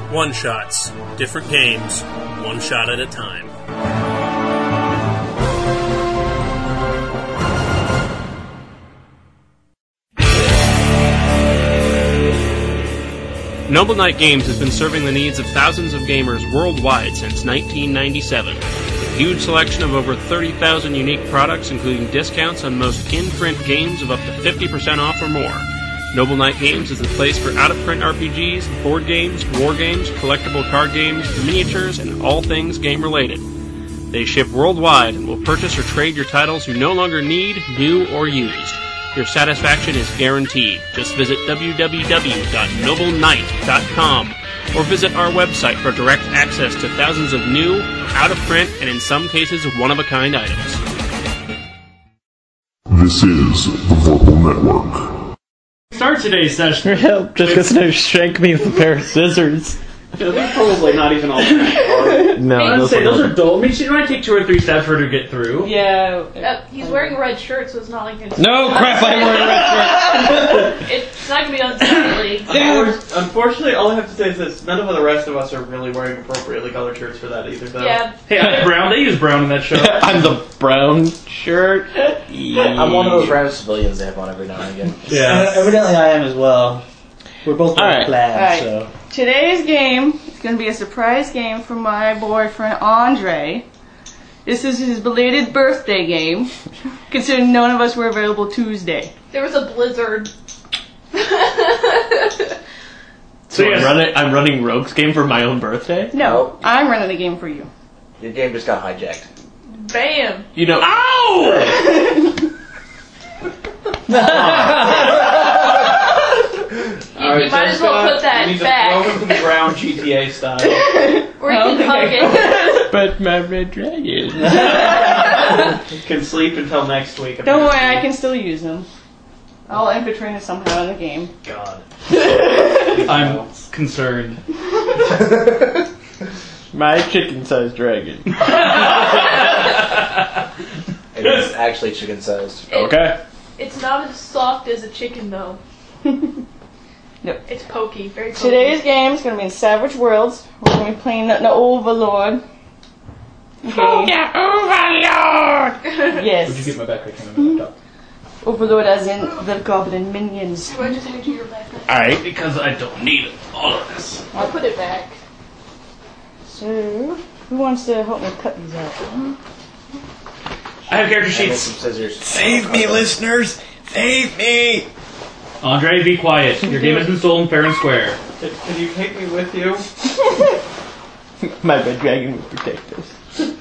One-shots. Different games, one shot at a time. Noble Knight Games has been serving the needs of thousands of gamers worldwide since 1997. With a huge selection of over 30,000 unique products, including discounts on most in-print games of up to 50% off or more. Noble Knight Games is the place for out-of-print RPGs, board games, war games, collectible card games, miniatures, and all things game-related. They ship worldwide and will purchase or trade your titles you no longer need, new, or used. Your satisfaction is guaranteed. Just visit www.nobleknight.com or visit our website for direct access to thousands of new, out-of-print, and in some cases, one-of-a-kind items. This is the Vorpal Network. Start today's session. Your help just because they shank me with a pair of scissors. They're probably not even all that. No, I'd say those are dull. I mean, it might take 2 or 3 steps for her to get through. Yeah. He's wearing a red shirt, so it's not like it's... No, crap, I'm wearing a red shirt! It's not going to be unsightly. Unfortunately, all I have to say is this. None of the rest of us are really wearing appropriately colored shirts for that either, though. Yeah. Hey, I'm brown. They use brown in that show. I'm the brown shirt. I'm one of those random civilians they have on every now and again. Yeah. Evidently I am as well. We're both wearing plaid, so... Today's game is going to be a surprise game for my boyfriend Andre. This is his belated birthday game, considering none of us were available Tuesday. There was a blizzard. So I'm running Rogue's game for my own birthday? No, I'm running the game for you. Your game just got hijacked. Bam! You know... Ow! You might as well put that back. Welcome to the brown GTA style. Or you can hug it. But my red dragon. You can sleep until next week. Don't worry, I can still use them. I'll infiltrate it somehow in the game. God. I'm concerned. My chicken-sized dragon. It is actually chicken-sized. Okay. It's not as soft as a chicken, though. Yep. It's pokey, very pokey. Today's game is going to be in Savage Worlds. We're going to be playing the Overlord. Okay. Oh, yeah, Overlord! Yes. Would you get my backpack on my laptop? Overlord as in the Goblin Minions. Do I just hand you your backpack? Alright. Because I don't need all of this. I'll put it back. So, who wants to help me cut these out? I have character And sheets. some scissors. Save me, listeners! Save me! Andre, be quiet. Your game has been stolen fair and square. Can you take me with you? My red dragon will protect us.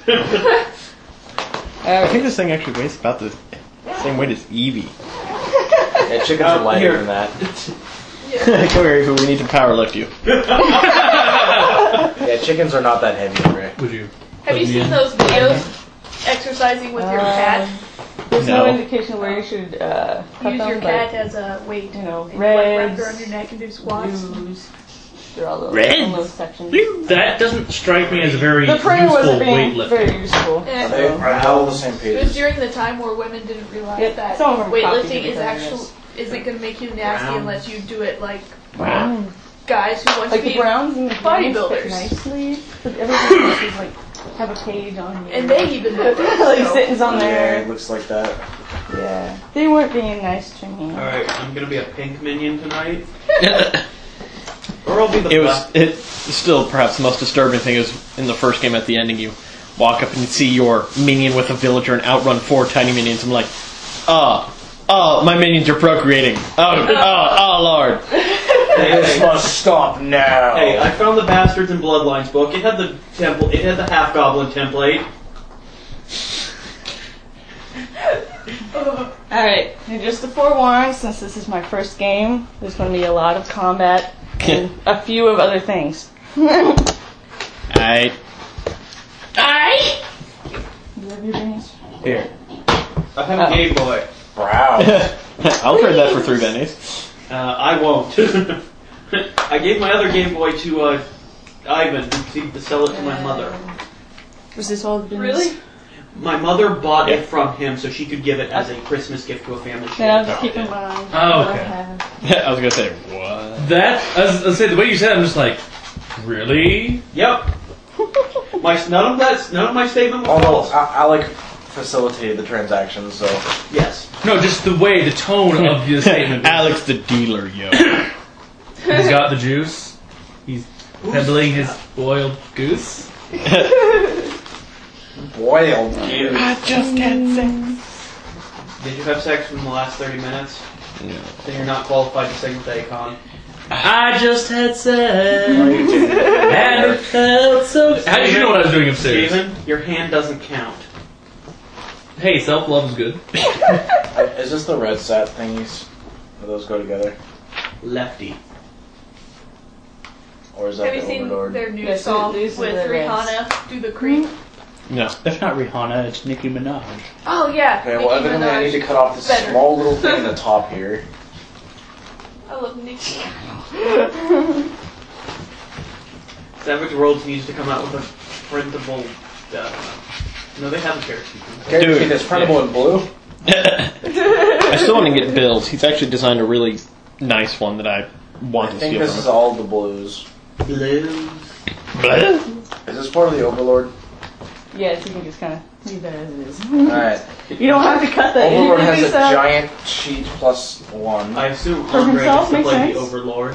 I think this thing actually weighs about the same weight as Eevee. Yeah, chickens are lighter than that. Come here, Eevee, we need to power lift you. Yeah, chickens are not that heavy, Ray. Would you? Have you seen those videos exercising with your cat? There's No. no indication where you should cut Use them, your but, cat as a weight. you know, And you, like, wrap reds, her on your neck and do squats. blues. They're all those, Reds? all those sections. That doesn't strike me as a very The printer useful wasn't being weightlifting. very useful. Yeah. Are they all the same It was pages? during the time where women didn't realize Yeah, that some of them weightlifting copied is it actually because isn't going to make you nasty Brown. unless you do it like Brown. guys who want Like to the be browns and the greens fit bodybuilders. nicely, but everything else is like have a page on here. And they even know this. like so- sittings on Yeah, there. it looks like that. Yeah, they weren't being nice to me. Alright, I'm gonna be a pink minion tonight. Or I'll be the black. It's still perhaps the most disturbing thing is in the first game at the ending you walk up and you see your minion with a villager and outrun 4 tiny minions. I'm like, oh, my minions are procreating. Oh, Lord. This must stop now. Hey, I found the Bastards and Bloodlines book. It had the temple. It had the half goblin template. Alright, and just to forewarn, since this is my first game, there's going to be a lot of combat and a few of other things. Alright. You have your dreams? Here. I have a Game Boy. Brown. I'll trade that for 3 pennies. I won't. I gave my other Game Boy to Ivan to sell it to my mother. Was this all been... Really? My mother bought it from him so she could give it as a Christmas gift to a family. she Then I'll had just keep in adopted. mind. Oh, what I okay. have. I was gonna say, what? That, I was say, the way you said it, I'm just like, Really? Yep. None of my statement was Although false. Alec facilitated the transaction, so Yes. No, just the way, the tone of the statement. Alex the dealer, yo. He's got the juice. He's peddling his boiled goose. boiled. I just had sex. Did you have sex within the last 30 minutes? No. Then you're not qualified to sing with Akon. I just had sex. And it felt so. How did you know what I was doing upstairs? Steven, your hand doesn't count. Hey, self-love is good. Is this the red set thingies? Do those go together? Lefty. Or is that Have you the seen Overlord? their new Yes, song these with are the Rihanna, Do the Creep? No. That's not Rihanna, it's Nicki Minaj. Oh yeah. Okay, well, Nicki evidently I need to Minaj. cut off this Better. small little thing in the top here. I love Nicki. Savage Worlds needs to come out with a printable. No, they have a character sheet. Guarantee this printable in blue. I still want to get Bill's. He's actually designed a really nice one that I want I to think steal this from is him. all the blues. Blue. Is this part of the Overlord? Yes, you can just kind of leave that as it is. Alright. You don't have to cut that. Overlord has a Piece out. giant sheet plus one. I assume For Andre himself, gets to makes play sense. the Overlord.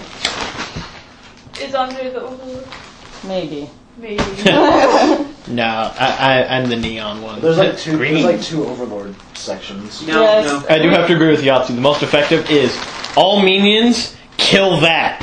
Is Andre the Overlord? Maybe. Maybe. No, I'm the neon one. There's like two. Green. There's like two Overlord sections. No, Yes. no. I do have to agree with Yahtzee. The most effective is all minions kill that.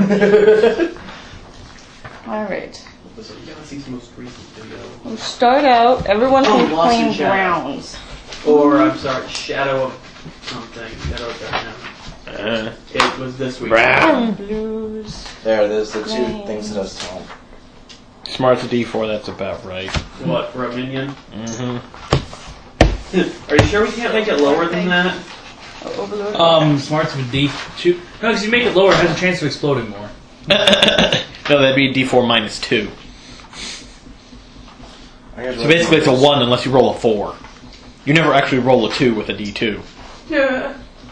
Alright. This is Galaxy's most recent video. We'll start out. Everyone Oh, can Lost in claim Shadow. browns. Or, I'm sorry, Shadow of something. Shadow of Darkness. It was this week. Brown. Blues. There's the two Green. things that does tell. Smart's a D4. That's about right. What, for a minion? Mm-hmm. Are you sure we can't make it lower than that? Oh, Overlord. Smarts with D2. No, because you make it lower, it has a chance of exploding more. No, that'd be D4 minus 2. So So basically, it's a 1 unless you roll a 4. You never actually roll a 2 with a D2. Yeah.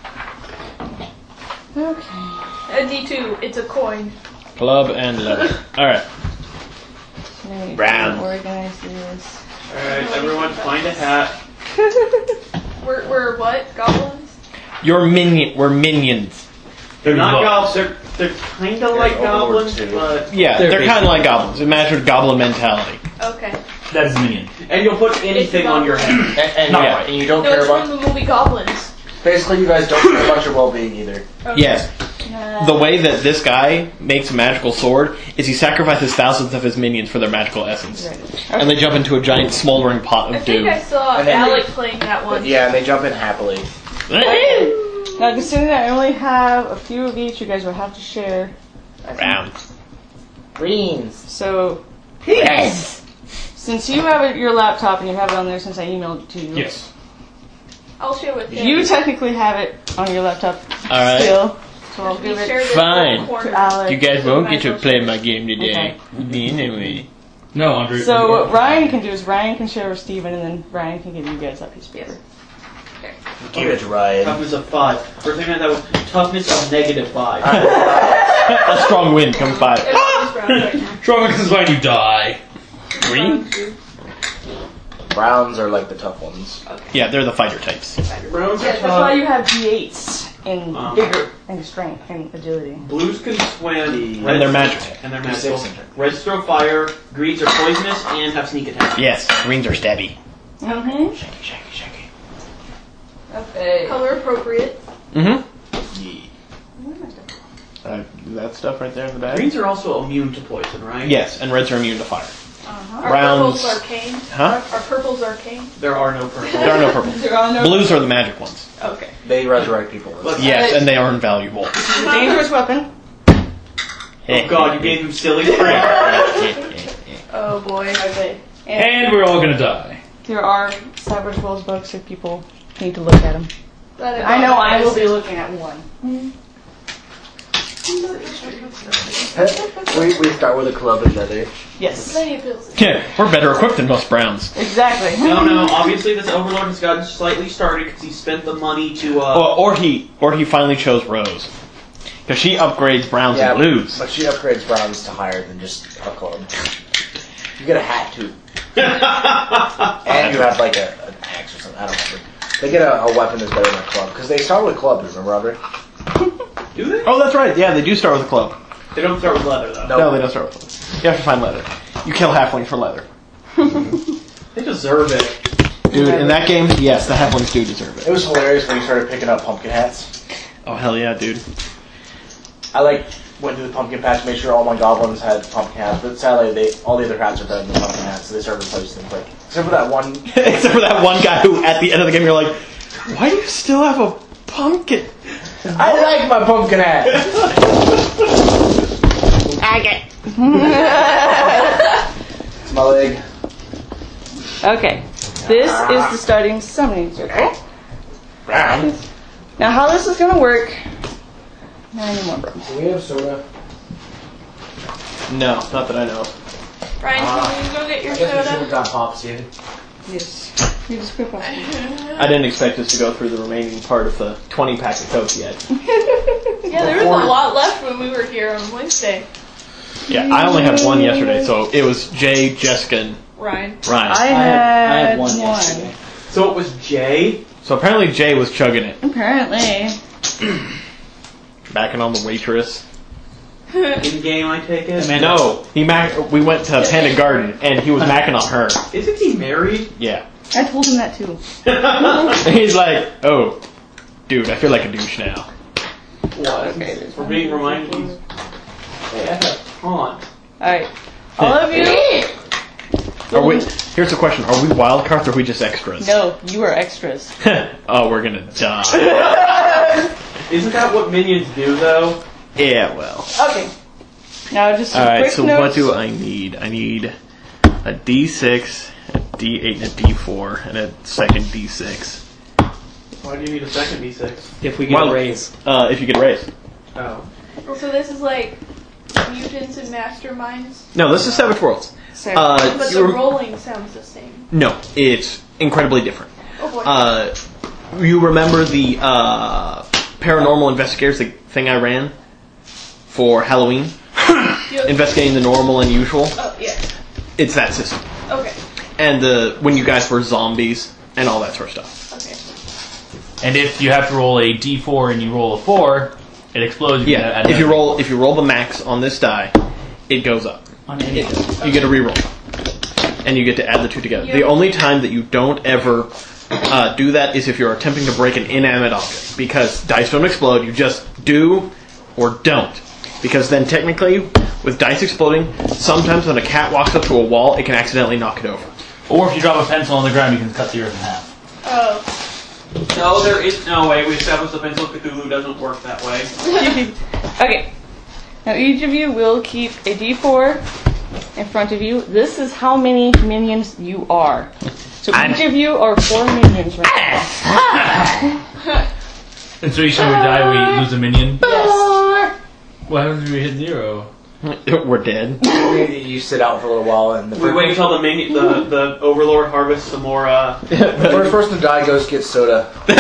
Okay. A D2, it's a coin. Club and leather. All right. Let me Brown. organize this. Alright, everyone find a hat. We're what? Goblins? We're minions. They're not Look. goblins, they're kinda like Overlord goblins, too. but... Yeah, They're they're kind of basically like goblins. Imagine goblin mentality. Okay. That is a minion. And you'll put anything on your head. And Yeah. and you don't No, care it's about. from the movie Goblins. Basically, you guys don't care about your well-being either. Okay. Yes. The way that this guy makes a magical sword is he sacrifices thousands of his minions for their magical essence. And they jump into a giant smoldering pot I of think doom. I saw And then Alec playing that one. Yeah, and they jump in happily. Now, considering I only have a few of each, you guys will have to share. Round. Greens. So, since you have it, your laptop and you have it on there since I emailed it to you. Yes. I'll share with you. You technically have it on your laptop Alright. still. So I'll We give share it this Fine. little corner. to Alex. You guys won't get to play my game today. Okay. Anyway. No, Andre. So what Ryan can do is Ryan can share with Steven and then Ryan can give you guys that piece of paper. Give it to Ryan. Toughness of 5. First thing I thought was toughness of -5. A strong wind comes by. Everybody's brown right now. Trauma comes by and you die. Green? Browns are like the tough ones. Yeah, they're the fighter types. Browns are Yes, that's why tough. you have D8s in Uh-huh. vigor and strength and agility. Blues can swim. And they're magic. And they're D6 magical. and- Reds throw fire. Greens are poisonous and have sneak attack. Yes, greens are stabby. Mm-hmm. Shaky, shaky, shaky. Okay. Color appropriate. Mm-hmm. That stuff right there in the bag? Greens are also immune to poison, right? Yes, and reds are immune to fire. Are Browns. purples arcane? Huh? Are purples arcane? There are no purple. There are no purples. There are no Blues are the magic ones. Okay. They resurrect people. Yes, and they are invaluable. Dangerous weapon. Oh god, you gave him silly spring. Oh boy. Okay. And we're all gonna die. There are Cyber Scrolls books if people need to look at them. I know I will be looking at one. We start with a club and leather. Yes. Many pills. Yeah, we're better equipped than most Browns. Exactly. No, obviously this Overlord has gotten slightly started because he spent the money to, Or he finally chose Rose. Because she upgrades browns and blues. But she upgrades browns to higher than just a club. You get a hat too. And you have like an axe or something. I don't remember. They get a weapon that's better than a club. Because they start with clubs, remember, Audrey? Do they? Oh, that's right. Yeah, they do start with a club. They don't start with leather, though. No, they don't start with leather. You have to find leather. You kill halflings for leather. They deserve it. Dude, in that game, yes, the halflings do deserve It it. was hilarious when you started picking up pumpkin hats. Oh, hell yeah, dude. I went to the pumpkin patch, made sure all my goblins had pumpkin hats, but sadly all the other hats are better than the pumpkin hats, so they started replacing them quick. Except for that one. Except for that one guy who, at the end of the game, you're like, why do you still have a pumpkin? I like my pumpkin hat. Okay. It's my leg. Okay. This is the starting summoning circle. Now, how this is going to work. Not anymore, bro. Do we have soda? No, not that I know. Ryan, can you go get your I guess we should have soda? got pops here. Yes. You just grip off. I didn't expect us to go through the remaining part of the 20-pack of Coke yet. Yeah, there was a lot left when we were here on Wednesday. Yeah, I only had one yesterday, so it was Jay, Jessica, and Ryan. Ryan. I I had had one yesterday. So it was Jay. So apparently Jay was chugging it. Apparently. Backing on the waitress. In game, I take it. No, we went to Panda Garden, and he was macking on her. Isn't he married? Yeah. I told him that too. And he's like, oh, dude, I feel like a douche now. What? We're being reminded he's... Hey, I have a taunt. Alright. All of you? Here's the question. Are we wild cards or are we just extras? No, you are extras. Oh, we're gonna die. Isn't that what minions do, though? Yeah, well. Okay. Now just some Alright, quick so notes. what do I need? I need a D6, a D8, and a D4, and a second D6. Why do you need a second D6? If we get a raise. If you get a raise. Oh. So this is like mutants and masterminds, No, this is Savage Worlds. Sorry. but the you're- rolling sounds the same. No, it's incredibly different. Oh boy. You remember the paranormal investigators, the thing I ran for Halloween? Yep. Investigating the normal and usual? Oh yeah. It's that system. Okay. And when you guys were zombies and all that sort of stuff. Okay. And if you have to roll a d4 and you roll a 4, it explodes. You Yeah, can if you roll the max on this die, it goes up. On any of them. You get a reroll. And you get to add the two together. The only time that you don't ever do that is if you're attempting to break an inanimate object. Because dice don't explode, you just do or don't. Because then technically, with dice exploding, sometimes when a cat walks up to a wall, it can accidentally knock it over. Or if you drop a pencil on the ground, you can cut the earth in half. Oh. No, there is no way. We established the Pencil Cthulhu doesn't work that way. Okay. Now each of you will keep a D4 in front of you. This is how many minions you are. So each of you are 4 minions right now. And so each time we die, we lose a minion. Yes. What happens if we hit 0? We're dead. You sit out for a little while, and We wait until the Overlord harvests some more. the first person to die goes get soda. If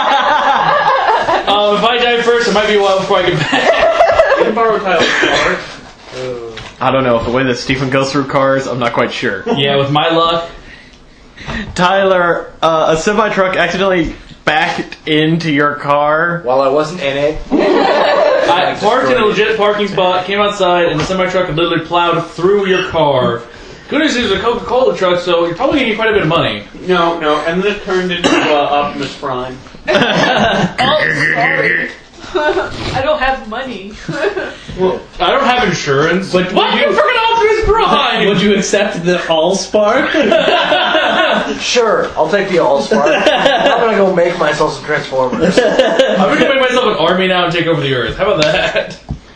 I die first, it might be a while before I get back. You can borrow Tyler's car. I don't know. The way that Stephen goes through cars, I'm not quite sure. Yeah, with my luck. Tyler, a semi-truck accidentally backed into your car. While I wasn't in it, I parked in a legit parking spot, came outside, and the semi-truck had literally plowed through your car. Good news is it was a Coca-Cola truck, so you're probably going to need quite a bit of money. No, and then it turned into Optimus Prime. Oh, sorry. I don't have money. Well, I don't have insurance. But what? You're freaking Optimus Prime! Would you accept the Allspark? sure, I'll take the Allspark. I'm gonna go make myself some Transformers. I'm going to make myself an army now and take over the Earth. How about that?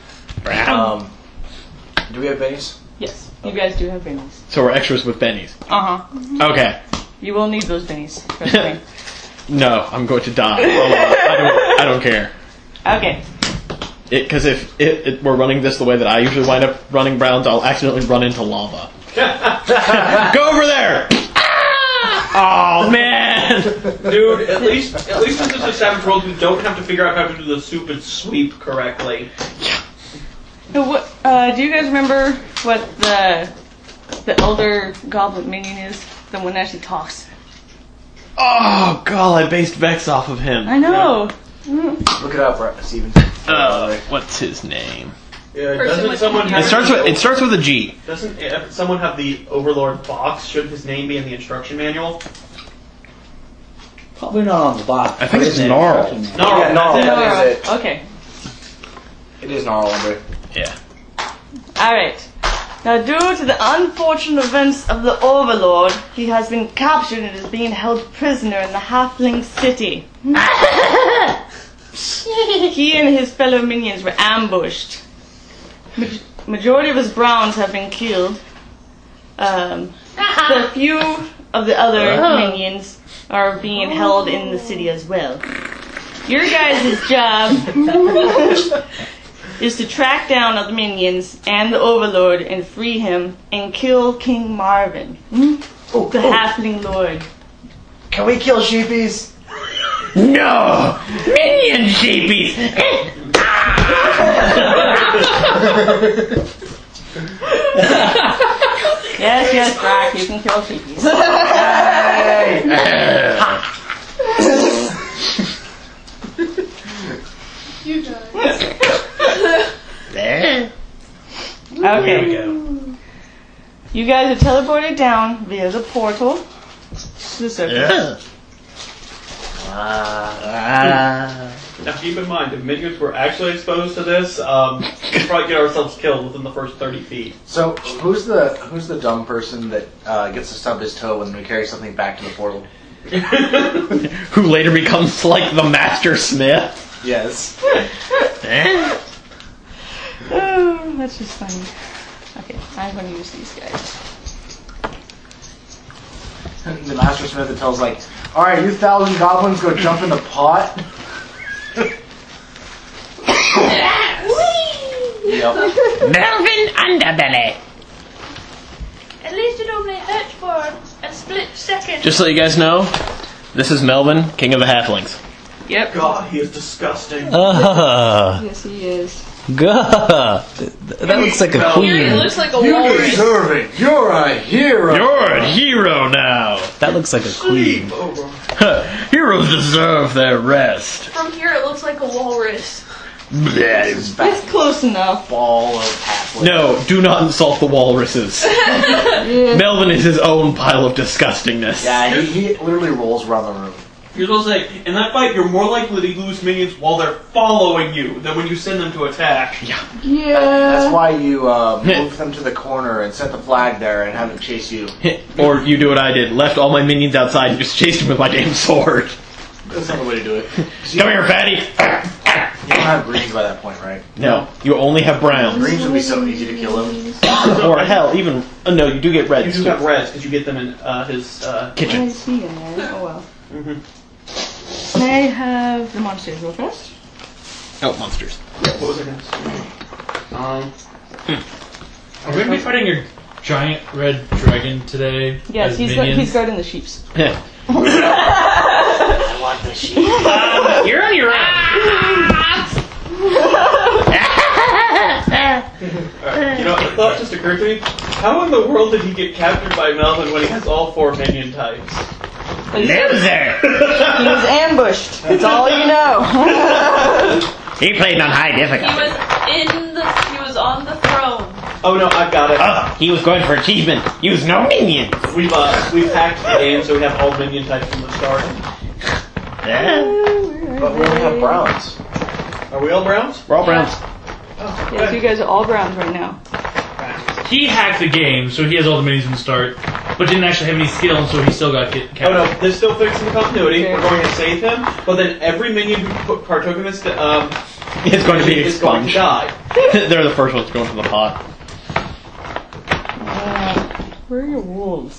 Do we have bennies? Yes. You guys do have bennies. So we're extras with bennies. Uh-huh. Okay. You will need those bennies. Trust me. No, I'm going to die. I don't care. Okay. Because if we're running this the way that I usually wind up running Browns, I'll accidentally run into lava. Go over there! Oh, man! Dude, at least this is a Savage World who don't have to figure out how to do the soup and sweep correctly. So what, do you guys remember what the elder goblin minion is? The one that actually talks. Oh, God, I based Vex off of him. I know. Look it up, Steven. What's his name? Yeah, Person doesn't with someone hand. have It starts with a G. Doesn't someone have the Overlord box? Shouldn't his name be in the instruction manual? Probably not on the box. I think it's Put it in Gnarl. the instruction No, Yeah, no, that's it. that is it. Okay. It is Gnarl, Andre. Yeah. Alright. Now, due to the unfortunate events of the Overlord, he has been captured and is being held prisoner in the Halfling City. He and his fellow minions were ambushed. Majority of his browns have been killed. The few of the other minions are being held in the city as well. Your guys' job is to track down other minions and the Overlord and free him and kill King Marvin, the Halfling Lord. Can we kill sheepies? No! Minion sheepies! Yes, Brack, you can kill sheepies. You guys. Okay. Here we go. You guys are teleported down via the portal to the surface. Now keep in mind, if minions were actually exposed to this, we'd probably get ourselves killed within the first 30 feet. So, who's the dumb person that gets to stub his toe when we carry something back to the portal? Who later becomes like the Master Smith. Yes. Oh, that's just funny. Okay, I'm going to use these guys. The Master Smith that tells like, alright, you 1,000 goblins go jump in the pot. Yep. Melvin Underbelly. At least it only hurt for a split second. Just so you guys know, this is Melvin, King of the Halflings. Yep. God, he is disgusting. Yes, he is. God. That looks like a Here it queen. looks like a You walrus. deserve it. You're a hero. You're a hero now. That looks like a queen. Heroes deserve their rest. From here it looks like a walrus. It's close enough. Ball of halfway. No, do not insult the walruses. Melvin is his own pile of disgustingness. Yeah, he literally rolls around the room. You're supposed to say, in that fight, you're more likely to lose minions while they're following you than when you send them to attack. Yeah. That's why you move them to the corner and set the flag there and have them chase you. Or you do what I did, left all my minions outside and just chased them with my damn sword. That's not the way to do it. Come here, fatty! You don't have greens by that point, right? No, you only have browns. Greens would be so easy to kill him. Or hell, even... no, you do get You reds do too. have reds, because you get them in his... Why Kitchen. is he in there? Oh well. May I have the monsters real fast? Oh, monsters. What was I going to say? Are we going to be fighting a giant red dragon today? Yes, as he's minions? guarding the sheeps. Yeah. I want the sheep. You're on your own. You know, a thought just occurred to me. How in the world did he get captured by Melvin when he has all 4 minion types? Loser! He was ambushed. That's all you know. He played on high He difficulty. he was on the throne. Oh no, I've got it. He was going for achievement. Use no minions. We've hacked the game so we have all minion types from the start. But we only have browns. Are we all browns? We're all browns. Yes, you guys are all browns right now. He hacked the game, so he has all the minions from the start, but didn't actually have any skill, and so he still got captured. Oh no, they're still fixing the continuity. Okay. We're going to save him, but then every minion who partook in this It's going to be is going to expunged. die. They're the first ones going to the pot. Where are your wolves?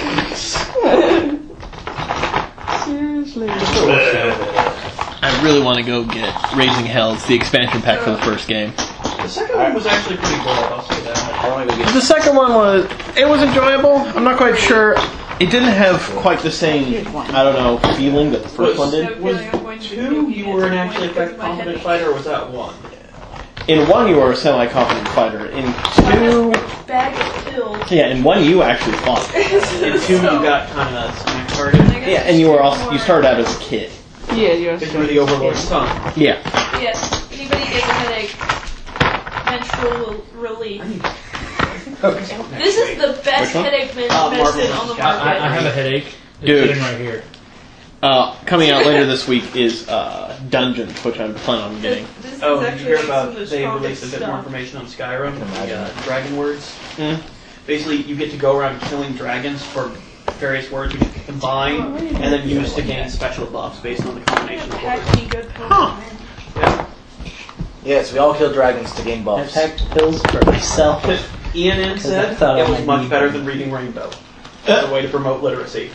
Seriously. I really want to go get Raising Hell. It's the expansion pack for the first game. The second one was actually pretty good, I'll say that. I want to go get The second one was... it was enjoyable. I'm not quite sure It didn't have quite the same, I don't know, feeling that the first one did. Was 2 you were an actually competent fighter, or was that 1? In 1 you were a semi-competent fighter. In 2... Bag of pills. Yeah, in 1 you actually fought. In 2 you got kind of smack-hearted. Yeah, and you started out as a kid. Yeah, you're Because you were the Overlord's son. Yeah. Yes. Anybody get a headache? Menstrual relief. This is the best headache medicine on the market. I have a headache. It's Dude. sitting right here. Coming out later this week is Dungeons, which I'm planning on getting. This Oh, is did you actually hear about some of the they released a strongest bit more stuff. information on Skyrim, the dragon words? Mm. Basically, you get to go around killing dragons for various words which you can combine and then use to gain special buffs based on the combination of words. Pack me good pills, man. Yeah. Yes, we all kill dragons to gain buffs. I've packed pills for myself. ENN said I thought it I was might much need better one. than reading Rainbow. As a way to promote literacy.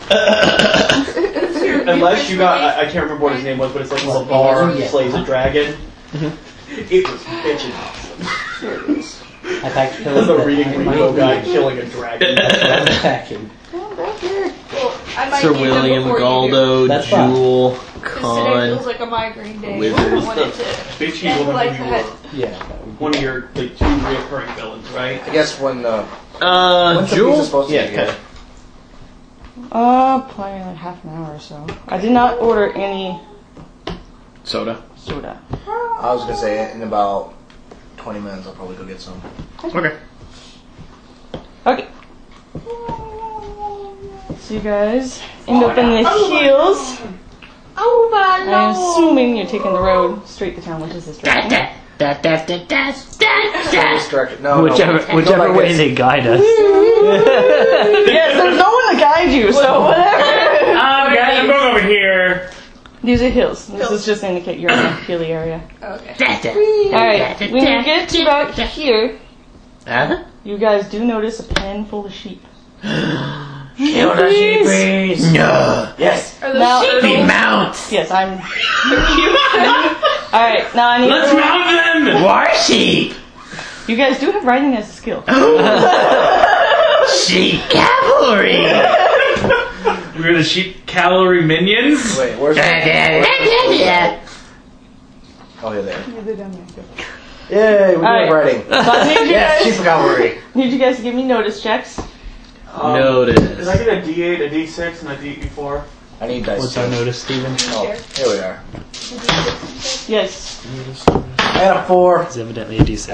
Unless you got, I can't remember what his name was, but it's like a bar who slays a dragon. It was bitchin' awesome. I packed pills. The that reading I Rainbow might guy need. killing a dragon. I'm packing. Well, I might Sir need them William, before you do. Galdo, That's fine. Jewel, Because today Khan. feels like a migraine day. Wizard. I wanted to Bitchy end woman like who you that. were. Yeah. One of your like 2 reoccurring villains, right? I guess when when's the Jewel? pizza supposed to Yeah, be here? okay. probably like half an hour or so. I did not order any Soda. soda. I was gonna say in about 20 minutes I'll probably go get some. Okay. Okay. So you guys end up in the hills. Oh my I'm lord! assuming you're taking the road straight to town, which is this direction. Service director. No, Whichever no, whichever like way this. they guide us. Yes, there's no one to guide you, so whatever. Guys, I'm going over here. These are hills. This is just to indicate you're in a hilly area. Okay. Alright, when you get to about here, Huh? you guys do notice a pen full of sheep. Kill the sheepies! No! Yes. Are those Now- turtles? Mounts! Yes, I'm. Alright, now I need Let's mount them! War sheep! You guys do have riding as a skill. Sheep cavalry! We're the sheep cavalry minions. Wait, where's Yeah. Oh, you're there. Yay, we're Alright. good writing. So I need you Yes, guys. Chief Cavalry. Need you guys to give me notice checks. Notice. Did I get a D8, a D6, and a D4? I need dice. What's our notice, Steven? Oh, here we are. Yes. I got a 4. It's evidently a D6.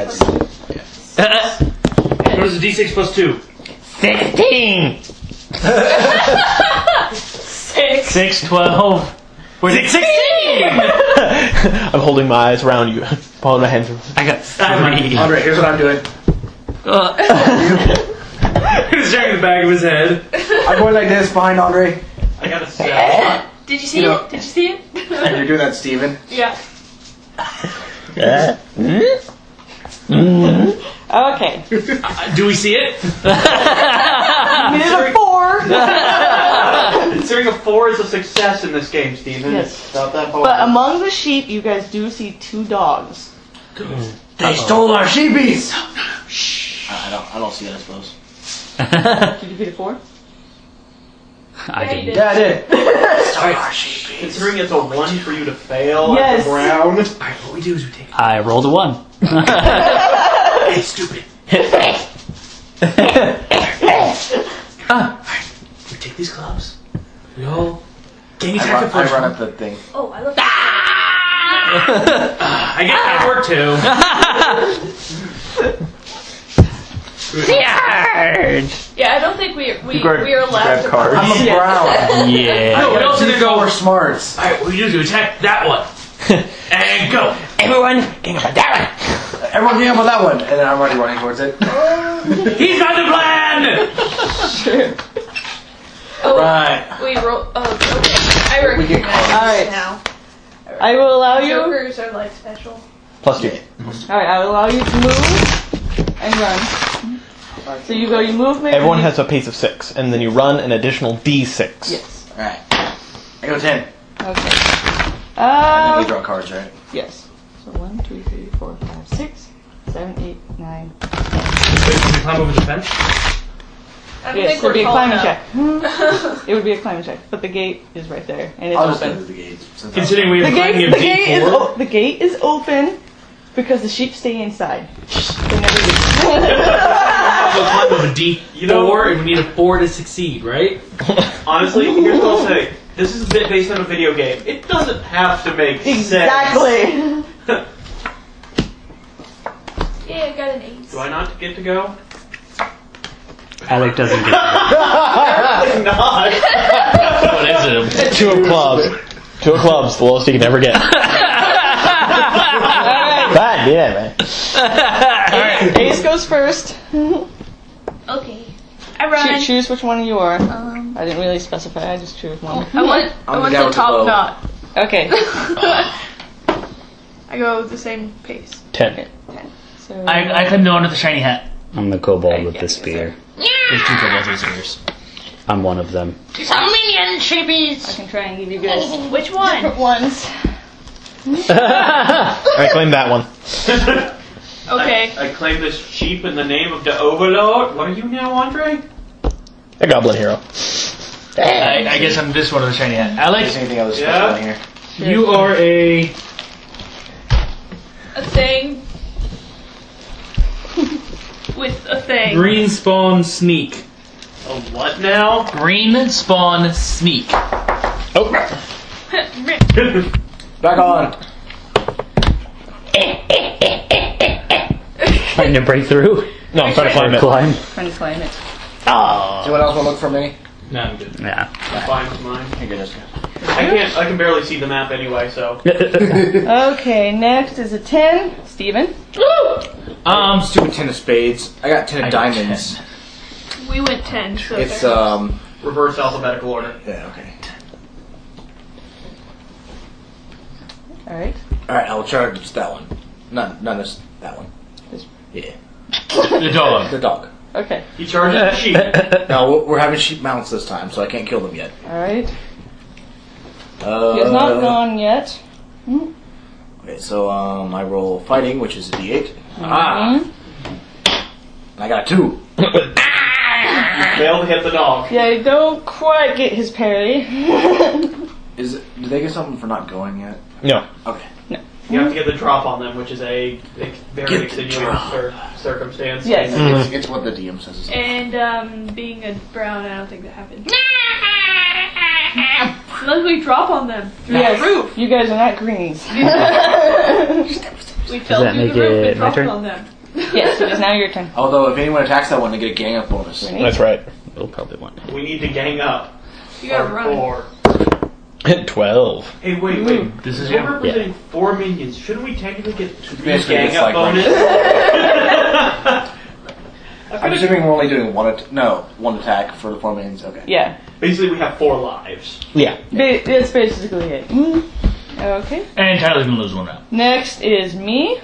What is a D6 plus 2? 16! 6, 12. Where's it? 16! I'm holding my eyes around you. Pulling my hands. I got 3. Andre, here's what I'm doing. He's shaking the back of his head. I'm going like this behind Andre. I got a 7. Did you see You it? know- Did you see it? And you're doing that, Steven. Yeah. Okay. Do we see it? You did a 4. Considering a 4 is a success in this game, Steven. Yes. It's not that hard. But among the sheep, you guys do see 2 dogs. They stole our sheepies! I don't see it, I suppose. Did you get a 4? I Yeah, you did. Yeah, I did. Stole our sheepies. Considering it's a 1 for you to fail Yes. at the round. Alright, what we do is we take. I rolled a 1. Hey, stupid. We take these clubs. We all gain I attack run, of I first. run up the thing. Oh, I love I get that work too. Yeah, I don't think we grab- are allowed to. cards. I'm a brown. Yeah. No, we also didn't go. We're smarts. Alright, what we do is we attack that one. And go. Everyone, gang up on that Everyone gang up on that one. And then I'm already running towards it. He's got the plan! Oh, Right. we roll. Oh, okay. I We get recognize Alright. now. I will allow you. Jokers are like special. Plus 2. Alright, I will allow you to move and run. So you go, you move, maybe. Everyone has a pace of 6, and then you run an additional D6. Yes. Alright. I go 10. Okay. And then you draw cards, right? Yes. So 1, 2, 3, 4, 5, 6, 7, 8, 9. Wait, can we climb over the fence? I don't Yes, think it would be we're a tall climbing enough. check. It would be a climbing check, but the gate is right there, and it's I'll just go open. through the gate. since Considering we The have gate, plenty of the gate is D4. the gate is open because the sheep stay inside. They never leave. We'll climb of a D4, and we need a 4 to succeed, right? Honestly, here's what I'll say. This is a bit based on a video game. It doesn't have to make Exactly. sense. Yeah, I got an 8. Do I not get to go? Alec doesn't get it. Apparently not. What is it? 2 of clubs. 2 of clubs, the lowest you can ever get. God damn, man. Ace goes first. Okay. I run. Choose which one you are. Um, I didn't really specify. I just choose one. I want I'm the guy the with the top bow. knot. Okay. I go the same pace. 10. So I climbed the one with the shiny hat. I'm the kobold I with the guess spear. There's 2 kobolds with spears. I'm one of them. Some minion I sheepies! can try and give you guys Which one? different ones. I claim that one. Okay. I claim this sheep in the name of the Overlord. What are you now, Andre? A goblin hero. I guess I'm this one with the shiny hat. Is Alex, there anything else Yeah? special in here? You are a... A thing. With a thing. Green spawn sneak. A what now? green spawn sneak. Oh. Back on. Trying to break through? No, I'm trying to climb it. Climb? Trying to climb it. Does anyone else want to look for me? No, I'm good. Yeah. I'm fine with mine. Thank goodness. I can barely see the map anyway, so. Okay, next is a 10. Steven. Stupid 10 of spades. I got 10 of diamonds. We went 10, so It's, there. Reverse alphabetical order. yeah, okay. Alright. Alright, I'll charge just that one. None this, that one. Yeah. The dog. The dog. Okay. He charges the sheep. No, we're having sheep mounts this time, so I can't kill them yet. Alright. He has not gone yet. Okay, so I roll fighting, which is a d8. Mhm. And I got a 2. Failed to hit the dog. Yeah, you don't quite get his parry. Did they get something for not going yet? No. Okay. You have to get the drop on them, which is a very Get the extenuating drop. circumstance. Yes. It's what the DM says. And being a brown, I don't think that happened. Unless we drop on them through Yes. the roof. You guys are not greens. We fell that through make the roof it and my dropped turn? on them. Yes, it is now your turn. Although, if anyone attacks that one, they get a gang up bonus. That's right. We'll probably want it. We need to gang up. You gotta run. 4. 12. Hey, wait. This is We're you. representing 4 minions. Shouldn't we technically get 3 Basically, gang it's up like bonus? I'm assuming we're only doing one attack for the 4 minions. Okay. Yeah. Basically, we have 4 lives. Yeah. That's basically it. Okay. And Tyler's gonna lose one now. Next is me.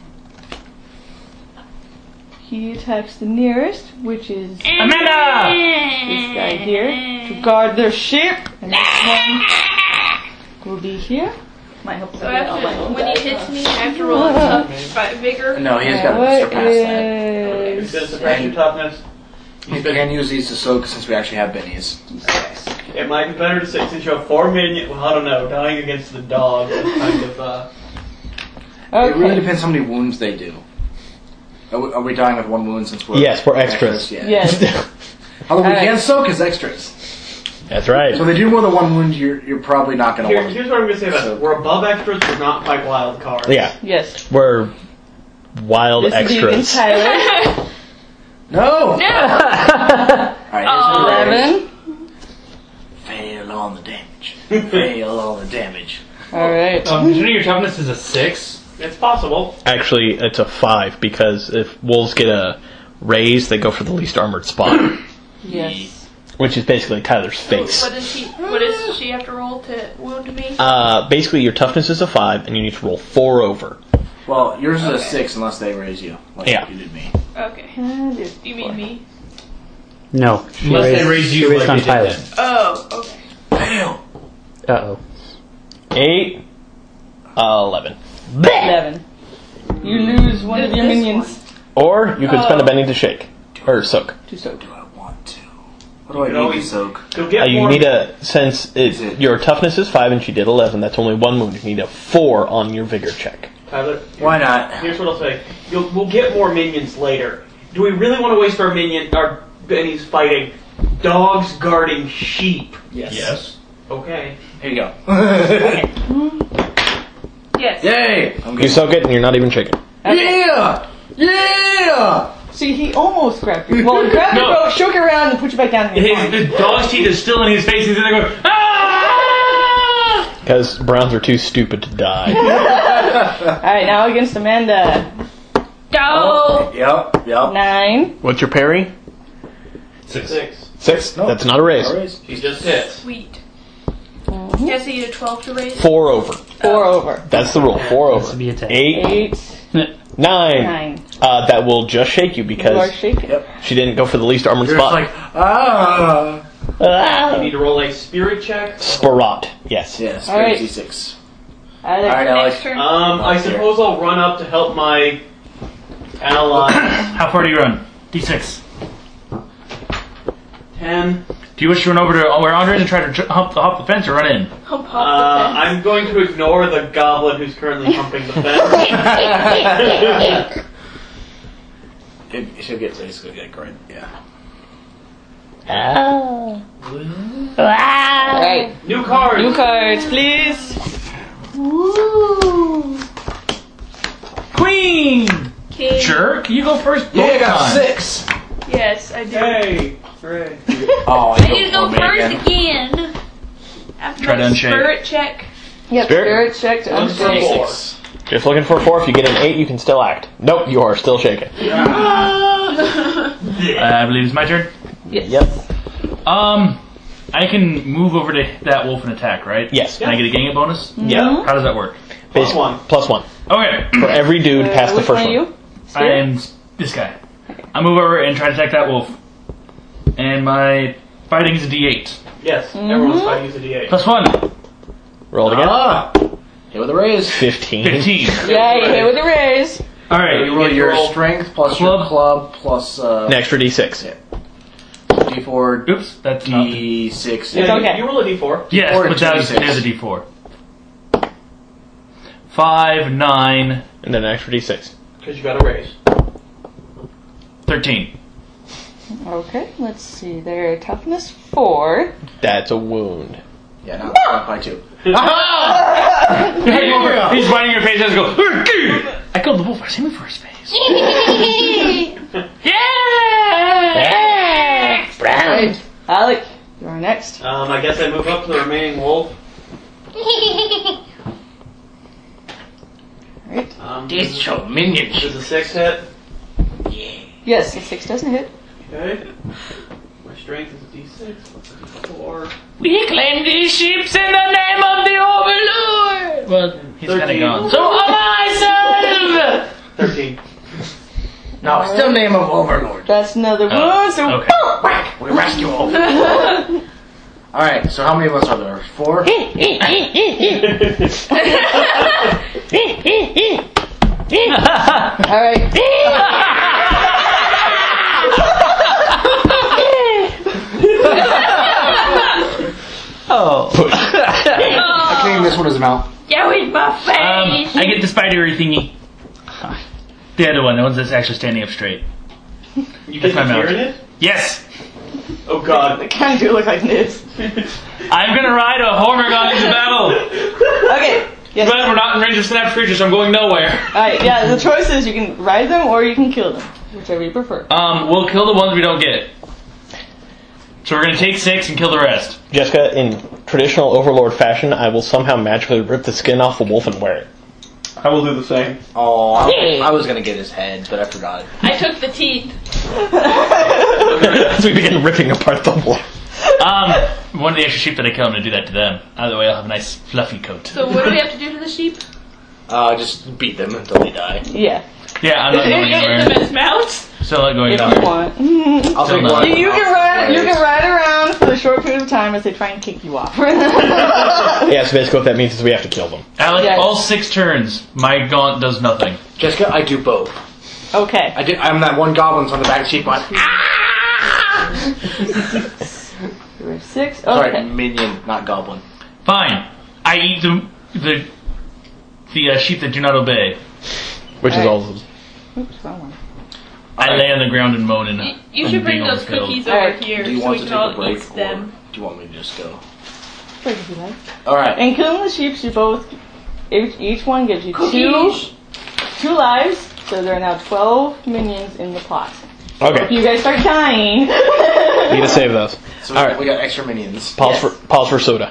He attacks the nearest, which is Amanda! this guy here, to guard their ship. And this one will be here. Might help So after, when he hits me, I have to roll a tough by vigor. No, he's got to What surpass that. It's going to suppress your toughness. You can use these to soak since we actually have bennies. It might be better to say, since you have 4 minions. Well, I don't know. Dying against the dog is kind of. It really Okay. depends how many wounds they do. Are we dying with 1 wound since we're... Yes, we're extras. Yeah. Yes. Although we Alright. can soak as extras. That's right. So if they do more than 1 wound, you're probably not going to want Here's what I'm going to say about it. We're above extras, we're not quite wild cards. Yeah. Yes. We're wild This is Deacon extras. Tyler. No! Alright, here's 11. Fail on the damage. Fail on the damage. Alright. Considering your toughness is a 6. It's possible. Actually, it's a 5 because if wolves get a raise, they go for the least armored spot, Yes. which is basically Tyler's face. What does she have to roll to wound me? Basically, your toughness is a 5, and you need to roll 4 over. Well, yours is a 6 unless they raise you. Like Yeah. you did me. Okay. You mean me? No. Unless they raise you she raised like on they did Tyler. then. Oh, okay. Fail! Uh-oh. 8, 11. 11. You lose one of your This minions Or you could spend a penny to shake. Or soak. to soak. Do I want to? What do I need to soak? You'll get You more. need since your toughness is 5 and she did 11, that's only 1 wound. You need a 4 on your vigor check. Tyler, Why not? here's what I'll say. We'll get more minions later. Do we really want to waste our bennies fighting dogs guarding sheep? Yes. Okay. Here you go. Yes. Yay! I'm You good. soak it and you're not even shaking. Yeah! Yeah! See, he almost grabbed you. Well, he grabbed your throat, shook it around, and put you back down. And you're fine. The dog's teeth is still in his face. He's in there going, ah! Because Browns are too stupid to die. Alright, now against Amanda. Go. Yep. 9. What's your parry? 6. 6? That's not a raise. He just hit. Sweet. Yes, you need a 12 to raise. 4 over. 4 over. That's the rule. 4 Has to be over. a 10. 8, 8. 9. 9. That will just shake you You are because shaking. she didn't go for the least armored You're spot. just like, ah! You need to roll a spirit check. Spirat. Yes. Yes, All right. D6. Alex. Alright, Next Alex. turn. I suppose I'll run up to help my ally. How far do you run? D6. 10. Do you wish to run over to where Andre is and try to hop the fence or run in? Hump hop the fence. I'm going to ignore the goblin who's currently humping the fence. She'll get basically get great. Yeah. Alright. New card. New cards, please. Queen! King. Sure. Can you go first? Yeah, I both got times? 6. Yes, I do. Hey. Hooray. Oh, I need to go first again. After Try to my unshake. spirit check. Yep, Spirit. spirit check to One for unshake. 4. Just looking for a 4. If you get an 8, you can still act. Nope, you are still shaking. I believe it's my turn. Yes. Yep. I can move over to that wolf and attack, right? Yes. Can I get a gang bonus? Yeah. How does that work? Basically, +1. +1. Okay. For every dude past the Which first one one. are you? I Spirit? am this guy. I move over and try to attack that wolf. And my fighting is a D8. Yes, everyone's fighting is a D8. +1. Roll it again. Hit with a raise. 15. 15. Yeah, you hit with a raise. Alright. You roll your roll strength plus club. your club plus An extra D6. D4, Oops, that's not. D6. It's okay. You roll a D4. Yes, D4 but that was D6. there's a D4. 5, 9, And then an extra D6. Because you got a raise. 13. Okay, let's see. Their toughness 4. That's a wound. Yeah, not by 2. He's biting your face and go. I killed the wolf. I saved me for his face. Yeah! Alright, Alec, you are next. I guess I move up to the remaining wolf. Alright. This show minions. Does a 6 hit? Yes, the 6 doesn't hit. Okay. My strength is a D6. What's a D4? We claim these ships in the name of the Overlord! Well, he's kind of 13. gone. So am I, son! 13. No, still name of Overlord. That's another wound, so okay. We rescue Overlord. Alright, so how many of us are there? 4? Alright. Oh. I clean this one as a mouth. Yeah, with my face. I get the spidery thingy. The other one, the one that's actually standing up straight. You get my to mount. hear in it? Yes! Oh god. They kind of do look like nibs. I'm gonna ride a Hormigón into battle! Okay. Yes. But we're not in range of snapped creatures, so I'm going nowhere. Alright, yeah, the choice is you can ride them or you can kill them. Whichever you prefer. We'll kill the ones we don't get. So we're gonna take 6 and kill the rest. Jessica, in traditional Overlord fashion, I will somehow magically rip the skin off the wolf and wear it. I will do the same. Oh, I was gonna get his head, but I forgot. I took the teeth. As we begin ripping apart the wolf. One of the extra sheep that I kill, I'm gonna do that to them. Either way, I'll have a nice fluffy coat. So what do we have to do to the sheep? Just beat them until they die. Yeah. Yeah, I'm not going Get them anywhere. as mounts? Still not going If you anywhere. want. I'll take one. You can ride around for a short period of time as they try and kick you off. Yeah, so basically what that means is we have to kill them. Alec, Yes. all 6 turns, my gaunt does nothing. Jessica, I do both. Okay. I'm that one goblin on the back cheek going, 6. Sorry, Okay. minion, not goblin. Fine. I eat the sheep that do not obey. Which is all of them. Oops, wrong one. I lay on the ground and moan and You should bring those cookies over here Do you so want we to can take a all break, eat or them. do you want me to just go? Break if you like. Alright. And killing the sheep, you both, each one gives you Cookies. two lives, so there are now 12 minions in the pot. If Okay. you guys start dying, Need to save those. So Alright. we got extra minions. Pause for soda.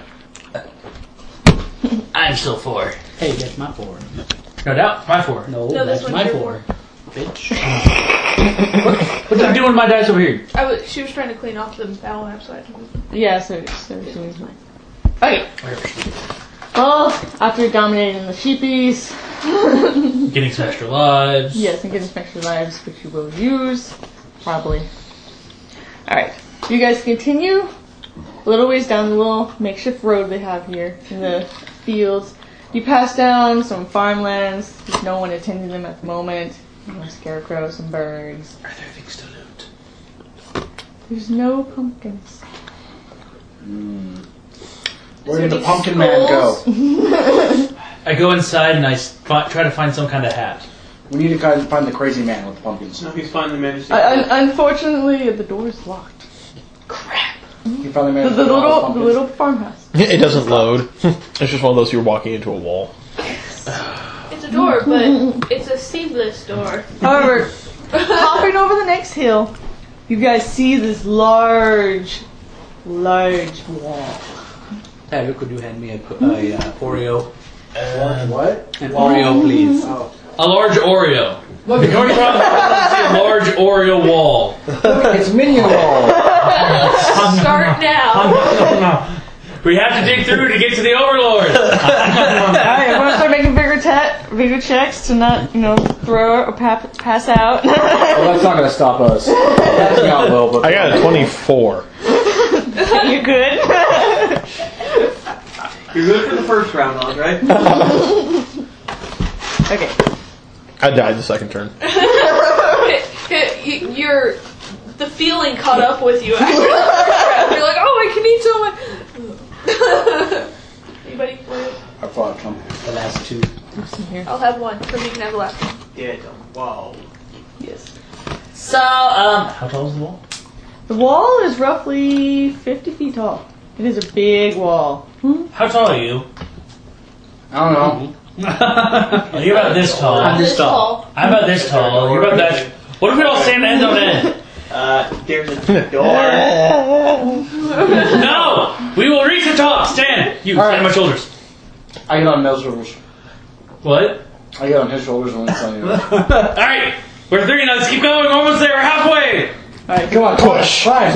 I'm still 4. Hey, that's my 4. No doubt, my 4. No, No, this that's one's my your 4. Bitch. What's I doing with my dice over here? She was trying to clean off the battle map, so I took it. yeah, so okay. Well, after dominating the sheepies, Getting some extra lives. yes, and getting some extra lives, which you will use, probably. Alright, you guys continue a little ways down the little makeshift road they have here in the fields. You pass down some farmlands, there's no one attending them at the moment. No scarecrows and birds. Are there things to loot? There's no pumpkins. Where did the pumpkin man go? I go inside and I try to find some kind of hat. We need to find the crazy man with the pumpkins. No, he's finally managed to. Unfortunately, the door is locked. You finally The, managed the to find all little, the pumpkins? little farmhouse. It doesn't load. It's just one of those you're walking into a wall. It's a door, but it's a seamless door. However, hopping over the next hill, you guys see this large wall. Hey, could you hand me a Oreo? What? An Oreo, please. Oh. A large Oreo. Look, you're going from a large Oreo wall. It's minion wall. Start now. We have to dig through to get to the Overlord. Alright, everyone start making bigger checks to not, throw or pass out. Well, that's not going to stop us. That's not will, but I got a 24. You good? You're good for the first round, right? Okay. I died the second turn. The feeling caught up with you after the first round. You're like, oh, I can eat someone. Anybody? I thought come. The last 2. I'll have one. So you can have the last one. Yeah. Wow. Yes. So, how tall is the wall? The wall is roughly 50 feet tall. It is a big wall. How tall are you? I don't know. You're about this tall. I'm this tall. I'm about this tall. You're about that. What if we all stand end on end? There's a door. No! We will reach the top. Stand. You stand on my shoulders. I get on Mel's shoulders. What? I get on his shoulders and on you. Alright. We're 3 now. Let's keep going. We're almost there. We're halfway. Alright, come on. Push. Fine.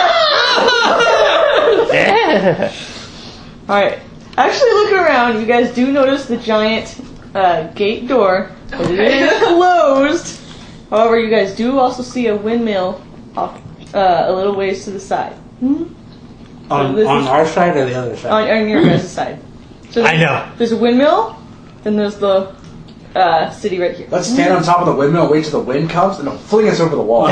Alright. Actually, looking around, you guys do notice the giant gate door. But it is closed. However, you guys do also see a windmill off a little ways to the side. On our side or the other side? On your guys' side. So I know. There's a windmill, then there's the city right here. Let's stand on top of the windmill, wait till the wind comes, and it'll fling us over the wall. I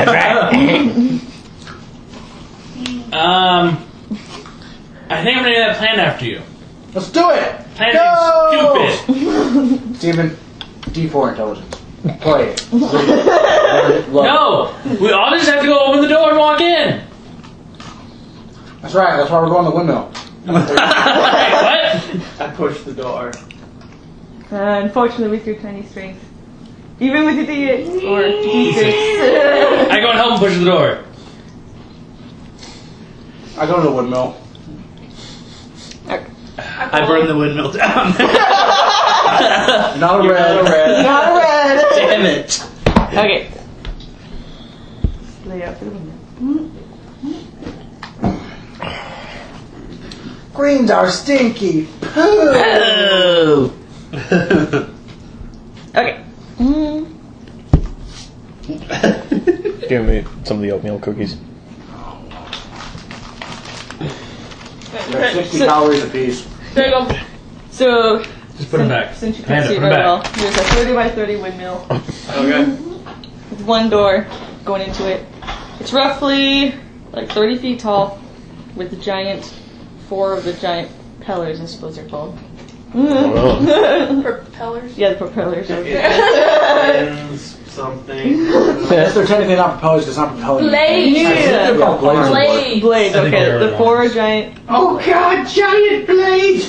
think I'm gonna do that plan after you. Let's do it! Plan Go! is stupid. Steven, D4 intelligence. Play it. No! We all just have to go open the door and walk in. That's right, that's why we're going to the windmill. What? I pushed the door. Unfortunately, with your tiny strength. Even with your D8 or D6. I go and help him push the door. I go to the windmill. I burn the windmill down. Not a red. Not a red. Damn it. Okay. Lay out for the windmill. Greens are stinky. Poo. Oh. Okay. Give me some of the oatmeal cookies. They're 60 calories apiece. There you go. So, Just put them back. since you Amanda, can't see it put 'em very well, back. there's a 30 by 30 windmill Okay. with one door going into it. It's roughly like 30 feet tall, with the giant, 4 of the giant pillars, I suppose they're called. Propellers. Yeah, the propellers. Something. Yes, they're technically not propellers, it's not propelling. Blades. Yeah. They're called blades. Blades. Blades, I think okay. they're The 4 giant. Oh God, giant blades!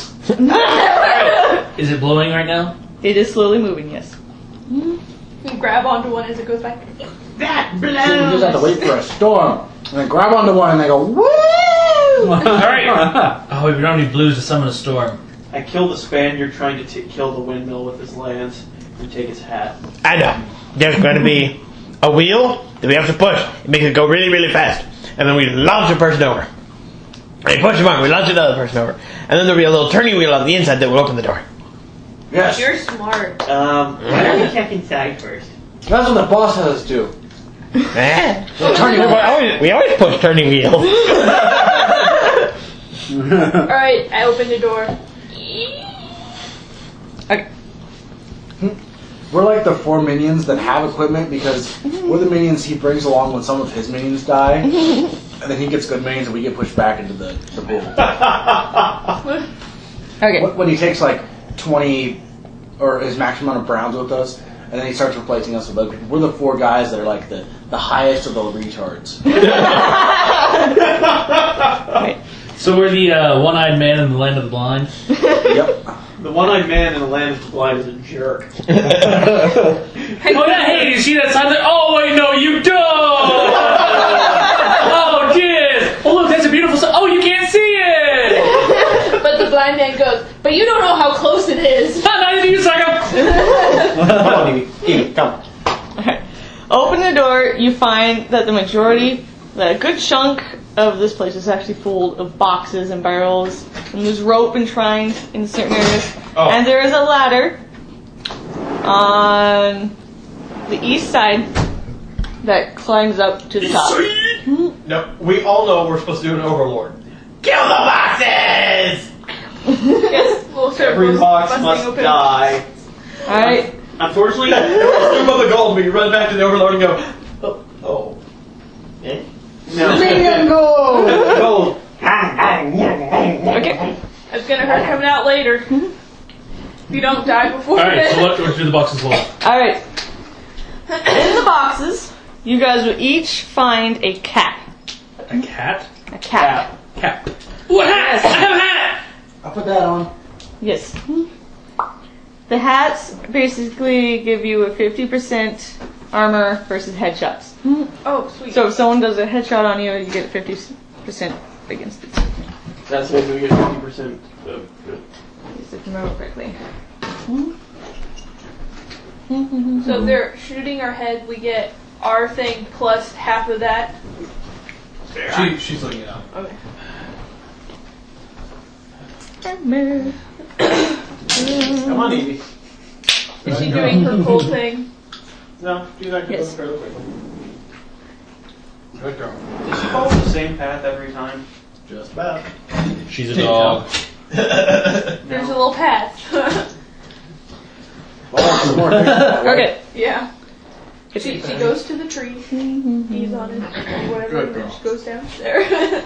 Is it blowing right now? It is slowly moving, yes. You grab onto one as it goes by. That So you just have to wait for a storm, and then grab onto one, and they go, woo! Alright. Oh, we don't need blues to summon a storm. I kill the Spaniard trying to kill the windmill with his lance and take his hat. I know. There's going to be a wheel that we have to push. It makes it go really, really fast. And then we launch a person over. We push them on, we launch another person over. And then there'll be a little turning wheel on the inside that will open the door. Yes. You're smart. Why don't we check inside first? That's what the boss has to do. Turning we always push turning wheels. Alright, I open the door. Okay. We're like the 4 minions that have equipment because we're the minions he brings along when some of his minions die. And then he gets good minions and we get pushed back into the pool. Okay. When he takes like 20 or his maximum amount of browns with us, and then he starts replacing us with other people. We're the 4 guys that are like the highest of the retards. Right. So we're the one-eyed man in the land of the blind? Yep. The one-eyed man in the land of the blind is a jerk. Oh yeah, hey, you see that sign there? Oh wait, no, you don't! Oh jeez! Oh look, that's a beautiful sign. Oh, you can't see it! But the blind man goes, but you don't know how close it is. Neither do you, sucker! Come on, Evie, come. Alright. Open the door, you find that the majority, that a good chunk of this place is actually full of boxes and barrels, and there's rope entwined in certain areas. Oh. And there is a ladder on the east side that climbs up to the top. No, we all know we're supposed to do an overlord. Kill the boxes! Yes, we'll start Every box busting must open. die. Alright. Unfortunately, Remove the gold, we run back to the overlord and go, oh. Eh? no. Minion gold! Gold. Okay. It's gonna hurt coming out later. If you don't die before Alright, so then. what do the boxes hold? Alright. In the boxes, you guys will each find a cap. A cat? A cap. Cat. Ooh, a hat! I have a hat! I'll put that on. Yes. The hats basically give you a 50% armor versus headshots. Oh, sweet. So if someone does a headshot on you, you get 50% against it. That's what we get 50% of. If I remember correctly. So if they're shooting our head, we get our thing plus half of that. She's looking it up. Okay. Come on, Evie. Is she doing her cool thing? No, do that. Yes. Fairly quickly. Good girl. Does she follow the same path every time? Just about. She's a dog. There's a little path. Okay. Yeah. She goes to the tree, he's on it, whatever, and then she goes down there.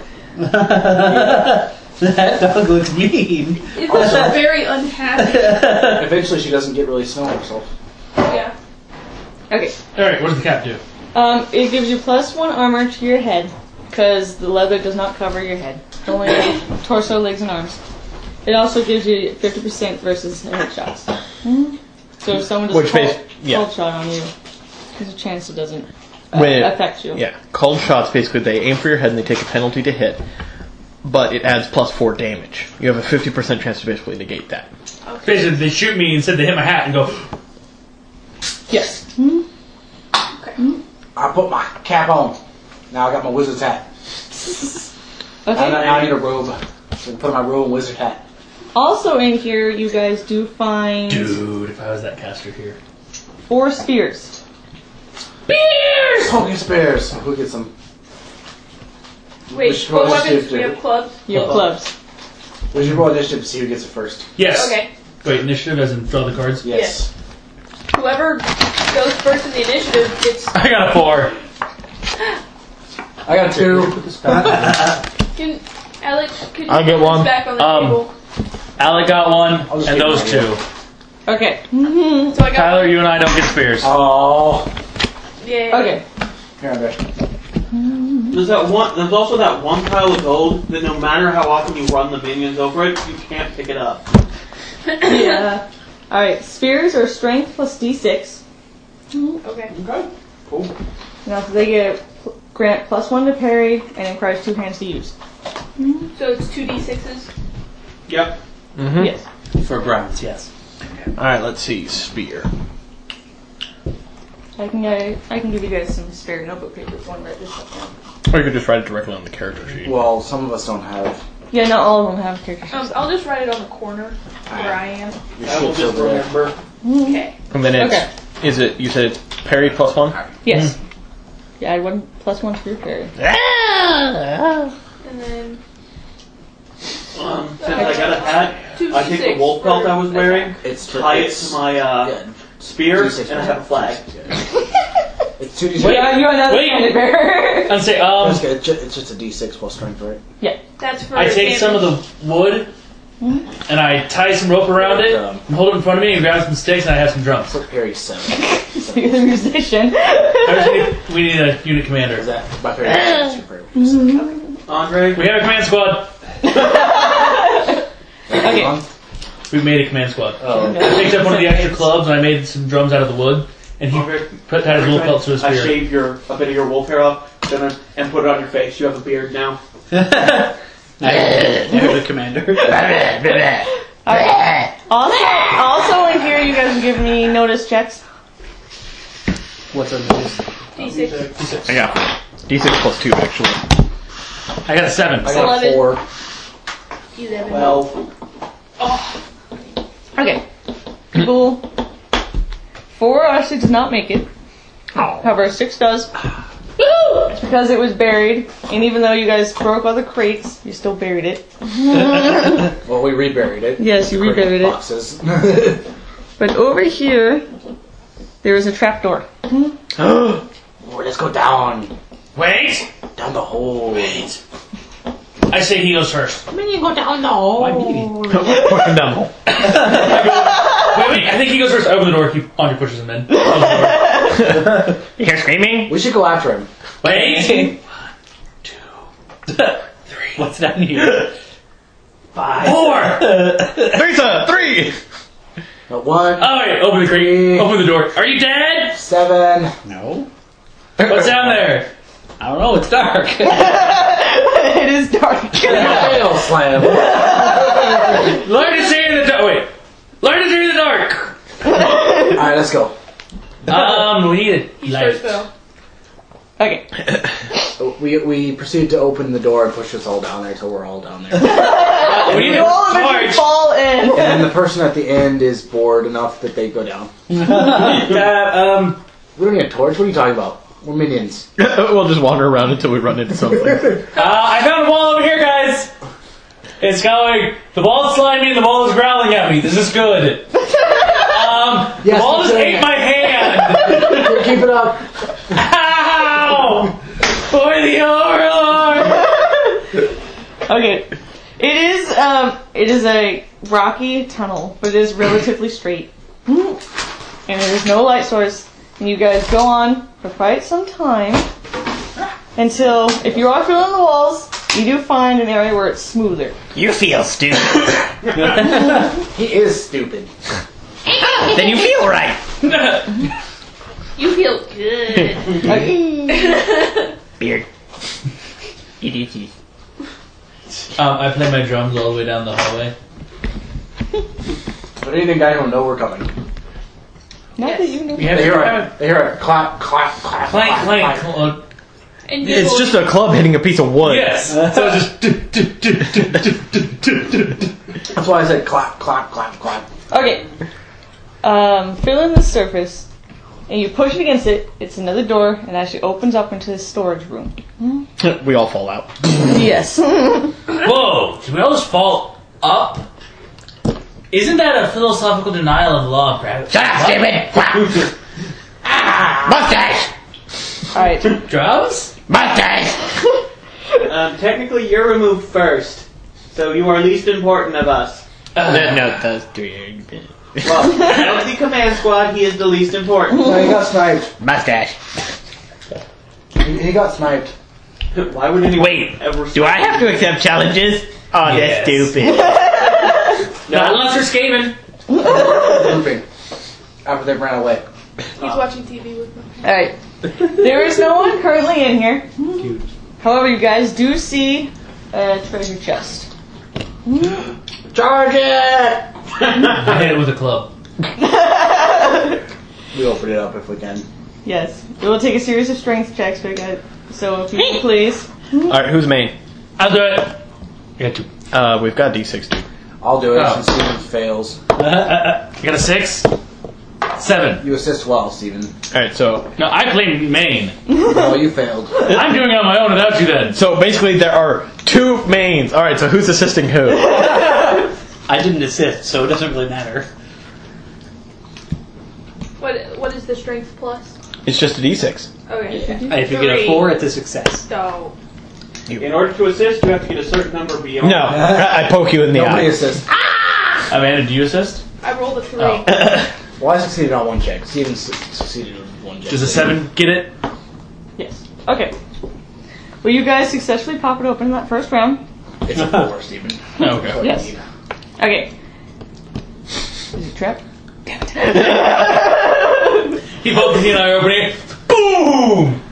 That dog looks mean. It's also very unhappy. Eventually she doesn't get really snow on herself. Yeah. Okay. Alright, what does the cat do? It gives you +1 armor to your head, because the leather does not cover your head. Only torso, legs, and arms. It also gives you 50% versus headshots. So if someone does a cold shot on you, there's a chance it doesn't affect you. Yeah, cold shots basically they aim for your head and they take a penalty to hit, but it adds +4 damage. You have a 50% chance to basically negate that. Okay. Basically, they shoot me and said they hit my hat and go, Yes. Okay. I put my cap on. Now I got my wizard's hat. Okay. Now I need a robe. So I put on my robe and wizard hat. Also in here, you guys do find dude, if I was that caster here. 4 spears. Spears! Poking spears. Who gets them? Wait, Which what one is weapons? it? We have clubs. You have clubs. We should roll initiative to see who gets it first. Yes. Okay. Wait, initiative as in draw the cards? Yes. Whoever goes first in the initiative gets. I got a 4. I got a 2. Can Alec? Could you I'll get put this one. back on the table? Alec got one, just and keep those mine, two. Okay. So I got Tyler, one. you and I don't get spears. Oh. Yay. Okay. Here, Andre. There's also that one pile of gold that no matter how often you run the minions over it, you can't pick it up. Yeah. Alright, spears are strength plus d6. Okay. Okay. Cool. Now, so they get grant +1 to parry and it requires 2 hands to use. So it's 2d6s. Yep. Mm-hmm. Yes. For grounds, yes. Alright, let's see. Spear. I can give you guys some spare notebook paper if you want to write this stuff down. Or you could just write it directly on the character sheet. Well, some of us don't have. Yeah, not all of them have character sheets. I'll just write it on the corner where I am. Your I will shit's just over there. remember. Okay. And then it's... Okay. Is it... You said it's parry +1? Yes. Yeah, I had +1 to your parry. And then Since I got a hat, I take the 2d6 wolf belt I was for wearing, It's tie it to my spear, 2d6 and I have a flag. It's 2d6. Wait, You're another wait. standard bearer. I'd say, It's just a d6 plus strength, right? That's for I take some of damage. the wood, and I tie some rope around it, and hold it in front of me, and grab some sticks, and I have some drums. Put Perry 7. So you're the musician. We need a unit Is commander. that my Perry 7? Super Perry 7. Andre? We have a command squad. Okay. We've made a command squad. Oh. I picked up one of the extra clubs, and I made some drums out of the wood, and he tied his wolf belt to his I spear. shave a bit of your wolf hair off and put it on your face. You have a beard now. You're the commander. Alright. Also in here, you guys can give me notice checks. What's our notice? D6. I got D6 +2, actually. I got a 7. I got 11. 4. 11. 12. Okay. Cool. 4 actually does not make it. However, 6 does. It's because it was buried, and even though you guys broke all the crates, you still buried it. Well, we reburied it. Yes, you reburied it. Boxes. But over here, there is a trapdoor. Oh, let's go down. Wait! Down the hole. Wait. I say he goes first. I mean, you go down the hole. Pushing down the hole. Wait, I think he goes first. I open the door, keep Andre pushes him in. You hear screaming? We should go after him. Wait! 1, 2, 3. What's down here? 5. 4! Lisa, 3! 1. Oh, wait, open the crate. Open the door. Are you dead? 7. No. What's down there? I don't know. It's dark. It is dark. Fail slam. Learn to stay in the dark. Wait. Learn to stay in the dark. Alright, let's go. We need a He's light. first though. Okay. We proceed to open the door and push us all down there till we're all down there. We need You a all eventually torch. fall in. And then the person at the end is bored enough that they go down. We don't need a torch. What are you talking about? We're minions. We'll just wander around until we run into something. I found a wall over here, guys. It's going. The ball is sliding me and the ball is growling at me. This is good. The Yes, ball just we're doing ate it. my hand. Keep it up. Ow! For the Overlord! Okay. It is a rocky tunnel, but it is relatively straight. And there is no light source. And you guys go on for quite some time until, if you are feeling the walls, you do find an area where it's smoother. You feel stupid. He is stupid. Then you feel right. You feel good. Beard. I play my drums all the way down the hallway. But anything I don't know we're coming. Not that you know. We have They to hear a clap, clap, clap, clank, clap, clank. clap. And It's just a club hitting a piece of wood. Yes. So it's just. That's why I said clap, clap, clap, clap. Okay. Fill in the surface, and you push it against it. It's another door, and actually opens up into this storage room. We all fall out. Yes. Whoa! Did we all just fall up? Isn't that a philosophical denial of the law of gravity? Shut up, stupid! Mustache! Alright. Drums? Mustache! Technically, you're removed first, so you are least important of us. No, that's three. Well, of the command squad, he is the least important. No, he got sniped. Mustache. He got sniped. Why would anyone Wait, ever? do I have to accept challenges? Oh, Yes. that's stupid. Not unless you're Skaven. Grouping. After they ran away. He's watching TV with me. Alright. There is no one currently in here. However, you guys do see a treasure chest. Charge it! I hit it with a club. We open it up if we can. Yes. It will take a series of strength checks, but so if you will please. Alright, who's main? I'll do it. I got 2. We've got D6 too. I'll do it Oh. since Steven fails. You got a 6? 7. You assist well, Steven. Alright, so No, I played main. No, you failed. I'm doing it on my own without you then. basically there are 2 mains. Alright, so who's assisting who? I didn't assist, so it doesn't really matter. What is the strength plus? It's just a D6. Okay. If you get a 4, it's a success. So In order to assist, you have to get a certain number beyond. No, I poke you in the Nobody eye. assists. Amanda, do you assist? I rolled a 3. Oh. Well, I succeeded on one check. Steven succeeded on one check. Does a 7 get it? Yes. Okay. Well, you guys successfully pop it open in that first round. It's a 4, Steven. Okay. Yes. Okay. Is it trapped? He both he and I open it. Boom!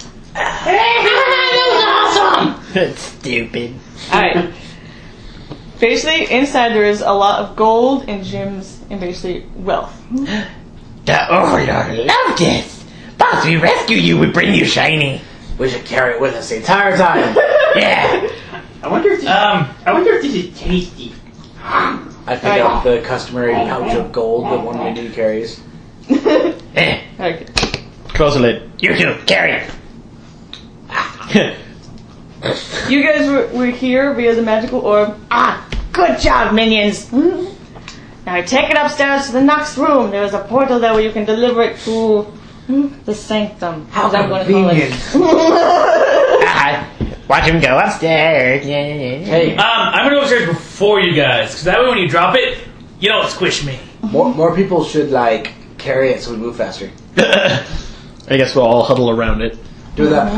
That's stupid. Alright. Basically, inside there is a lot of gold and gems and basically wealth. The Order love this. Boss, we rescue you, we bring you shiny. We should carry it with us the entire time. Yeah. I wonder if this is tasty. I pick up the customary pouch of gold that one minion carries. Okay. Close the lid. You two, carry it. You guys were here via the magical orb. Ah, good job, minions. Now take it upstairs to the next room. There is a portal there where you can deliver it to the sanctum. How as I'm going to call it. Watch him go upstairs. Hey, I'm gonna go upstairs before you guys, because that way when you drop it, you don't squish me. more people should, like, carry it so we move faster. I guess we'll all huddle around it. Do that.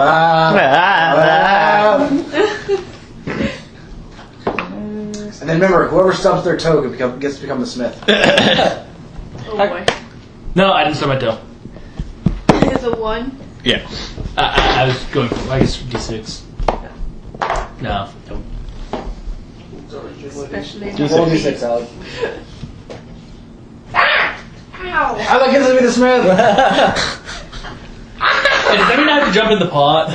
And then remember, whoever stubs their toe gets to become the smith. oh boy. No, I didn't start my toe. It's a 1. Yeah. I was going for, I guess, D6. No. Especially Roll D6, Alex. Ow! Alex gets to be the smith! Hey, does that mean I have to jump in the pot?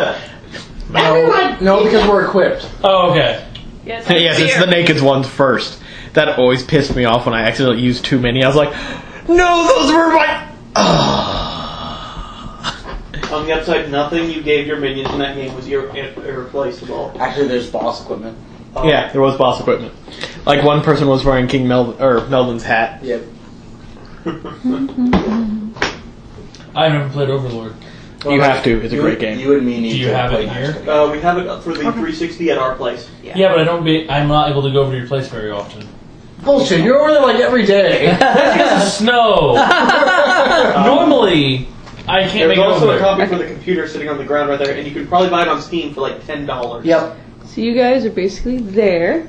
No, because we're equipped. Oh, okay. Yes, Yes, it's the naked ones first. That always pissed me off when I accidentally used too many. I was like, no, those were my... On the upside, nothing you gave your minions in that game was irreplaceable. Actually, there's boss equipment. Yeah, there was boss equipment. Like one person was wearing King Melvin's hat. Yep. I've never played Overlord. You have to. It's a great game. You and me need Do you to have play it here? Master. We have it up for the 360 at our place. Yeah, but I'm not able to go over to your place very often. Bullshit, you're over there like every day. That's because of snow. Normally, I can't There's make it over also a there. copy for the computer sitting on the ground right there, and you could probably buy it on Steam for like $10. Yep. So you guys are basically there.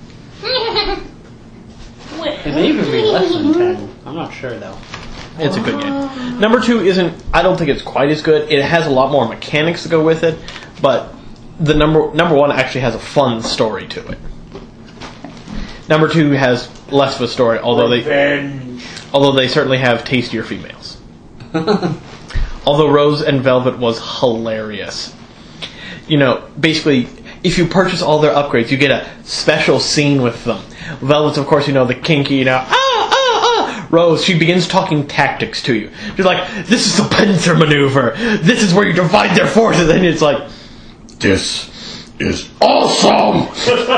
It may even be less than 10. I'm not sure, though. It's a good game. Number 2 isn't... I don't think it's quite as good. It has a lot more mechanics to go with it, but the number 1 actually has a fun story to it. Number 2 has less of a story, although they certainly have tastier females. Although Rose and Velvet was hilarious. You know, basically, if you purchase all their upgrades, you get a special scene with them. Velvet's, of course, you know, the kinky, you know, Rose, she begins talking tactics to you. She's like, this is the pincer maneuver. This is where you divide their forces. And it's like, this is awesome.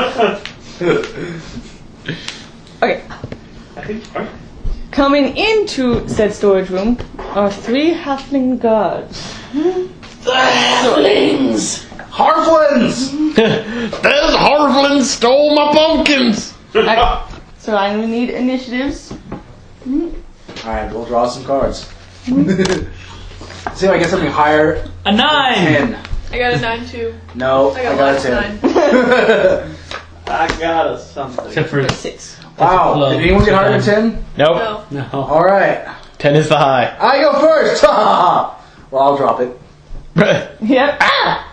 Okay. Coming into said storage room are 3 halfling guards. The halflings! Harflins! Those Harflins stole my pumpkins! Okay. So I need initiatives. Alright, we'll draw some cards. See if I get something higher. A 9! 10. I got a 9 too. No, I I got got a a 10. I got a something. Except for 6. Wow, did anyone get higher than 10? Nope. No. no. Alright. 10 is the high. I go first! Well, I'll drop it. Yep.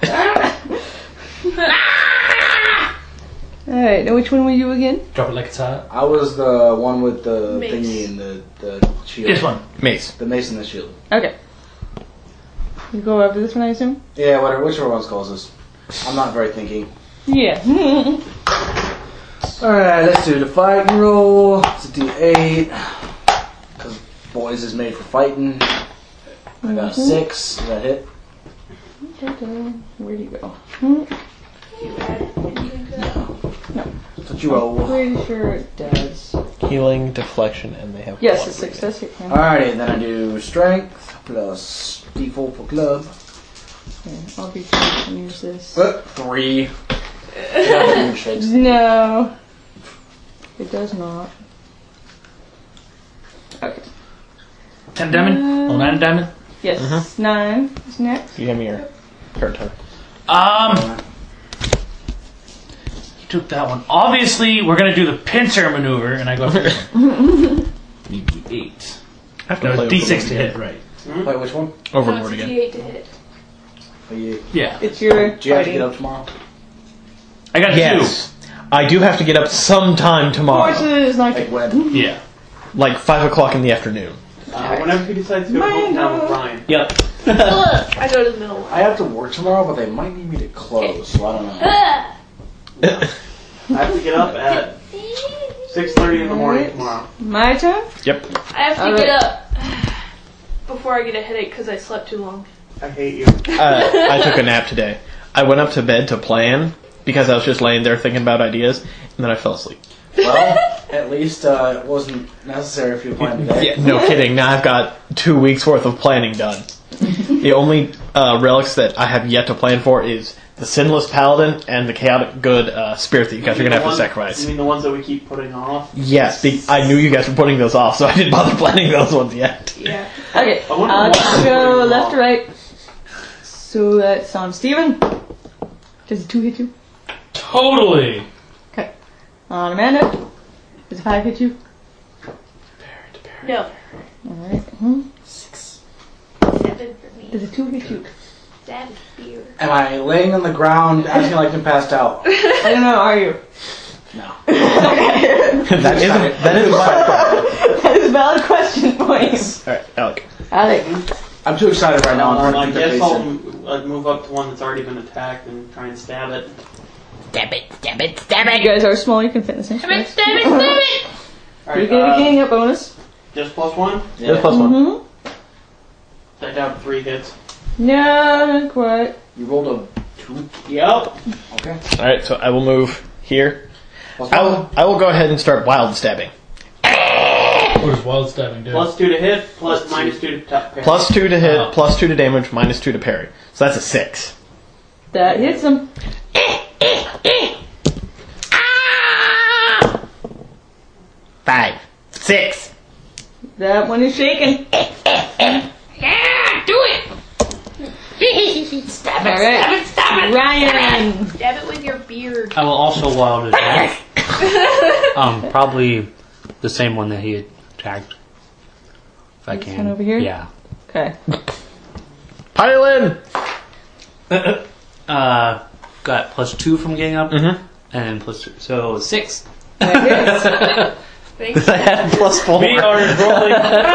Alright, now which one were you again? Drop it like it's hot. I was the one with the Mace. thingy and the shield. This one. Mace. The mace and the shield. Okay. You go after this one, I assume? Yeah, whatever, whichever one's closest. I'm not very thinking. Yeah. Alright, let's do the fighting roll. It's a d8. Because boys is made for fighting. I got a 6. Does that hit? Where'd you go? You add anything to that? That's what you roll. Pretty sure it does. Healing, deflection, and they have. Yes, block a success hit him. Alrighty, then I do strength plus d4 for club. Okay, I'll be sure to use this. 3. No. It does not. Okay. 10 diamond? Oh, 9 diamond? Yes, 9 is next. You have me your card turn. You took that one. Obviously, we're going to do the pincer maneuver, and I go for this one. You do 8. I have to No, play D6 to Overlord hit, again. right. Wait, which one? Overlord No, it's a again. D8 to hit. Yeah. It's your Do you have to fighting. get up tomorrow? I got a Yes. I do have to get up sometime tomorrow. Fortunately, it's not Like good. 2. when? Yeah. Like 5 o'clock in the afternoon. Whenever he decides to go to hometown with Ryan. Yep. I go to the middle one. I have to work tomorrow, but they might need me to close, so I don't know. I have to get up at 6:30 in the morning tomorrow. My turn? Yep. I have to Alright. get up before I get a headache because I slept too long. I hate you. I took a nap today. I went up to bed to plan because I was just laying there thinking about ideas, and then I fell asleep. Well, at least it wasn't necessary for you to plan today. Yeah, no kidding. Now I've got 2 weeks worth of planning done. The only relics that I have yet to plan for is the Sinless Paladin and the Chaotic Good Spirit that you guys are going to have to sacrifice. You mean the ones that we keep putting off? Yes, I knew you guys were putting those off, so I didn't bother planning those ones yet. Yeah. Okay, I wonder I'll why just I'm go putting left them to right. So that's on Steven. Does a 2 hit you? Totally. Okay. On Amanda. Does a 5 hit you? No. Alright. 7 for me. Does a 2 hit you? That is beer. Am I laying on the ground acting like I'm passed out? I don't know, are you? No. that is a That is a valid question for you. Alright, Alec. Alec. I'm too excited right now. I'm I trying to guess keep I'll the move up to one that's already been attacked and try and stab it. You guys are small, you can fit in the same space. Damn it! You Alright, get a gang up bonus. just +1? There's plus 1. Mm-hmm. I doubt 3 hits. No, not quite. You rolled a 2? Yep. Okay. Alright, so I will move here. Plus I one. will go ahead and start wild stabbing. What does wild stabbing do? +2 to hit, plus -2 to parry. Plus 2 to hit, Oh. plus 2 to damage, minus 2 to parry. So that's a 6. That hits him. 5. 6. That one is shaking. Alright. Ryan. Stab it with your beard. I will also wild attack. Probably the same one that he attacked. If I This can. one over here? Yeah. Okay. Pile in! Got +2 from getting up, Mm-hmm. and +2, so 6. That hits. Thanks. I had plus 4. We are rolling.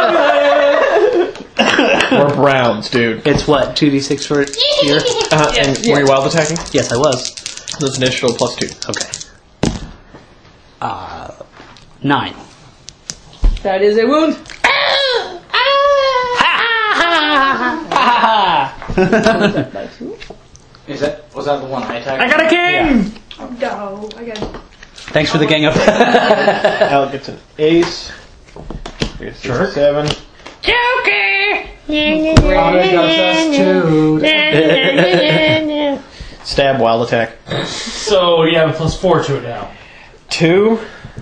We're browns, dude. It's what, 2d6 for here? And were you wild attacking? Yes, I was. That's initial plus 2. Okay. 9. That is a wound. By 2. Was that the one I attacked? I got a king! No, I got. Thanks for the gang up. Alec gets an ace. Here's Sure. 7. Joker! Got us too. Stab, wild attack. So you have a +4 to it now. 2,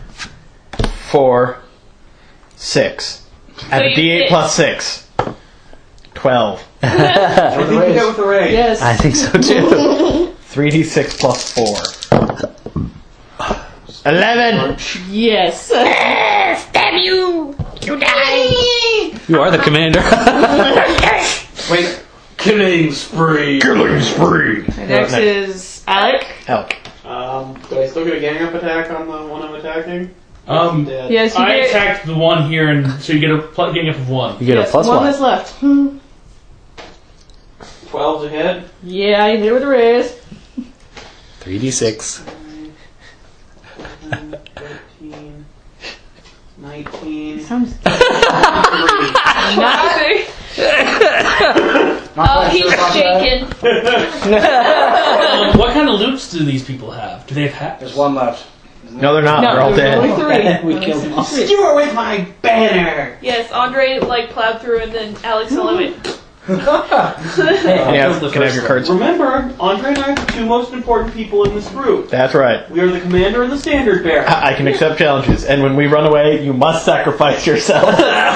4, 6. Add a you D8 hit. plus 6. 12. I think you go with the raise. Yes. I think so too. 3d6 plus 4. 11! Yes. Stab you! You die! You are the commander. Wait, killing spree. Killing spree. Next is Alec. Elk. Do I still get a gang up attack on the one I'm attacking? Dead. Yes, you I get. attacked the one here, and so you get a gang up of 1. You get Yes, a plus one 1. is left. 12's ahead. Yeah, you hit it with a raise. 3d6. 13, 19. Sounds. Nothing. Oh, he's shaking. What kind of loots do these people have? Do they have hats? There's one left. No, they're not. No, they're all there's dead. only 3. We killed them all. Three. Skewer with my banner. Yes, Andre plowed through, and then Alex went. Yeah, can I have your cards? Remember, Andre and I are the two most important people in this group. That's right. We are the commander and the standard bearer. I can accept challenges, and when we run away, you must sacrifice yourself.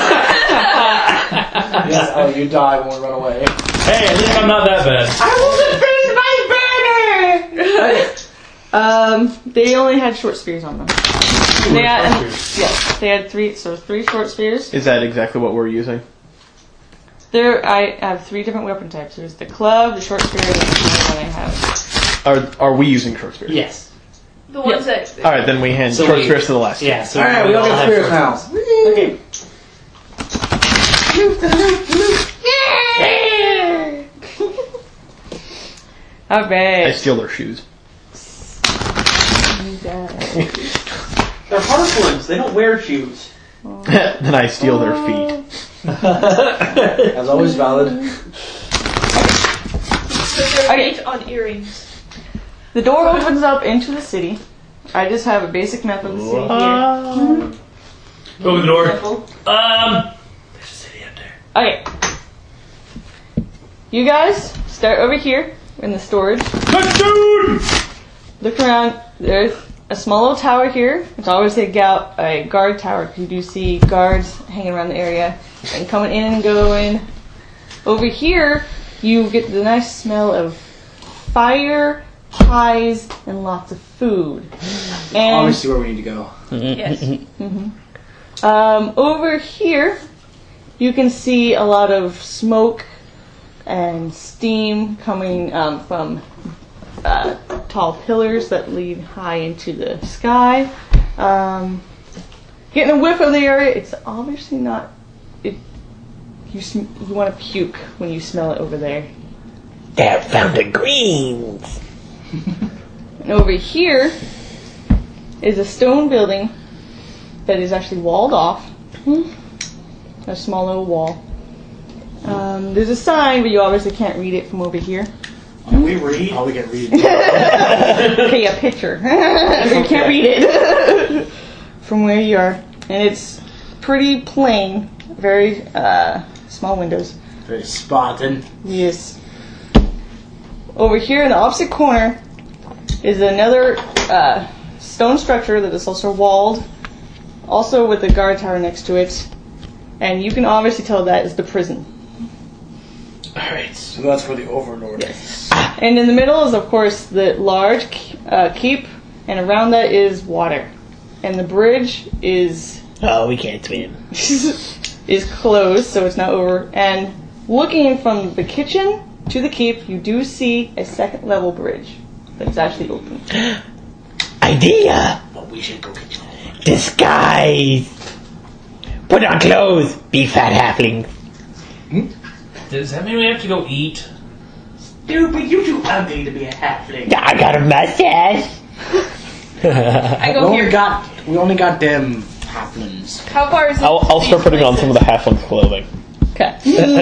Yes, oh, you die when we run away. Hey, at least I'm not that bad. They only had short spears on them. They had, yes, they had 3 short spears. Is that exactly what we're using? I have 3 different weapon types. There's the club, the short spear, and the one I have. Are we using short spears? Yes. The ones that. All right, then we hand So short we- spears to the last. Yeah, so Alright, we all get spears now. Okay. How I bad. steal their shoes. They're Harflings. They don't wear shoes. Then I steal their feet. As always, valid. So they're made on earrings. The door opens up into the city. I just have a basic map of the city here. Open the door. Simple. There's a city up there. Okay. You guys start over here in the storage. Look around. There's a small little tower here. It's always a guard tower. You do see guards hanging around the area and coming in and going. Over here, you get the nice smell of fire, pies, and lots of food. And Obviously where we need to go. Yes. over here, you can see a lot of smoke and steam coming from tall pillars that lead high into the sky. Getting a whiff of the area, it's obviously not. You want to puke when you smell it over there. They have found the greens. And over here is a stone building that is actually walled off. A small little wall. There's a sign, but you obviously can't read it from over here. Can we read? All we can read. Okay, a picture. You can't read it from where you are. And it's pretty plain. Very small windows. Very Spartan. Yes. Over here in the opposite corner is another stone structure that is also walled, also with a guard tower next to it. And you can obviously tell that is the prison. Alright, so that's where the Overlord is. And in the middle is, of course, the large keep, and around that is water. And the bridge is Oh, we can't swim. is closed, so it's not over. And looking from the kitchen to the keep, you do see a second level bridge that's actually open. Idea. But we should go get you. Disguise. Put on clothes. Be fat halfling. Does that mean we have to go eat? Stupid, you too ugly to be a halfling. I got a mustache. I go here. We only got them halflings. How far is it? I'll start putting on some of the halfling's clothing. Okay.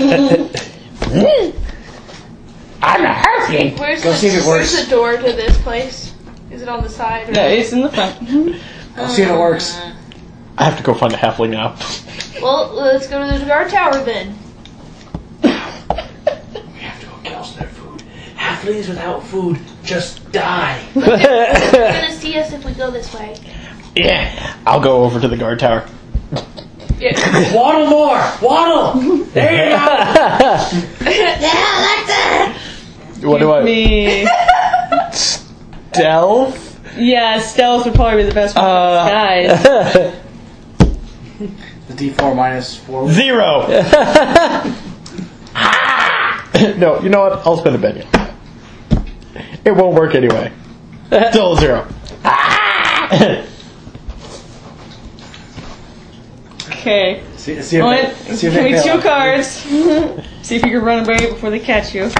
I'm a halfling. Where's Go see if it where's works. the door to this place? Is it on the side? Or No, it's in the front. I'll see if it works. I have to go find a halfling now. Well, let's go to the guard tower then. We have to go kill some of their food. Halflings without food Just die. They're gonna see us if we go this way. Yeah, I'll go over to the guard tower. Yeah. Waddle more! Waddle! There you go! What do I? Me. Stealth? Yeah, stealth would probably be the best one. Guys. The D4 minus 4. 0! No, you know what? I'll spend a penny. It won't work anyway. Still 0. Okay. See if Give they me fail. 2 cards. See if you can run away before they catch you.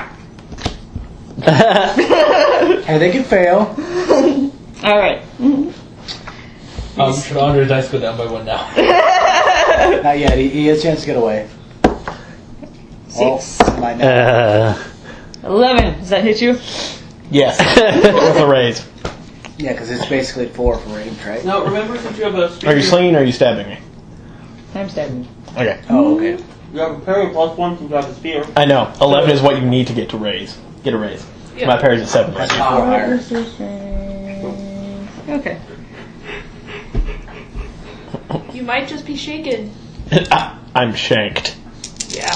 Hey, they can fail. Alright. Should Andre's dice go down by 1 now? Not yet. He has a chance to get away. 6. Oh, my now. 11. Does that hit you? Yes. With a raise. Yeah, because it's basically 4 for range, right? No, remember since you have a spear, Are you slinging or are you stabbing me? I'm stabbing. Okay. Oh, okay. you have a parry +1 since you have a spear. I know. 11 is what you need to get a raise. Yeah. My parry's at 7. That's power higher. Okay. You might just be shaken. I'm shanked. Yeah.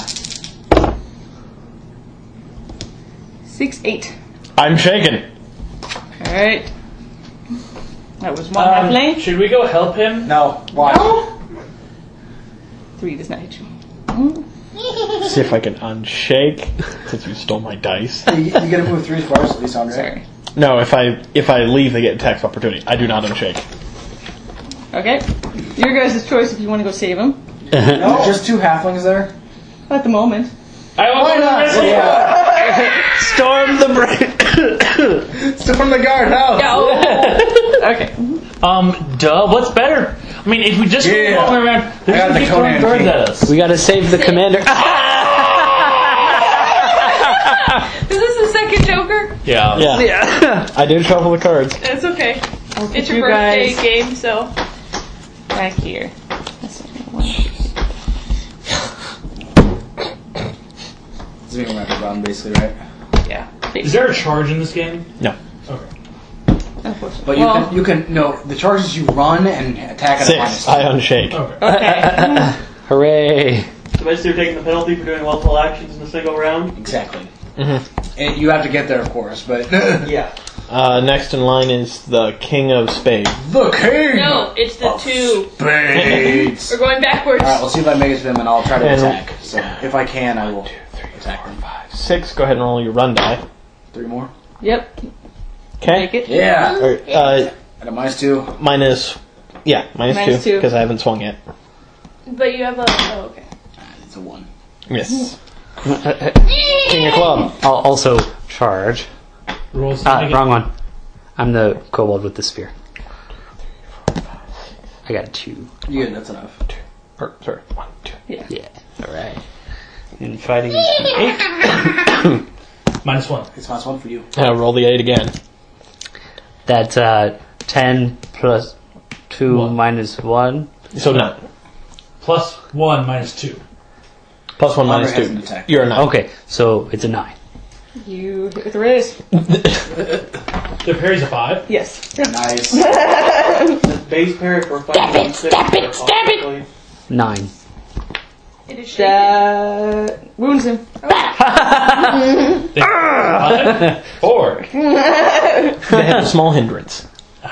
6, 8. I'm shaken. Alright. That was 1 half lane. Should we go help him? No. Watch. 3 does not hit you. See if I can unshake since you stole my dice. You gotta move 3 squares at least, Andre. Sorry. No, if I leave, they get attack of opportunity. I do not unshake. Okay. Your guys' choice if you want to go save him. No, just 2 halflings there. At the moment. I want Why not? Yeah. Storm the break. Storm the guard house. No. Okay. Duh, what's better? I mean, if we just Yeah. go all the way around, they're I got just the gonna keep throwing Conan guards King. at us. We gotta save the commander. Is this the second Joker? Yeah. Yeah. I did shuffle the cards. It's okay. It's you your birthday guys- game, so. Back here. That's It's being rapid round, basically, right? Yeah. Is there a charge in this game? No. Okay. But you can no the charges you run and attack at a minus 6. I unshake. Okay. Okay. Hooray. So basically, you're taking the penalty for doing multiple actions in a single round. Exactly. Mm-hmm. And you have to get there, of course, but Yeah. Next in line is the King of Spades. the king. No, it's the of 2. Spades. We're going backwards. All right, we'll see if I make it to them, and I'll try to And- attack. So if I can, I will attack them. 6. Go ahead and roll your run die. 3 more. Yep. Okay. Take it. Yeah. Or, At a -2. minus 2 2. because I haven't swung yet. But you have a. Oh, okay. It's a 1. Yes. King of Club. I'll also charge. Roll something. Wrong one. I'm the kobold with the spear. I got a 2. Yeah, that's enough. Sorry. 1, 2. Yeah. Yeah. Alright. And fighting is 8. -1. It's -1 for you. Roll the 8 again. That's 10 plus 2 1. minus 1. So 9. +1 -2. +1 Andre minus has an 2. attack. You're a 9. Okay, so it's a 9. You hit with the raise. Their parry's a 5. Yes. Nice. The base parry for 5 Stab it. 9. It is shaken. That wounds him. 4. They have a small hindrance.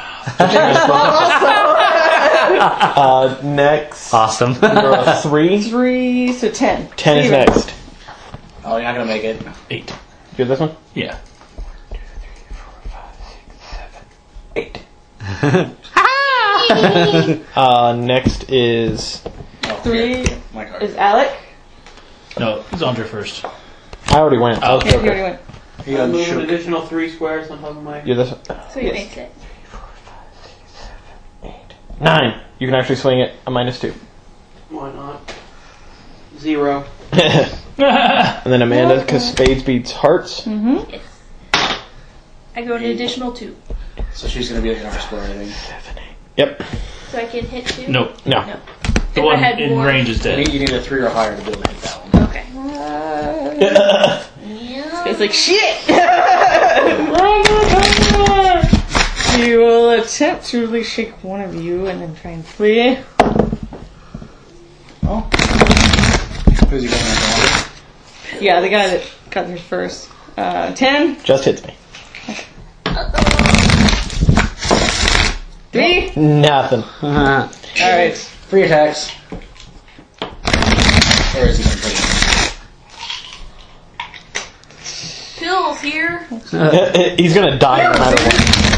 Next. Awesome. You're a 3. 3, so 10. 10 is Even. next. Oh, you're not gonna make it. 8. Do this one? Yeah. 8. Next is. Oh, 3 my card. is Alec. No, it's Andre first. I already went. Oh, Yeah, he already went. He I move an shook. additional 3 squares on top of my. You're this one. So you make it. 9. You can actually swing it a -2. Why not? 0. And then Amanda, because spades beats hearts. Mm-hmm. I go an additional 2. So she's gonna be in our square, I think. Yep. So I can hit 2? Nope. No. No. The If I one had in more- range is dead. You need a 3 or higher to be able to hit that one. Okay. It's like, shit! He will attempt to really shake one of you and then try and flee. Oh. Who's he going after? Yeah, the guy that got there first. 10. Just hits me. 3. Nothing. Alright. Free attacks. Or is he going to put Pills here. He's gonna die no matter what.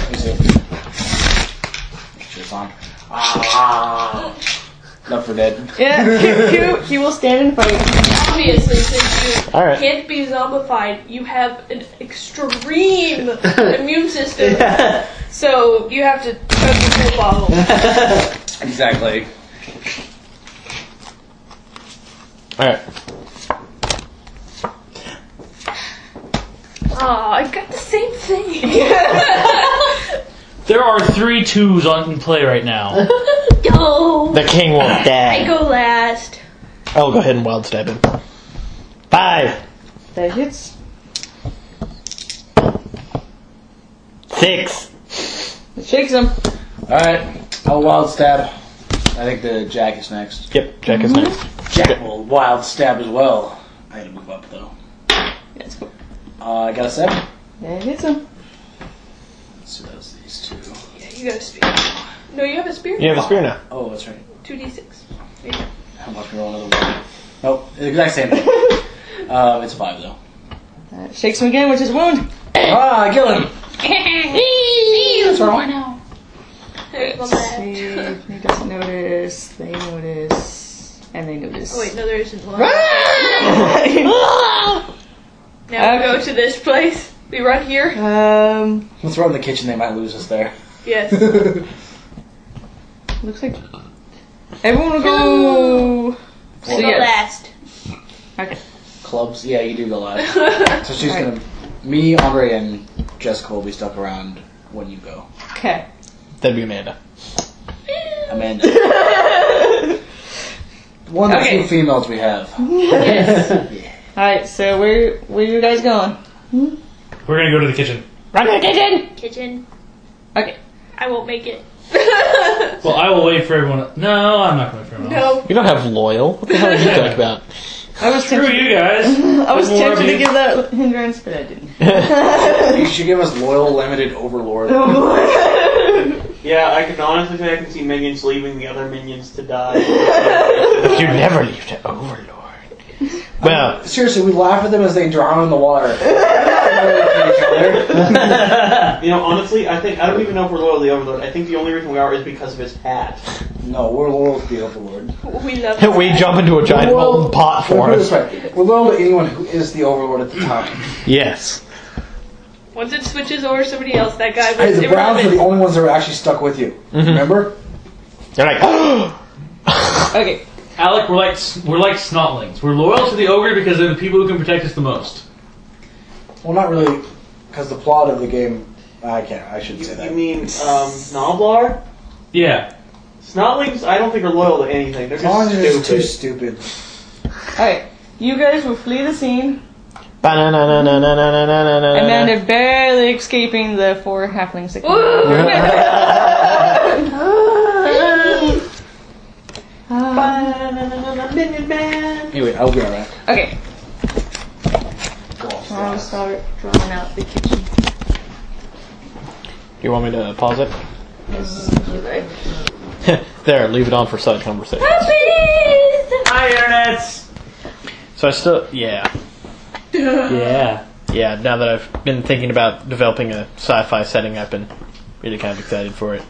Shit's on. Left for dead. Yeah, he will stand and fight. Obviously, since you Alright. can't be zombified, you have an extreme immune system. So you have to chug the whole bottle. Exactly. Alright. Aw, I got the same thing. There are 3 2s in play right now. Go. The king won't die. I go last. I'll go ahead and wild stab him. 5. That hits. 6. It shakes him. Alright, I'll wild stab. I think the Jack is next. Yep, Jack is next. Jack will wild stab as well. I gotta move up though. That's cool. I got a 7. That hits him. So that's these 2. Yeah, you got a spear. No, you have a spear? You have a spear now. Oh, that's right. 2d6. There you go. How much we roll another one? Nope, the exact same thing. It's a 5 though. That shakes him again, which is a wound. I kill him! That's right now. There's one left. See, he doesn't notice. They notice. And they notice. Oh wait, no, there isn't one. Now we go to this place. We run here. Let's run in the kitchen, they might lose us there. Yes. Looks like everyone will go. I go last. Okay. Clubs? Yeah, you do go last. So she's gonna. Me, Andre, and Jessica will be stuck around when you go. Okay. That'd be Amanda. Amanda. One of the few females we have. Yes. Alright, so where you guys going? We're gonna go to the kitchen. Run to the kitchen! Kitchen. Okay. I won't make it. Well, I will wait for everyone. No, I'm not going to wait for everyone. No. You don't have loyal. What the hell are you talking about? I was Screw you guys. I was More tempted of to you. give that hindrance, but I didn't. You should give us loyal limited overlord. Yeah, I can honestly say I can see minions leaving the other minions to die. You never leave to Overlord. Well, seriously, we laugh at them as they drown in the water. You know, honestly, I don't even know if we're loyal to the Overlord. I think the only reason we are is because of his hat. No, we're loyal to the overlord. We love him. we jump into a giant molten pot for Put it this us. way. We're loyal to anyone who is the overlord at the time. Yes. Once it switches over to somebody else, that guy Hey, was the Browns are the irrelevant. only ones that are actually stuck with you. Remember? They're like, Okay. Alec, we're like snotlings. We're loyal to the ogre because they're the people who can protect us the most. Well, not really, because the plot of the game. I shouldn't say that. You mean Snoblar? Yeah. Snotlings, I don't think are loyal to anything. They're Snotlings are just just too stupid. stupid. Alright. You guys will flee the scene. Amanda Amanda barely escaping the 4 halflings that Minion Man! Anyway, I'll be alright. Okay. I'll start drawing out the kitchen. You want me to pause it? Yes. There, leave it on for side conversation. Hi, internets. So I still, yeah. Yeah, now that I've been thinking about developing a sci-fi setting, I've been really kind of excited for it.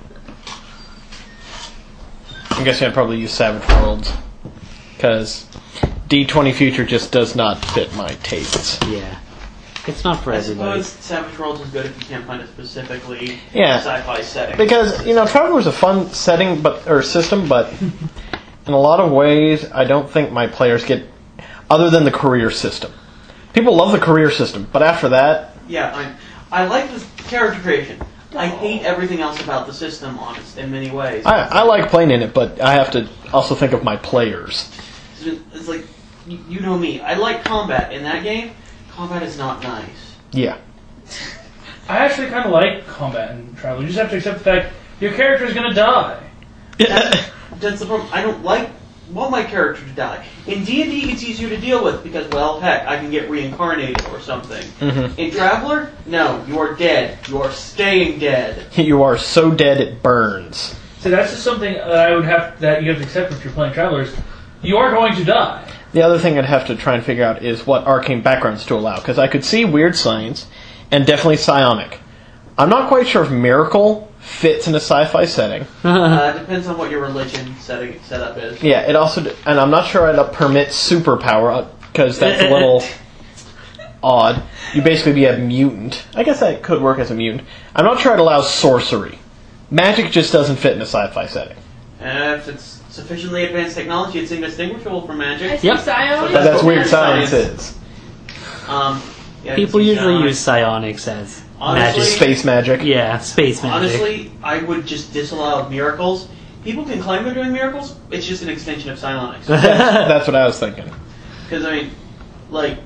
I'm guessing I'd probably use Savage Worlds, because D20 Future just does not fit my tastes. Yeah. It's not for I everybody. suppose Savage Worlds is good if you can't find a specifically Yeah. sci-fi setting. Because, Traveler's a fun setting, or system, but in a lot of ways, I don't think my players get, other than the career system. People love the career system, but after that... Yeah, I like the character creation. I hate everything else about the system, honest, in many ways. I like playing in it, but I have to also think of my players. It's like, you know me. I like combat. In that game, combat is not nice. Yeah. I actually kind of like combat in Traveler. You just have to accept the fact your character is going to die. That's the problem. I don't want my character to die. In D&D, it's easier to deal with because, well, heck, I can get reincarnated or something. Mm-hmm. In Traveler, no, you are dead. You are staying dead. You are so dead it burns. So that's just something that you have to accept if you're playing Travelers. You are going to die. The other thing I'd have to try and figure out is what arcane backgrounds to allow, because I could see weird science and definitely psionic. I'm not quite sure if miracle fits in a sci-fi setting. Depends on what your religion setup is. Yeah, it also, and I'm not sure I'd permit superpower because that's a little odd. You basically be a mutant. I guess that could work as a mutant. I'm not sure I'd allow sorcery. Magic just doesn't fit in a sci-fi setting. If it's sufficiently advanced technology, it's indistinguishable from magic. Yep. Psionics. But that's weird science is. People usually use psionics as Honestly, magic. Space magic. Yeah, space magic. Honestly, I would just disallow miracles. People can claim they're doing miracles. It's just an extension of psionics. That's what I was thinking. Because, I mean, like...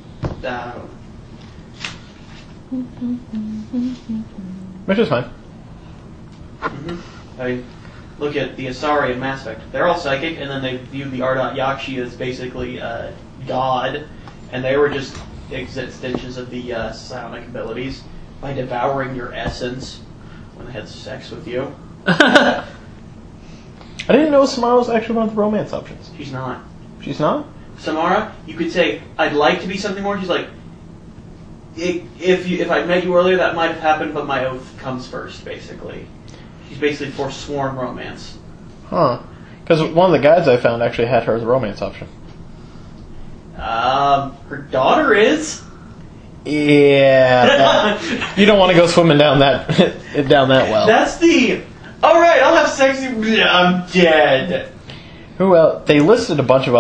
Which is fine. Mm-hmm. I look at the Asari in Mass Effect. They're all psychic, and then they view the Ardot Yakshi as basically God, and they were just extensions of the psionic abilities by devouring your essence when they had sex with you. I didn't know Samara was actually one of the romance options. She's not. She's not? Samara, you could say, I'd like to be something more. She's like, if I met you earlier, that might have happened, but my oath comes first, basically. She's basically forsworn romance. Huh. Because one of the guides I found actually had her as a romance option. Her daughter is? Yeah. You don't want to go swimming down that well. That's the... Alright, I'll have sex with you. I'm dead. Who else? They listed a bunch of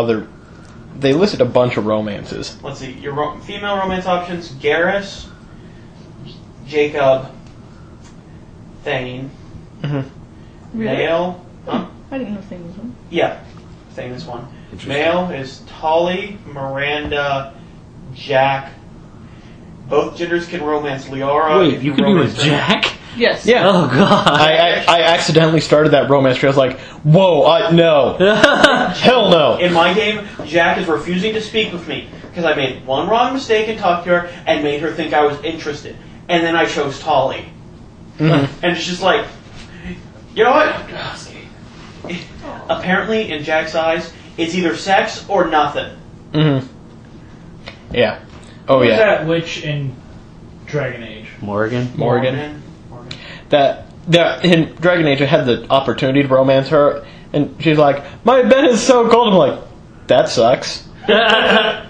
romances. Let's see. Your female romance options: Garrus, Jacob, Thane, Male. Huh? I didn't know Thane was one. Yeah, Thane is one. Male is Tolly, Miranda, Jack. Both genders can romance Liara. Wait, you can do with Jack? Yes. Yeah. Oh god. I accidentally started that romance tree. I was like, whoa, no. Hell no. In my game, Jack is refusing to speak with me because I made one wrong mistake and talked to her and made her think I was interested. And then I chose Tolly. Mm-hmm. And it's just like, you know what? Apparently, in Jack's eyes, it's either sex or nothing. Mm-hmm. Yeah. Oh, Who's yeah. that witch in Dragon Age? Morgan. That in Dragon Age, I had the opportunity to romance her, and she's like, "My bed is so cold." I'm like, "That sucks." Yeah.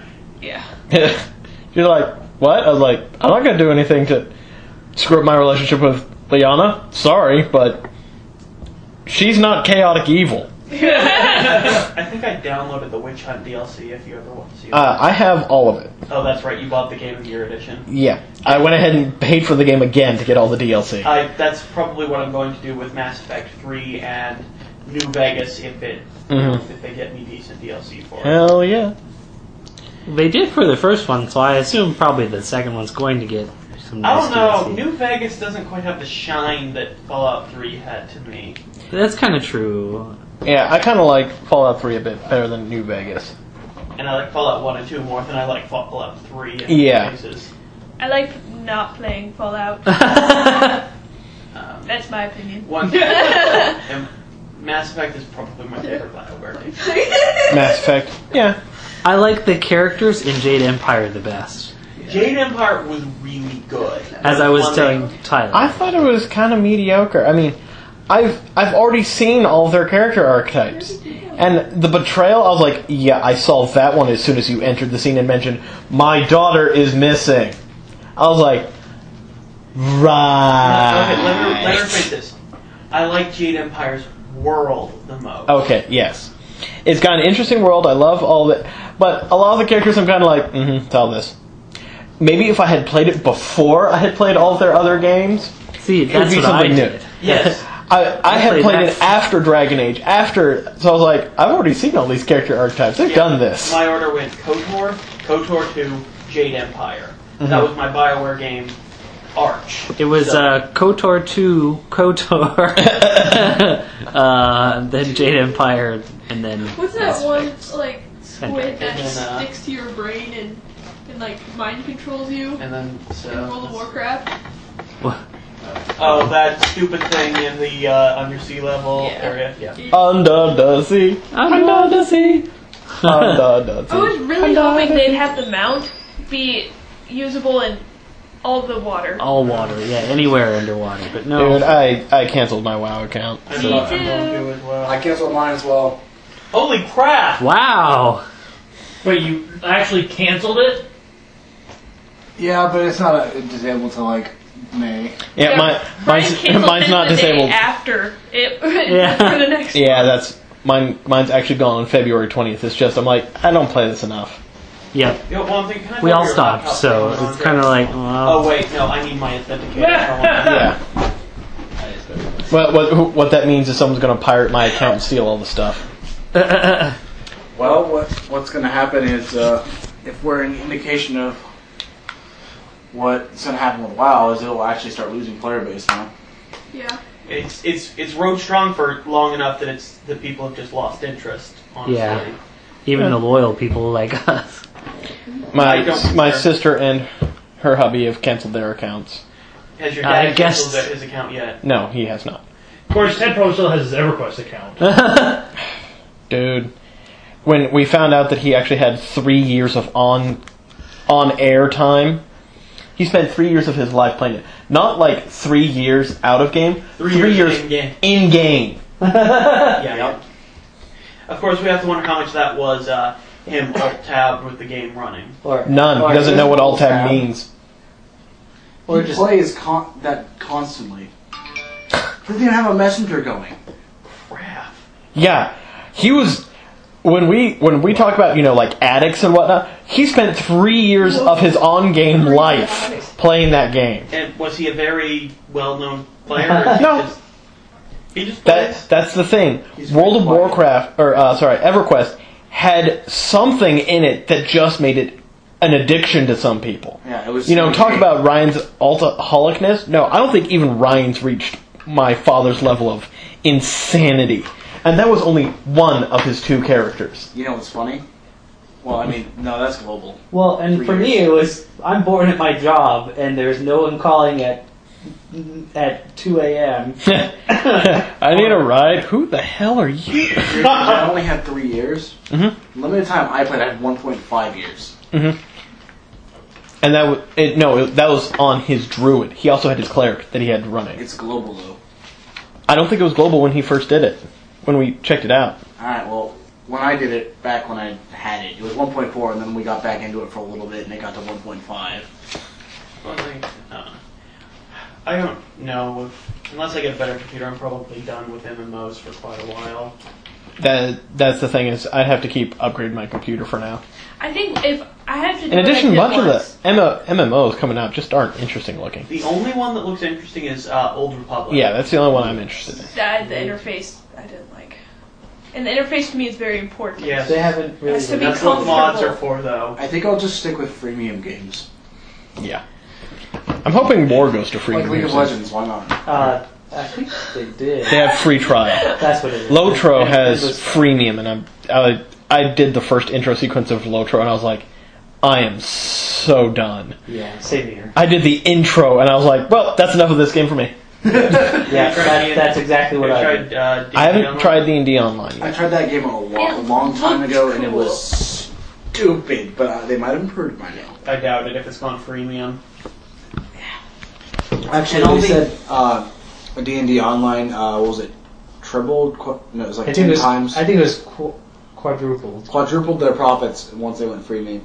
She's like, "What?" I was like, "I'm not gonna do anything to screw up my relationship with Liana. Sorry, but she's not chaotic evil." I think I downloaded the Witch Hunt DLC if you ever want to see it. I have all of it. Oh, that's right. You bought the Game of the Year edition. Yeah. I went ahead and paid for the game again to get all the DLC. That's probably what I'm going to do with Mass Effect 3 and New Vegas if they get me decent DLC for it. Hell yeah. They did for the first one, so I assume probably the second one's going to get some nice I don't know. DLC. New Vegas doesn't quite have the shine that Fallout 3 had to me. That's kind of true. Yeah, I kind of like Fallout 3 a bit better than New Vegas. And I like Fallout 1 and 2 more than I like Fallout 3 in Yeah. places. I like not playing Fallout. That's my opinion. And Mass Effect is probably my favorite BioWare game. Mass Effect. Yeah. I like the characters in Jade Empire the best. Jade Empire was really good. As I was telling Tyler. I thought it was kind of mediocre. I mean, I've already seen all of their character archetypes. And the betrayal, I was like, yeah, I solved that one as soon as you entered the scene and mentioned, my daughter is missing. I was like, right. Okay, let me rephrase this. I like Jade Empire's world the most. Okay, yes. It's got an interesting world. I love all of it. But a lot of the characters, I'm kind of like, tell this. Maybe if I had played it before I had played all of their other games, see, it would be what something I new. did. Yes. I had played it after Dragon Age, so I was like, I've already seen all these character archetypes. They've done this. My order went KOTOR, KOTOR 2, Jade Empire. That was my BioWare game Arch. It was KOTOR 2, KOTOR, then Jade Empire, and then. What's that one like squid that And then, sticks to your brain and like mind controls you? And then in World of Warcraft. What? Oh, that stupid thing in the under sea level area. Yeah. Under the sea. Under the sea. Under the sea. I was really hoping they'd have the mount be usable in all the water. All water, yeah, anywhere underwater, but no. Dude, I canceled my WoW account. Me too. I canceled mine as well. Holy crap! Wow! Wait, you actually canceled it? Yeah, but it's not disabled till like May. Yeah, Brian canceled mine's it not the day disabled. after it Yeah. for the next Yeah, that's mine's actually gone on February 20th. It's just I'm like, I don't play this enough. Yep. You know, one thing, can I We tell all you stopped, about so how it's kind of like, Oh well. wait, no, I need my authenticator. Yeah. What that means is someone's going to pirate my account and steal all the stuff. Well, what's going to happen is if we're an indication of what's going to happen with WoW, is it'll actually start losing player base now. Yeah. It's rode strong for long enough that people have just lost interest. Honestly. Yeah. Even the loyal people like us. My sister and her hubby have canceled their accounts. Has your I dad guess- canceled his account yet? No, he has not. Of course, Ted probably still has his EverQuest account. Dude, when we found out that he actually had 3 years of on-air time, he spent 3 years of his life playing it. Not like 3 years out of game. 3 years in-game. In game. Yeah. Of course, we have to wonder how much that was him alt-tabbed with the game running. None. He doesn't know what alt-tab means. Or he plays that constantly. He doesn't even have a messenger going. Crap. Yeah, he was. When we talk about like addicts and whatnot, he spent 3 years of his on-game life playing that game. And was he a very well-known player? Or No. He just plays? That's the thing. World of Warcraft, EverQuest had something in it that just made it an addiction to some people. Yeah, it was. Talk about Ryan's alcoholicness. No, I don't think even Ryan's reached my father's level of insanity. And that was only one of his 2 characters. You know what's funny? Well, I mean, no, that's global. Well, and 3 for me, it was I'm bored at my job, and there's no one calling at 2 a.m. I need a ride. Who the hell are you? I only had 3 years. Mhm. Limited time I played, I had 1.5 years. Mhm. And that was on his druid. He also had his cleric that he had running. It's global though. I don't think it was global when he first did it. When we checked it out. Alright, well, when I did it, back when I had it, it was 1.4, and then we got back into it for a little bit, and it got to 1.5. Well, I don't know. Unless I get a better computer, I'm probably done with MMOs for quite a while. That's the thing is I'd have to keep upgrading my computer for now. I think if I have to do In addition, it, a I bunch did of once. the MMOs coming out just aren't interesting looking. The only one that looks interesting is Old Republic. Yeah, that's the only one I'm interested in. The interface I didn't like. And the interface to me is very important. Yes. They haven't really. Has to be That's what mods are comfortable. for, though. I think I'll just stick with freemium games. Yeah. I'm hoping War goes to free. Like League of soon. Legends, why not? I think they did. They have free trial. That's what it is. Lotro It has was- freemium, and I did the first intro sequence of Lotro, and I was like, I am so done. Yeah, same here. I did the intro, and I was like, well, that's enough of this game for me. Yeah, that's exactly what I did. I haven't tried D&D Online I yet. tried that game a long time ago, and it was stupid, but they might have improved by now. I doubt it if it's gone freemium. Actually, And they only- said D&D Online, what was it? Tripled? No, it was like I 10 think it was. times. I think it was quadrupled. Quadrupled their profits once they went freemium.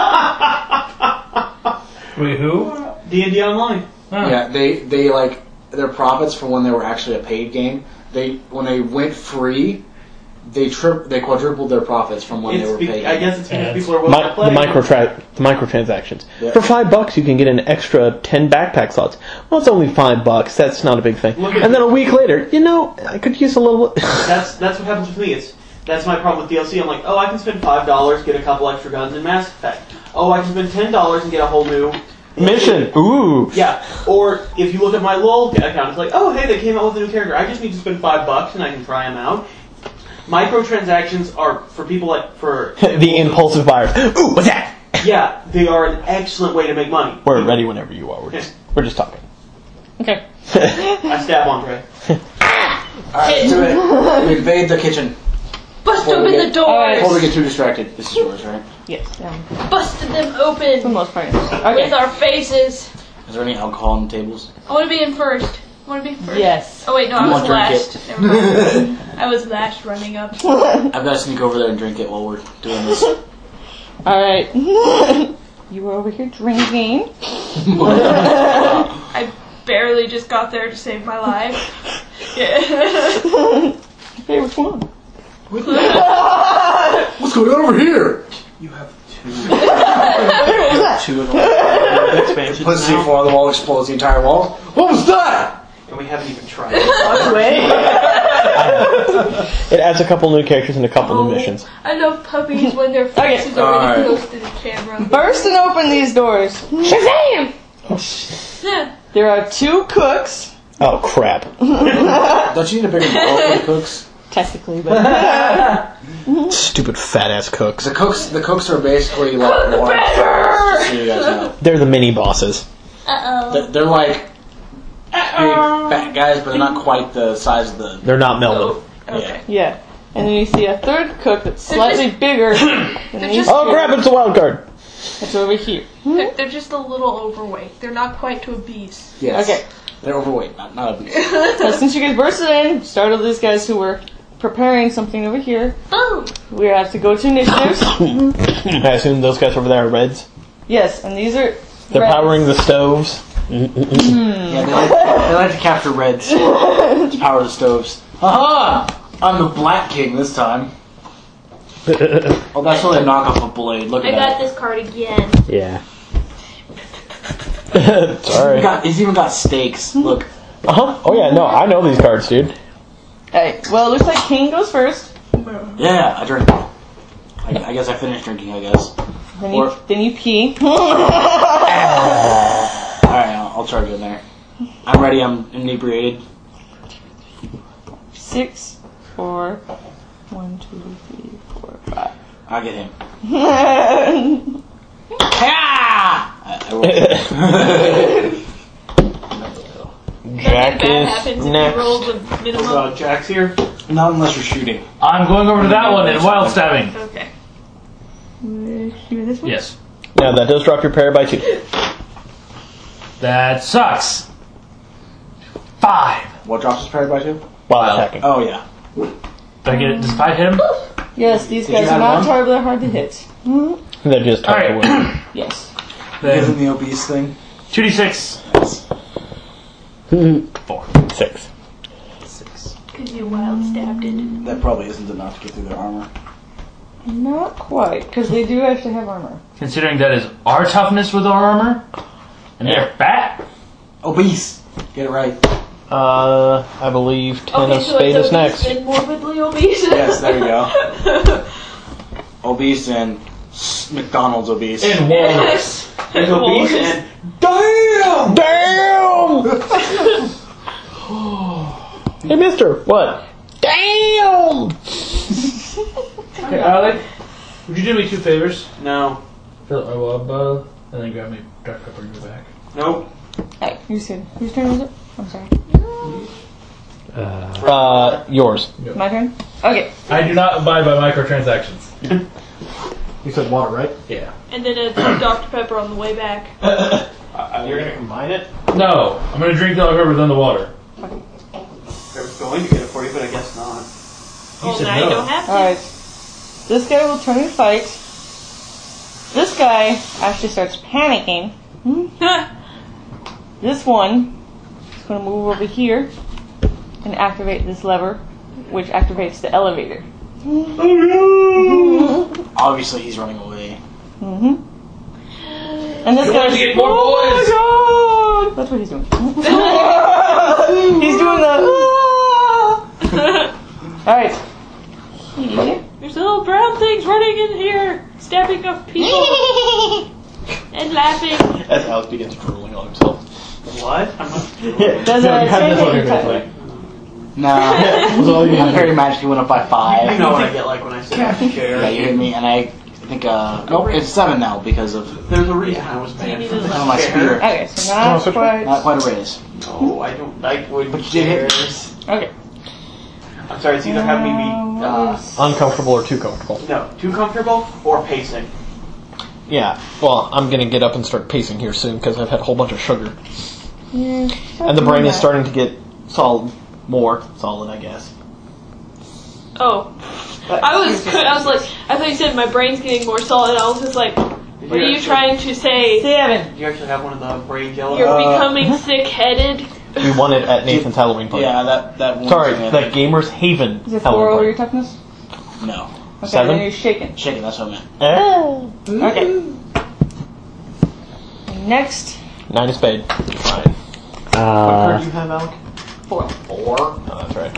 Wait, who? D&D Online. Yeah, they like their profits from when they were actually a paid game. When they went free, they quadrupled their profits from when they were paid. I guess it's because people are willing to play. The microtransactions. Yeah. For $5, you can get an extra 10 backpack slots. Well, it's only $5. That's not a big thing. Look at And then a week later, I could use a little. That's what happens with me. That's my problem with DLC. I'm like, oh, I can spend $5, get a couple extra guns in Mass Effect. Oh, I can spend $10 and get a whole new Mission. Ooh. Yeah. Or if you look at my LOL account, it's like, oh hey, they came out with a new character. I just need to spend $5 and I can try them out. Microtransactions are for people like for The impulsive buyers. Ooh, what's that? yeah, they are an excellent way to make money. We're ready whenever you are. We're just talking. Okay. I stab Andre. Alright, do it. We invade the kitchen. Bust Before we open get- the doors. Before we get too distracted. This is yours, right? Yes. Busted them For the open most part. with Okay. our faces. Is there any alcohol on the tables? I want to be in first. I want to be first. Yes. Oh wait, no, I You was want to drink last. Never mind. I was last running up. I've got to sneak over there and drink it while we're doing this. Alright. You were over here drinking. I barely just got there to save my life. Yeah. Okay, which one? What's going on over here? You have Two of them. expansions Let's see now, if one of the wall explodes the entire wall. What was that? and we haven't even tried. It adds a couple new characters and a couple new missions. I love puppies when their faces are Alright. really close to the camera. Bursting open these doors. Shazam! There are 2 cooks. Oh crap! Don't you need a bigger bowl for the cooks? Technically, but. Stupid fat ass cooks. The cooks are basically like more. So you guys know. They're the mini bosses. They're like big fat guys, but they're not quite the size of the. They're not Melvin. Okay. Yeah. And then you see a 3rd cook that's slightly bigger than these Oh 2. crap! It's a wild card. It's over here. They're just a little overweight. They're not quite to a beast. Yes. Okay. They're overweight, not obese. So since you guys bursted in, started these guys who were preparing something over here. Boom! We have to go to initiatives. I assume those guys over there are reds. Yes, and these are. They're reds. powering the stoves. Yeah, they like to capture reds to power the stoves. Aha! I'm the Black King this time. Oh, that's really a knockoff of Blade. Look I at got that. this card again. Yeah. Sorry. He's even got stakes. Look. Oh yeah, no, I know these cards, dude. Hey, well, it looks like King goes first. Yeah, I drink. I guess I finished drinking, I guess. Then you pee. Alright, I'll charge in there. I'm ready, I'm inebriated. 6, 4, 1, 2, 3, 4, 5. I'll get him. Jack That is happens if next. you roll the minimum. Jack's here. Not unless you're shooting. I'm going over to that one and wild stabbing. Okay. This one? Yes. Yeah, that does drop your parry by 2. That sucks. 5. What drops his parry by 2? While attacking. Oh, yeah. Did I get it? Does 5 hit him? Yes, these Did you guys are add not one? terribly hard to hit. They're just hard to win. Yes. Give him Then the obese thing. 2d6. 4. 6. 6. Because you wild stabbed it. That probably isn't enough to get through their armor. Not quite, because they do actually have armor. Considering that is our toughness with our armor, and they're fat. Obese! Get it right. I believe Ten of so Spade it's is next. obese and morbidly obese. Yes, there you go. Obese and McDonald's obese. And walrus. There's obese and Damn! Damn! Hey, mister, what? Damn! Okay, Alec, would you do me 2 favors? no, Fill up my water bottle, and then grab me Dr. Pepper in your back. nope. Hey, who's turn is it? I'm sorry. Yours. My turn? Okay. I do not abide by microtransactions. You said water, right? Yeah. And then a Dr. Pepper on the way back. You're gonna combine it? No, I'm gonna drink Dr. Pepper, then the water. I was going to get it for you, but I guess not. Well, said now no. you don't have to. Alright. This guy will turn and fight. This guy actually starts panicking. This one is going to move over here and activate this lever, which activates the elevator. Obviously, he's running away. And this You guy want to get more boys? Oh my god! That's what he's doing. He's doing the. Alright. There's little brown things running in here, stabbing up people. and laughing. As Alex begins drooling on himself. What? I'm not. Does No, a you have this one second here, touch? No, my parry magically went up by 5. You know what I get like when I sit on the chair. Yeah, you hit me, and I think nope, it's 7 now because of There's a reason I was mad for because of my spear. Okay, so not quite. Not quite a raise. No, I don't like wooden But you did hit me. chairs. Okay. I'm sorry, it's either having me be Uncomfortable or too comfortable? no, too comfortable or pacing. Yeah. Well, I'm gonna get up and start pacing here soon because I've had a whole bunch of sugar, Yeah, and the brain is starting to get more solid, I guess. Oh. I was like, I thought you said my brain's getting more solid. I was just like, what are you trying to say? 7. Do you actually have one of the brain jello? You're becoming sick-headed? We won it at Nathan's Halloween party. Yeah, that one. Sorry, the Gamers Haven Is it 4 Halloween over party. your toughness? No. Okay, 7? then you're shaking. Shaking, that's what I meant. Okay. Next. 9 of spade. Fine. What card do you have, Alec? 4. 4? Oh, that's right.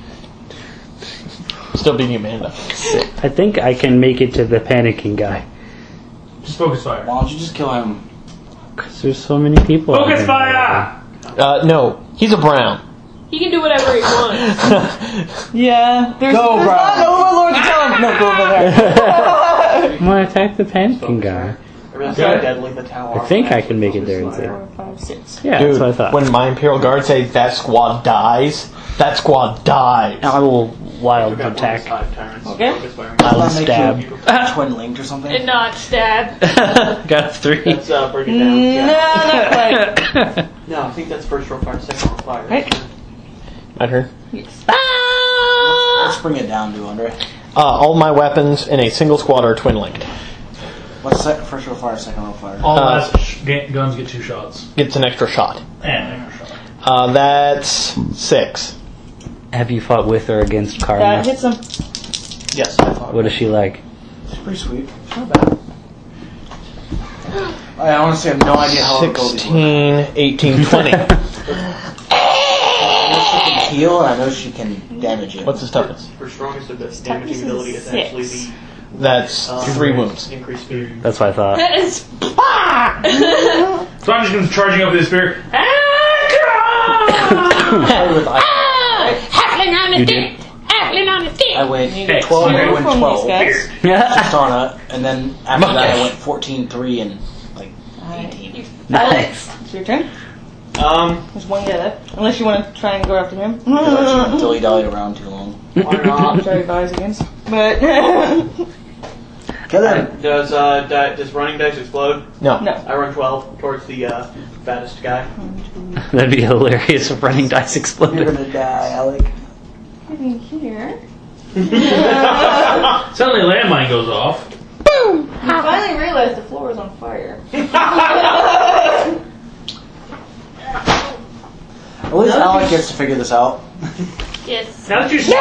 Still beating Amanda. I think I can make it to the panicking guy. Just focus fire. Why don't you just kill him? Because there's so many people. out Focus there. fire! No, he's a brown. He can do whatever he wants. Yeah. There's Go, not Brown. an overlord to tell him. No, go over there. I'm gonna attack the panicking guy. I realize how deadly the tower. I think I can make it there and say. 4, 5, 6. Yeah, Dude, that's what I thought. when my Imperial Guard say that squad dies, that squad dies. I will wild I've got attack. 5 tyrants. Okay. Focus firing. Wild stab. Twin linked or something? And not stab. Got 3. Let's bring it down. No, Yeah. not quite. No, I think that's first roll fire, second roll fire. Right. My turn. Let's bring it down to Andre. All my weapons in a single squad are twin linked. What's first roll fire, second roll fire? All last guns get 2 shots. Gets an extra shot. And an extra shot. That's 6. Have you fought with or against That Karma? hits him. Yes, I thought. What is she like? It's pretty sweet. It's not bad. I honestly have no idea how it goes. 16, 18, 20. I know she can heal, and I know she can damage it. What's his toughness? Her strongest Toughness damaging is ability is 6. actually the That's 3 wounds. increased speed. That's what I thought. That is. So I'm just going to charging up with the spear. Hackling on You a did? dick! Hackling on a dick! I went Hey, 12, I went From 12. these guys. Just on it, and then after that I went 14, 3, and like 18. Alex, it's your turn. There's one guy left. Unless you want to try and go after him. Because I dilly-dallied around too long. Why not? Which I advise against. But Kill him! Does running dice explode? No. no. I run 12 towards the fattest guy. That'd be hilarious if running dice You're exploded. gonna die, Alec. Getting here. Suddenly a landmine goes off. You finally realize the floor is on fire. At least Alec gets to figure this out. Yes. Now that you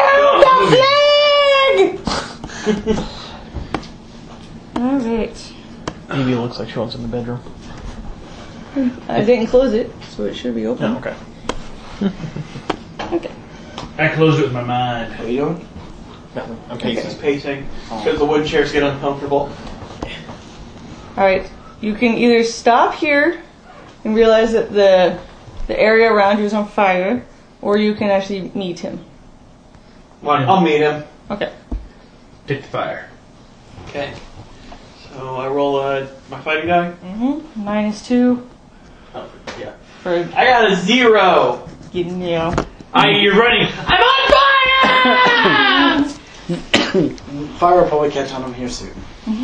Alright. Evie looks like she wants in the bedroom. I didn't close it, so it should be open. Okay. Okay. I closed it with my mind. What are you doing? No, I'm He's pacing. pacing because the wooden chairs get uncomfortable. Alright. You can either stop here and realize that the area around you is on fire, or you can actually meet him. I'll meet him. Okay. Pick the fire. Okay. So I roll my fighting die. Mm-hmm. -2 Oh, yeah. for I got a 0. getting, you know. You're running. I'm on fire! Fire will probably catch on him here soon.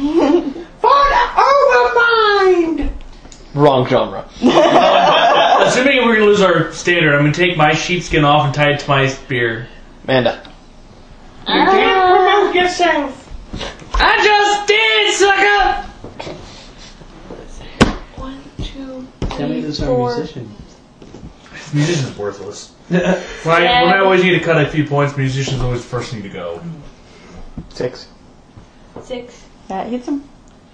Wrong genre. Assuming we're going to lose our standard, I'm going to take my sheepskin off and tie it to my spear. Amanda. You can't promote yourself. I just did, sucker! 1, 2, Tell me 3, this are 4. musician. Musician's worthless. when I always need to cut a few points, musician's always the first thing to go. 6. 6. That hits him.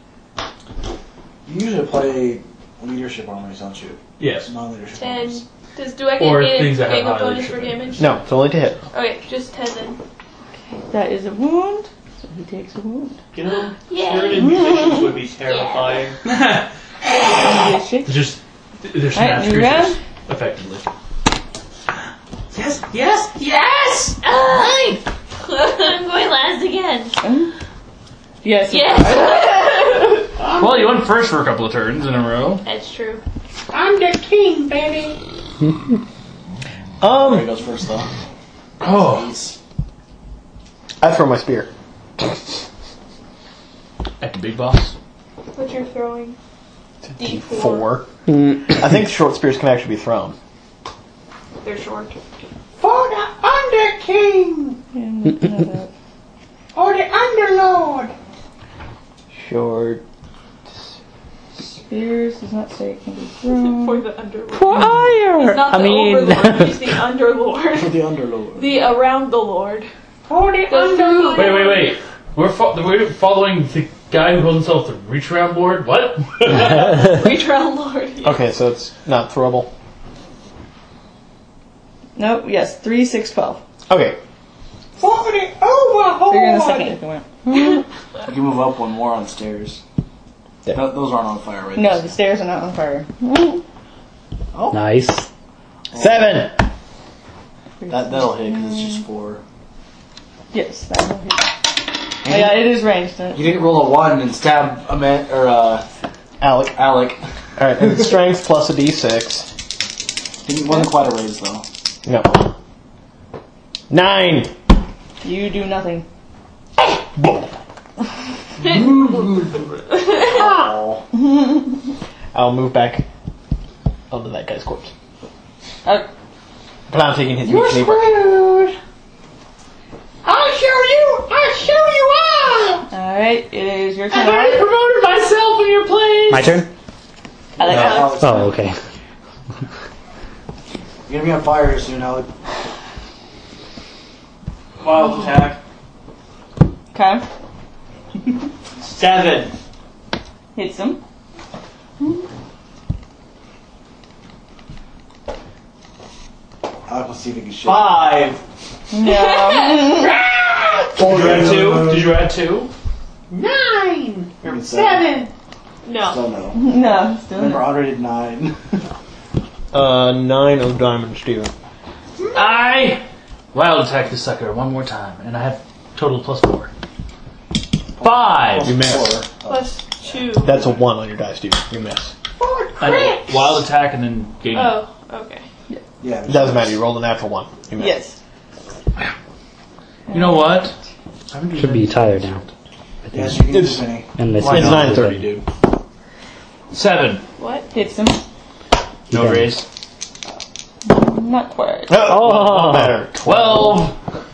You usually play leadership armies, don't you? Yes. Non-leadership 10. armies. Do I Or get things that have a high bonus for leadership. damage? No, it's only to hit. Okay, just 10 then. That is a wound, so he takes a wound. You know, Yay. spirited musicians would be terrifying. It's just there's Alright, snaps new creatures, round. effectively. Yes! I'm going last again. Yes. Yes! Well, you went first for a couple of turns in a row. That's true. I'm the king, baby. Barry goes first though. Oh. I throw my spear. At the big boss. What you're throwing? D4. 4. I think short spears can actually be thrown. They're short. For the Under King or the Underlord. Short. Spears does not say it can be thrown. For the Underlord. For ire! He's not the Overlord, he's the Underlord. For the Underlord. The Around the Lord. For the Underlord. Wait. We're following the guy who calls himself the Reach Around Lord? What? Reach Around Lord. Okay, so it's not throwable. Nope, yes, 3, 6, 12. Okay. For the Overlord. So you're in the second if you want. You can move up one more on stairs. Yeah. No, those aren't on fire, right? No, the stairs are not on fire. Nice. 7. That'll hit because it's just 4. Yes, that will hit. Oh, yeah, it is ranged. You didn't roll a 1 and stab Alec. Alec. Alright, and it's strength plus a d6. It wasn't quite a raise though. No. 9. You do nothing. I'll move back onto that guy's corpse. Okay. But I'm taking his You're meat neighbor. screwed. I'll show you all. Alright, it is your turn. I already promoted myself in your place! My turn? I like Alex. Oh, okay. You're gonna be on fire here soon, Alec. Wild attack. Okay. 7. Hits him. Alec will see if he can shoot. 5. No. Did you add 2? 9. Maybe 7. No. Still no. No, still Remember, no. Andre did 9. 9 of diamonds, Steven. I wild attack this sucker one more time, and I have total plus 4. 5! You miss. Plus 2. That's a 1 on your dice, Steven. You miss. I wild attack and then gain. Oh, okay. Yeah. It doesn't matter, you rolled a natural 1. You miss. Yes. You know what? Should be Tyler now. Yes, you can It's- use any. Unless It's 9:30, dude. 7. What? Hits him. No Yeah. raise. Not quite. Oh, better. 12.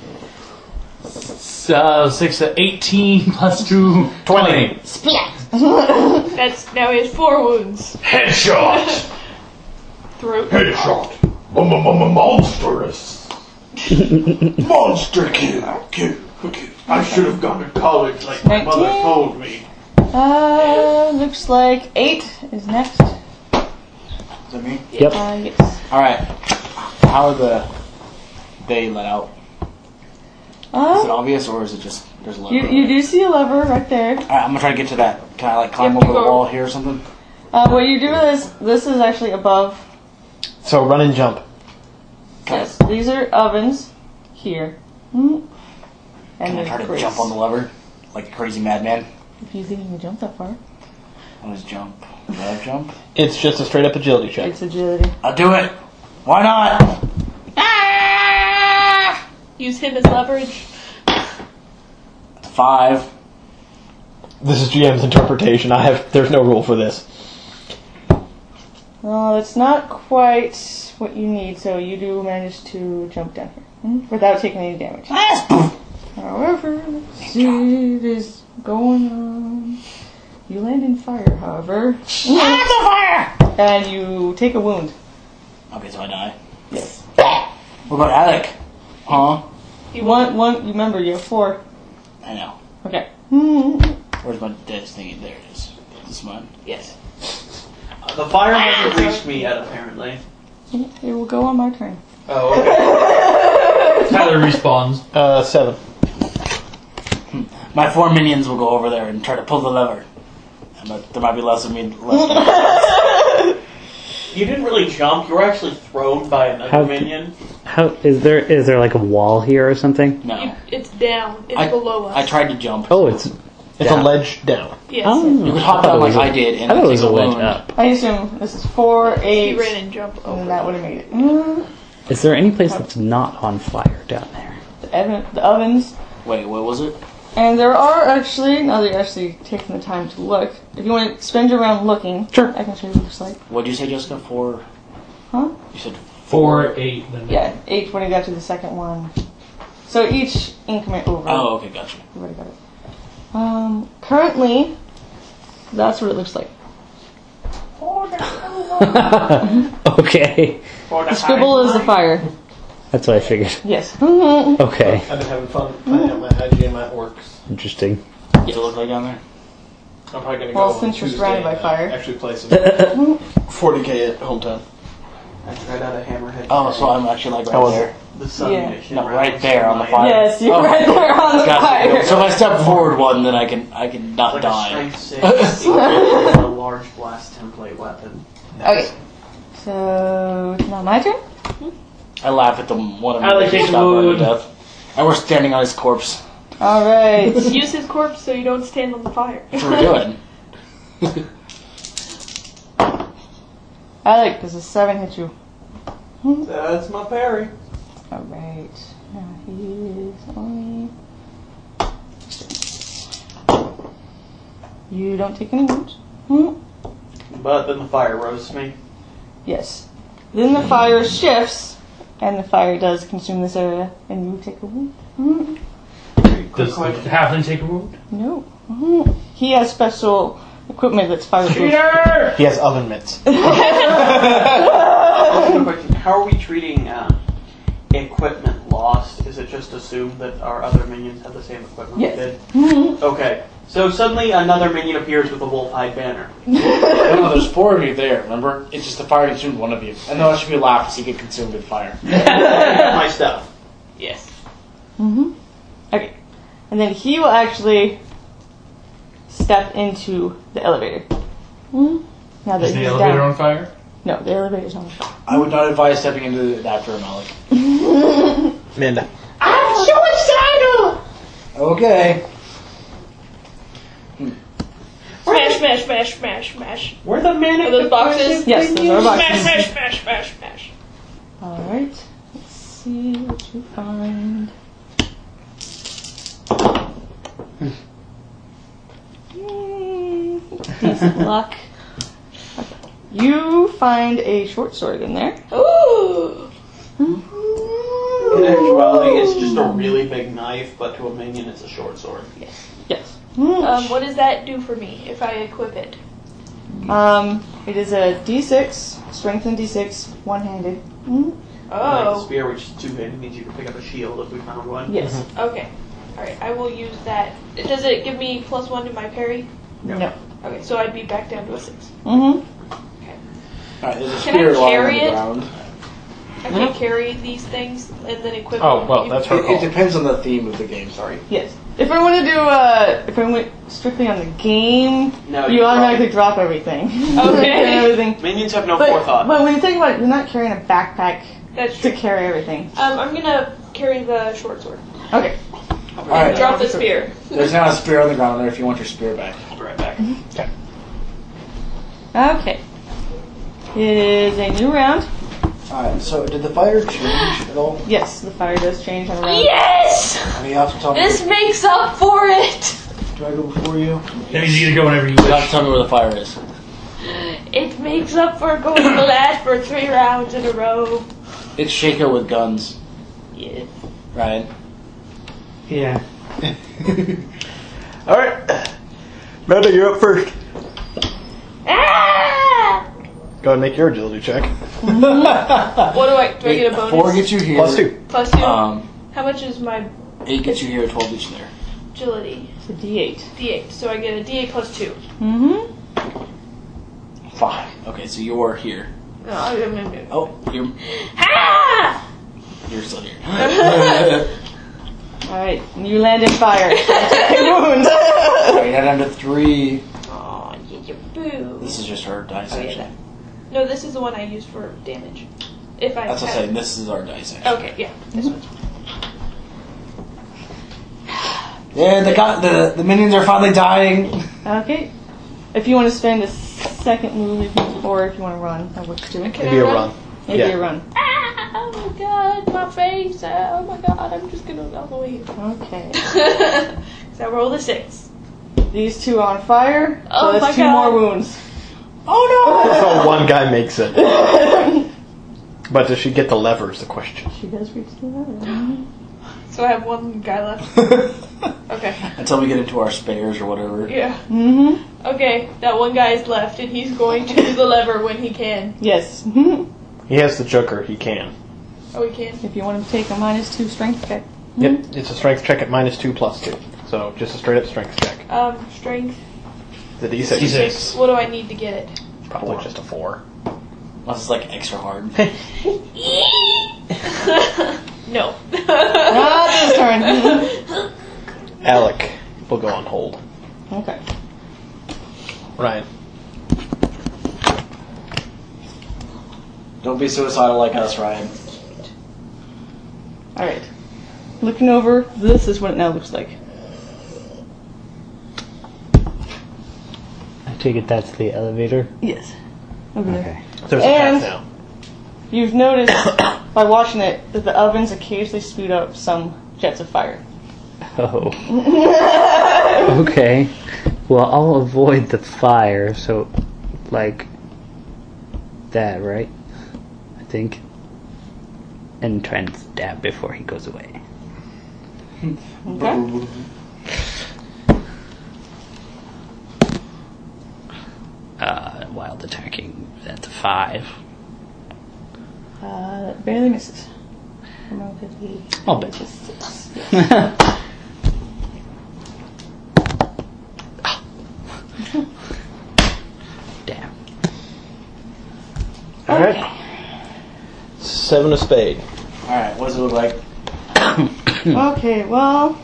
6, 18 plus 2, 20. That's now he has 4 wounds. Headshot! Throat. Headshot. Monstrous. Monster kill. I should have gone to college like my mother 19. told me. Looks like 8 is next. Is that me? Yep. Yes. Alright. How are they let out? Is it obvious or is it just there's a lever? You do see a lever right there. Alright, I'm gonna try to get to that. Can I like climb You have over to the go- wall here or something? What you do is, this is actually above. So run and jump. Yes, these are ovens here. And Can I there's try to crates. jump on the lever? Like a crazy madman? If you think you can jump that far. I'll just jump. Will I jump? It's just a straight up agility check. It's agility. I'll do it! Why not? Use him as leverage. 5. This is GM's interpretation. There's no rule for this. Well, it's not quite what you need, so you do manage to jump down here without taking any damage. However, let's see, it is going on. You land in fire, however. Fire! And you take a wound. Okay, so I die. Yes. What about Alec? Huh? You want one? You remember you have 4. I know. Okay. Where's my death thingy? There it is. This mine? Yes. The fire hasn't reached me yet, apparently. It will go on my turn. Oh, okay. Tyler respawns. 7. My 4 minions will go over there and try to pull the lever. There might be less of me. You didn't really jump. You were actually thrown by another minion. How is there like a wall here or something? No. It's down. It's below us. I tried to jump. Oh, it's a ledge down. Yes. Oh, You could hop down like I did, and I thought it was take a ledge wound. up. I assume this is 4, 8. He ran and jumped over. And that would have made it. Mm. Is there any place that's not on fire down there? The ovens. Wait, what was it? And there are actually, now that you're actually taking the time to look, if you want to spend your round looking, sure. I can show you what it looks like. What did you say, Jessica? 4? Huh? You said 4, 8. Then Yeah, 8 when you got to the second one. So each increment over. Oh, okay, gotcha. You already got it. Currently, that's what it looks like. Okay. The scribble is the fire. That's what I figured. Yes. Okay. I've been having fun finding out my IGN map works. Interesting. What's it look like down there? I'm probably going to Well, go since you're Tuesday surrounded by and, fire. actually play some 40k at hometown. I tried out a hammerhead. Oh, so I'm actually like How right was there. The sun Yeah. mission No, rounds right there on the from fire. Yes, you're Oh. right there on the Gotcha. fire. So if I step forward one, then I can not Like die. a strength 6, a large blast template weapon. Okay. So, it's now my turn? I laugh at the one of I like them taking stop running wood. to death. And we're standing on his corpse. Alright. Use his corpse so you don't stand on the fire. That's what we're doing. Alec, does a 7 hit you? That's my parry. Alright. Now he is only. You don't take any wounds. But then the fire roasts me. Yes. Then the fire shifts, and the fire does consume this area, and you take a wound. Does the halfling take a wound? No. He has special equipment that's fireproof. Cheater! He has oven mitts. Also, question, how are we treating equipment lost? Is it just assumed that our other minions have the same equipment Yes. we did? Okay. So suddenly another minion appears with a wolf-eyed banner. No, there's 4 of you there, remember? It's just the fire consumed one of you. And no, it should be laughed to see you get consumed in fire. My stuff. Yes. Okay. And then he will actually step into the elevator. Now that Is the he's elevator down. on fire? No, the elevator's on fire. I would not advise stepping into it after a Malik. Amanda. I'm suicidal! Okay. Smash, smash, smash, smash, smash. Where the mana? Are those boxes? Yes, those are Smash, boxes. smash, smash, smash, smash. Alright. Let's see what you find. Yay. Decent luck. Okay. You find a short sword in there. Ooh. In actuality, it's just a really big knife, but to a minion, it's a short sword. Yes. What does that do for me if I equip it? It is a D6, strength and D6, one-handed. Like the Oh. spear, which is two-handed, means you can pick up a shield if we found one. Yes. Okay. Alright, I will use that. Does it give me +1 to my parry? No. Okay, so I'd be back down to a 6. Alright, there's a Can spear I lying on carry the it? ground. I can carry these things and then equip Oh, them. well, that's her It call. depends on the theme of the game, sorry. Yes. If I want to do, if I went strictly on the game, No, you automatically drop everything. Okay. Everything. Minions have no But, forethought. but when you think about it, you're not carrying a backpack That's to true. carry everything. I'm gonna carry the short sword. Okay. Alright, Drop the spear. there's now a spear on the ground there if you want your spear back. I'll be right back. Okay. It is a new round. Alright, so did the fire change at all? Yes, the fire does change on a round. Yes! And you have to tell me. This makes up for it! Do I go before you? That means you get to go whenever you You have wish. to tell me where the fire is. It makes up for going last for 3 rounds in a row. It's Shaco with guns, Yes. right? Yeah. Alright. Amanda, you're up first. Ah! Go ahead and make your agility check. What do I get a bonus? 4 gets you here. +2. +2? Um, How much is my 8 gets you here, 12 gets you there. agility? It's a D8. D8. So I get a D8 +2. Mm-hmm. 5. Okay, so you're here. No, I'm Oh, you're Ah! still here. Alright, you land in fire. Take a wound. Alright, you're down to 3. Oh, yes. Boo. This is just our dice Oh, yeah, action. No, this is the one I used for damage. If I That's what I'm saying. This is our dice action. Okay, yeah. This one's Yeah, the minions are finally dying. Okay. If you want to spend a second move, you can, or if you want to run, that works too. Can Maybe I a run? Maybe Yeah. a run. Oh my god, my face. Oh my god, I'm just gonna go all the way. Okay. So I rolled a 6. These two are on fire. So Oh that's my 2 God. more wounds. Oh So one guy makes it. But does she get the lever is the question. She does reach the lever. So I have one guy left. Okay. Until we get into our spares or whatever. Yeah. Mm-hmm. Okay, that one guy is left, and he's going to do the lever when he can. Yes. He has the Joker, he can. Oh, he can? If you want him to take a -2 strength check. Yep, it's a strength check at -2 + 2. So just a straight up strength check. Strength. The D6. D6. What do I need to get it? Probably just a 4. Unless it's like extra hard. No. This turn. Alec will go on hold. Okay. Ryan. Don't be suicidal like us, Ryan. Alright. Looking over, this is what it now looks like. I take it that's the elevator? Yes. Over there. There's a And path now. you've noticed by watching it that the ovens occasionally speed up some jets of fire. Oh. Okay. Well, I'll avoid the fire, so, like, that, right? I think. And try and stab before he goes away. Okay. Wild attacking, that's a 5. Barely misses. Around 50. I'll bet. Damn. Alright. 7 of spade. Alright, what does it look like? Okay, well,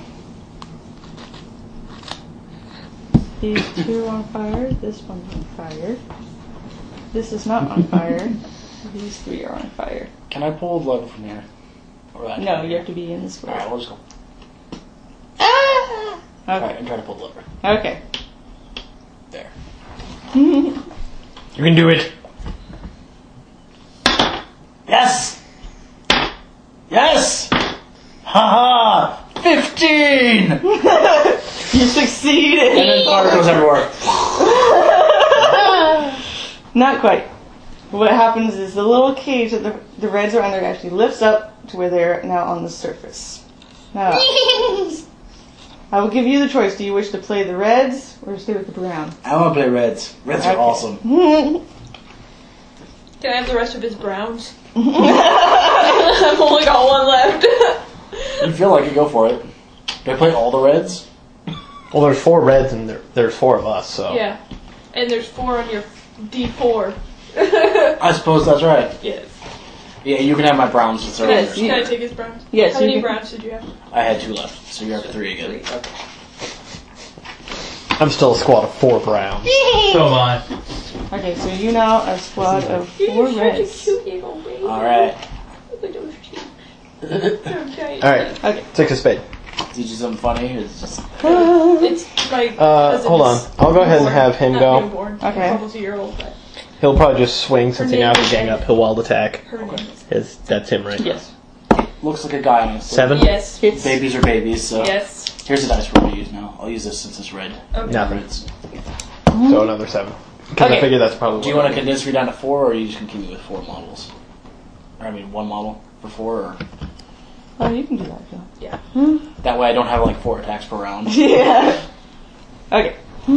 these two are on fire. This one's on fire. This is not on fire. These 3 are on fire. Can I pull the lever from here? No, you have to be in the square. Alright, we'll just go. Okay. Alright, and try to pull the lever. Okay. There. You can do it. Yes! Yes! Haha! 15! You succeeded! And then fire goes everywhere. Not quite. What happens is the little cage that the reds are under actually lifts up to where they're now on the surface. Now, I will give you the choice. Do you wish to play the reds or stay with the brown? I want to play reds. Reds are awesome. Can I have the rest of his browns? I've only got one left. You feel like you go for it. Do I play all the reds? Well, there's 4 reds and there's 4 of us, so. Yeah. And there's 4 on your D4. I suppose that's right. Yes. Yeah, you can have my browns. It's Yes. Can I take his browns? Yes. How many browns did you have? I had 2 left, so you're up to 3 again. I'm still a squad of 4 browns. So am I. Okay, so you now a squad of 4 reds. Alright. Alright. Okay. 6 of spade. Teach you something funny? It's just. It's my cousin's Hold on. I'll go ahead and have him not go. newborn. Okay. He's almost a year old, but He'll probably just swing since he now has a gang name up. He'll wild attack. her name is. That's him, right? Yes. Looks like a guy, honestly. 7? Yes. Babies are babies, so. Yes. Here's the dice roll to use now. I'll use this since it's red. Okay. Nothing. Reds. So another 7. Because I Okay. figure that's probably Do you want to condense me down to 4, or you just continue with 4 models? Or, I mean, 1 model for 4, or. Oh, you can do that, Joe. Yeah. That way I don't have like 4 attacks per round. Yeah. Okay.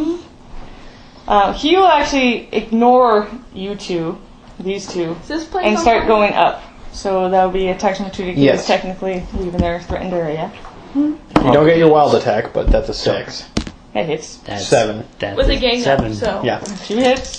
He will actually ignore you two, these two, Is this place and on start fire? going up. So that will be attacks from 2 to Yes. technically leaving their threatened area. You don't get your wild attack, but that's a 6. That hits. That's 7. That's With a gang up, 7. so. Yeah. 2 hits.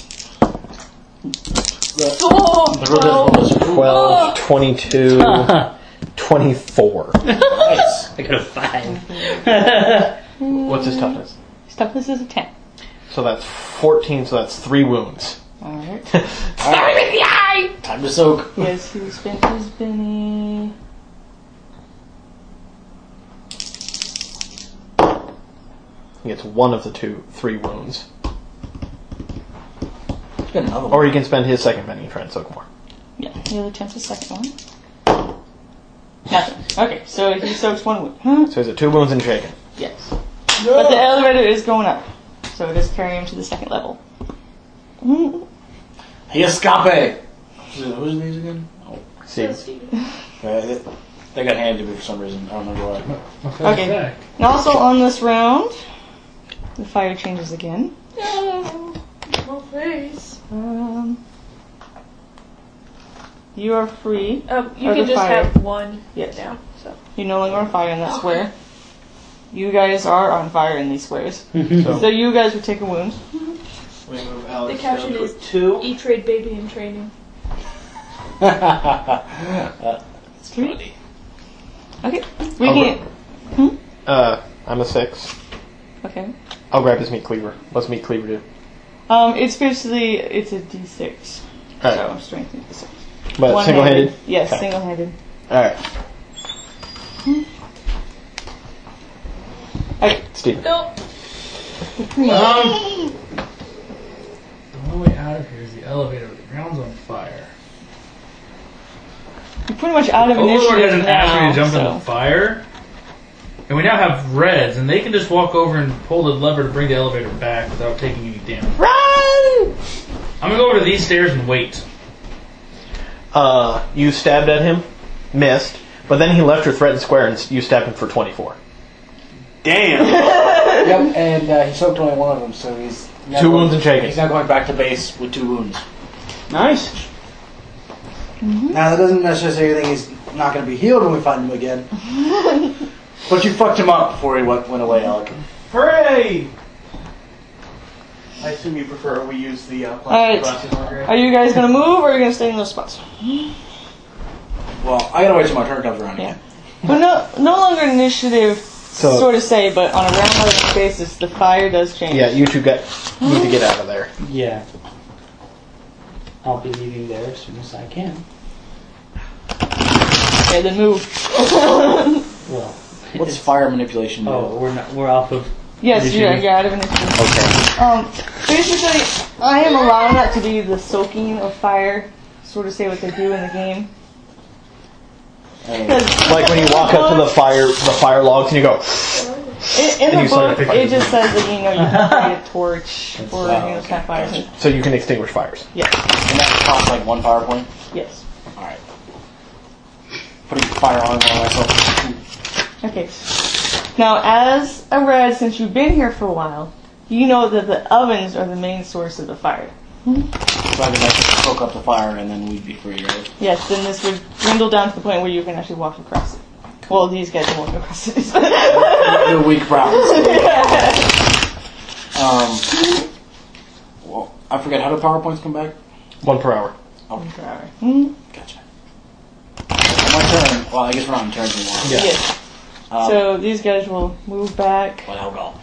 Oh, The real difficult is 12, 22, 24. nice. I got a 5. What's his toughness? His toughness is a 10. So that's 14, so that's 3 wounds. Alright. Stab him in the eye! Time to soak. Yes, he spent his Benny. He gets one of the 3 wounds. Spend another one. Or he can spend his second penny and try and soak more. Yeah, the other chance the second one. Nothing. Okay, so he soaks 1 wound. Huh? So he's at 2 wounds and shaken. Yes. But the elevator is going up. So it is carrying him to the second level. He escape! Who's these again? Oh. See. They got handed to me for some reason. I don't remember why. Okay. And also on this round, the fire changes again. No, my face. You are free. You of can the just fire. have one Yes. now. So. You're no longer on fire in that square. You guys are on fire in these squares. So you guys would take a wound. We move The Alex caption down to is 2. E-Trade Baby in Training. It's funny. Okay. We can. I'm a 6. Okay. I'll grab his meat cleaver. What's meat cleaver do? It's basically a D6. Alright. So strength is D6. But One-handed. single-handed? Yes, Okay. single-handed. Alright. Okay. Steven. Nope. The only way out of here is the elevator. The ground's on fire. You're pretty much out of Overlord initiative hasn't now. asked me to jump so. in the fire. And we now have reds, and they can just walk over and pull the lever to bring the elevator back without taking any damage. Run! I'm gonna go over to these stairs and wait. You stabbed at him, missed, but then he left your threatened square and you stabbed him for 24. Damn! Yep, and he soaked only one of them, so he's... now 2 going- wounds and shaken. He's now going back to base with 2 wounds. Nice. Now, that doesn't necessarily mean he's not going to be healed when we find him again. But you fucked him up before he went away, Alec. Hooray! I assume you prefer we use the Alright. plastic glasses, Margaret? Are you guys gonna move or are you gonna stay in those spots? Well, I gotta wait till my turn comes around again. But no longer initiative, So- sort of say, but on a round-by-round basis, the fire does change. Yeah, you two need to get out of there. Yeah. I'll be leaving there as soon as I can. Okay, then move. Well, What's fire manipulation do? oh, we're off of. Yes, you're initiative. out of initiative. Okay. Basically, I am allowing that to be the soaking of fire, sort of say what they do in the game. Like when you walk up to the fire logs and you go. In And the you start book, a it just says that you can light a torch or campfires. So you can extinguish fires. Yes. And that costs like 1 fire point? Yes. Alright. Putting fire on myself. Okay. Now, as a red, since you've been here for a while, you know that the ovens are the main source of the fire. So I could actually soak up the fire and then we'd be free, right? Yes, then this would dwindle down to the point where you can actually walk across it. Well, these guys can walk across it. They're weak browns. Well, I forget, how do PowerPoints come back? 1 per hour. Oh, 1 per hour. Gotcha. My turn. Well, I guess we're not in turns anymore. Yeah. Yes. So these guys will move back. Well, hell go.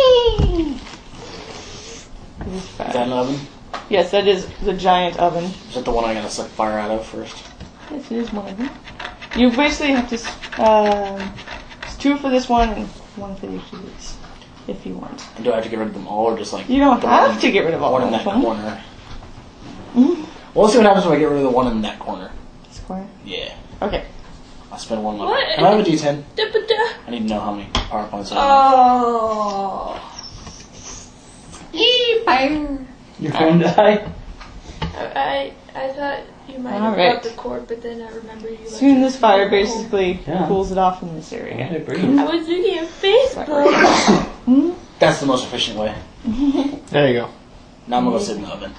Is Is that an oven? Yes, that is the giant oven. Is that the one I gotta suck fire out of first? Yes, it is one of them. You basically have to. It's 2 for this one and 1 for each of these, if you want. And do I have to get rid of them all, or just like You don't the have one- to get rid of all one in of that them. corner? Well, let's see what happens when I get rid of the one in that corner. Square. Yeah, Okay. I'll spend 1 What? left. Can I have a D10? Da-ba-da. I need to know how many PowerPoints I have. Oh. Fire. Your phone died? I thought you might have Alright. got the cord, but then I remember you. Soon this fire basically Yeah. cools it off in this area. I was looking at Facebook. That's the most efficient way. There you go. Now I'm gonna go sit in the oven.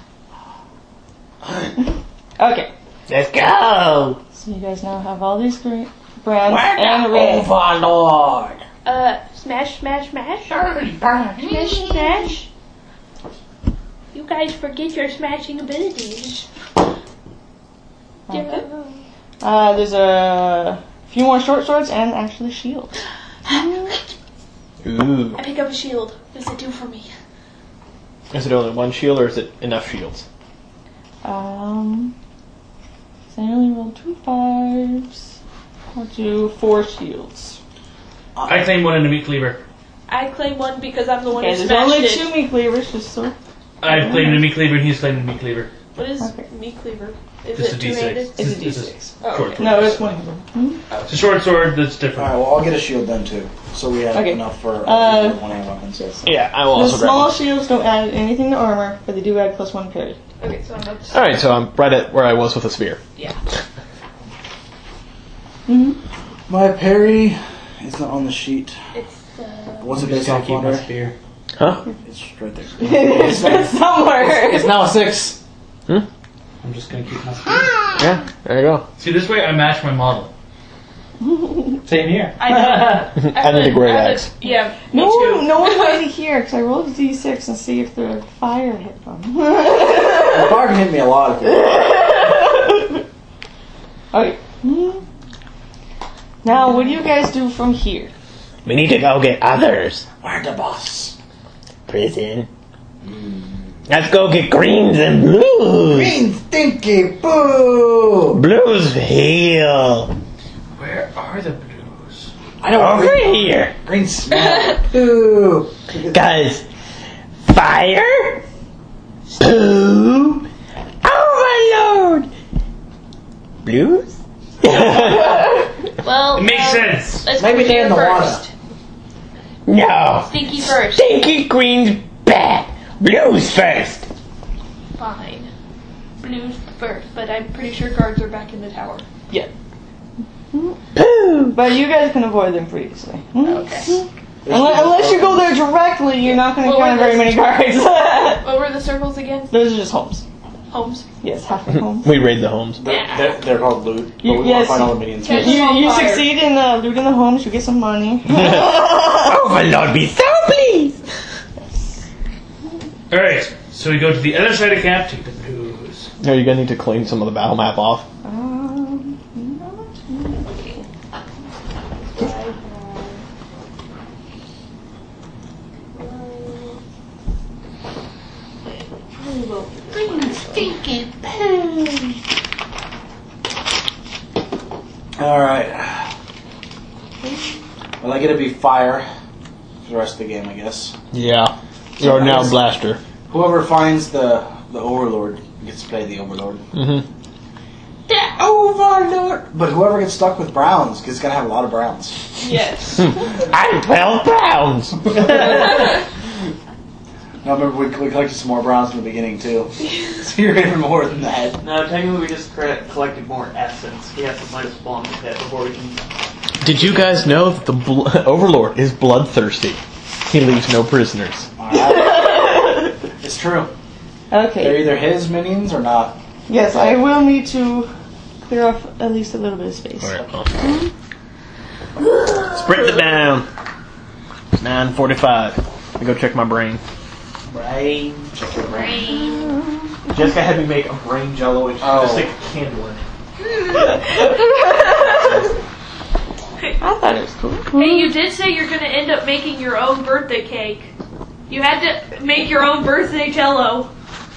Okay. Let's go! So you guys now have all these brands and a the ring. Overlord? Smash, smash, smash. Smash, smash. You guys forget your smashing abilities. There's a few more short swords and actually shield. Ooh. I pick up a shield. What does it do for me? Is it only one shield, or is it enough shields? So I only rolled 2 5s. I'll do 4 shields. I claim one in the meat cleaver. I claim one because I'm the one Okay, who there's smashed only it. 2 meat cleavers, just so. I've claimed the meat cleaver, and he's claimed the meat cleaver. What is meat cleaver? Is Just it a D6. two-handed? It's a D6. Oh, Short okay. sword. No, it's one of them. It's a short sword that's different. Alright, well, I'll get a shield then, too. So we have Okay. enough for one-hand weapons. Yeah, I will The also grab small one. shields don't add anything to armor, but they do add +1 parry. Okay, so I'm up to... Alright, so I'm right at where I was with the spear. Yeah. My parry is not on the sheet. It's What's it based off on? spear. Huh? It's right there. It's somewhere. It's now a 6. I'm just gonna keep my spear. Yeah, there you go. See, this way I match my model. Same here. I need a great axe. Yeah, me No, too. no one went to here because I rolled a d6 and see if the fire hit them. The fire can hit me a lot if it Okay. Now, what do you guys do from here? We need to go get others. Where's the boss? Prison. Let's go get greens and blues. Green stinky boo! Blues heal. Where are the blues? I know Over here. Green smell. Boo! Guys, fire, poo, overload. Blues? Well, It makes sense. Let's Maybe go they're in the first. No. Stinky first. Stinky green's bad. Blues first. Fine. Blues first, but I'm pretty sure guards are back in the tower. Yeah. Poo. But you guys can avoid them pretty easily. Okay. Unless you go there directly, you're not going to What encounter were very many guards. What were the circles again? Those are just homes. Homes. Yes, halfway homes. We raid the homes. They're called loot, but You- we want yes. to find all the minions. Catch You, them on you fire. succeed in looting the homes, you get some money. Overload be so pleased. Alright, so we go to the other side of camp, take the blues. Are you gonna need to clean some of the battle map off? Not really. Green stinky poo. Alright. Well, I get to be fire for the rest of the game, I guess. Yeah. You're now blaster. Whoever finds the Overlord gets to play the Overlord. Mm-hmm. The Overlord! But whoever gets stuck with Browns is going to have a lot of Browns. Yes. I'm 12 pounds. Now remember, we collected some more Browns in the beginning, too. So you're even more than that. No, technically we just collected more essence. He has to find a spawn with it before we can... Did you guys know that the Overlord is bloodthirsty? He leaves no prisoners. Alright. It's true. They're Okay. either his minions or not. Yes, I will need to clear off at least a little bit of space. Sprint it down. 9:45. I go check my brain. Brain. Check your brain. Jessica had me make a brain jello and just stick a candle in it. I thought it was cool. Hey, you did say you're going to end up making your own birthday cake. You had to make your own birthday jello.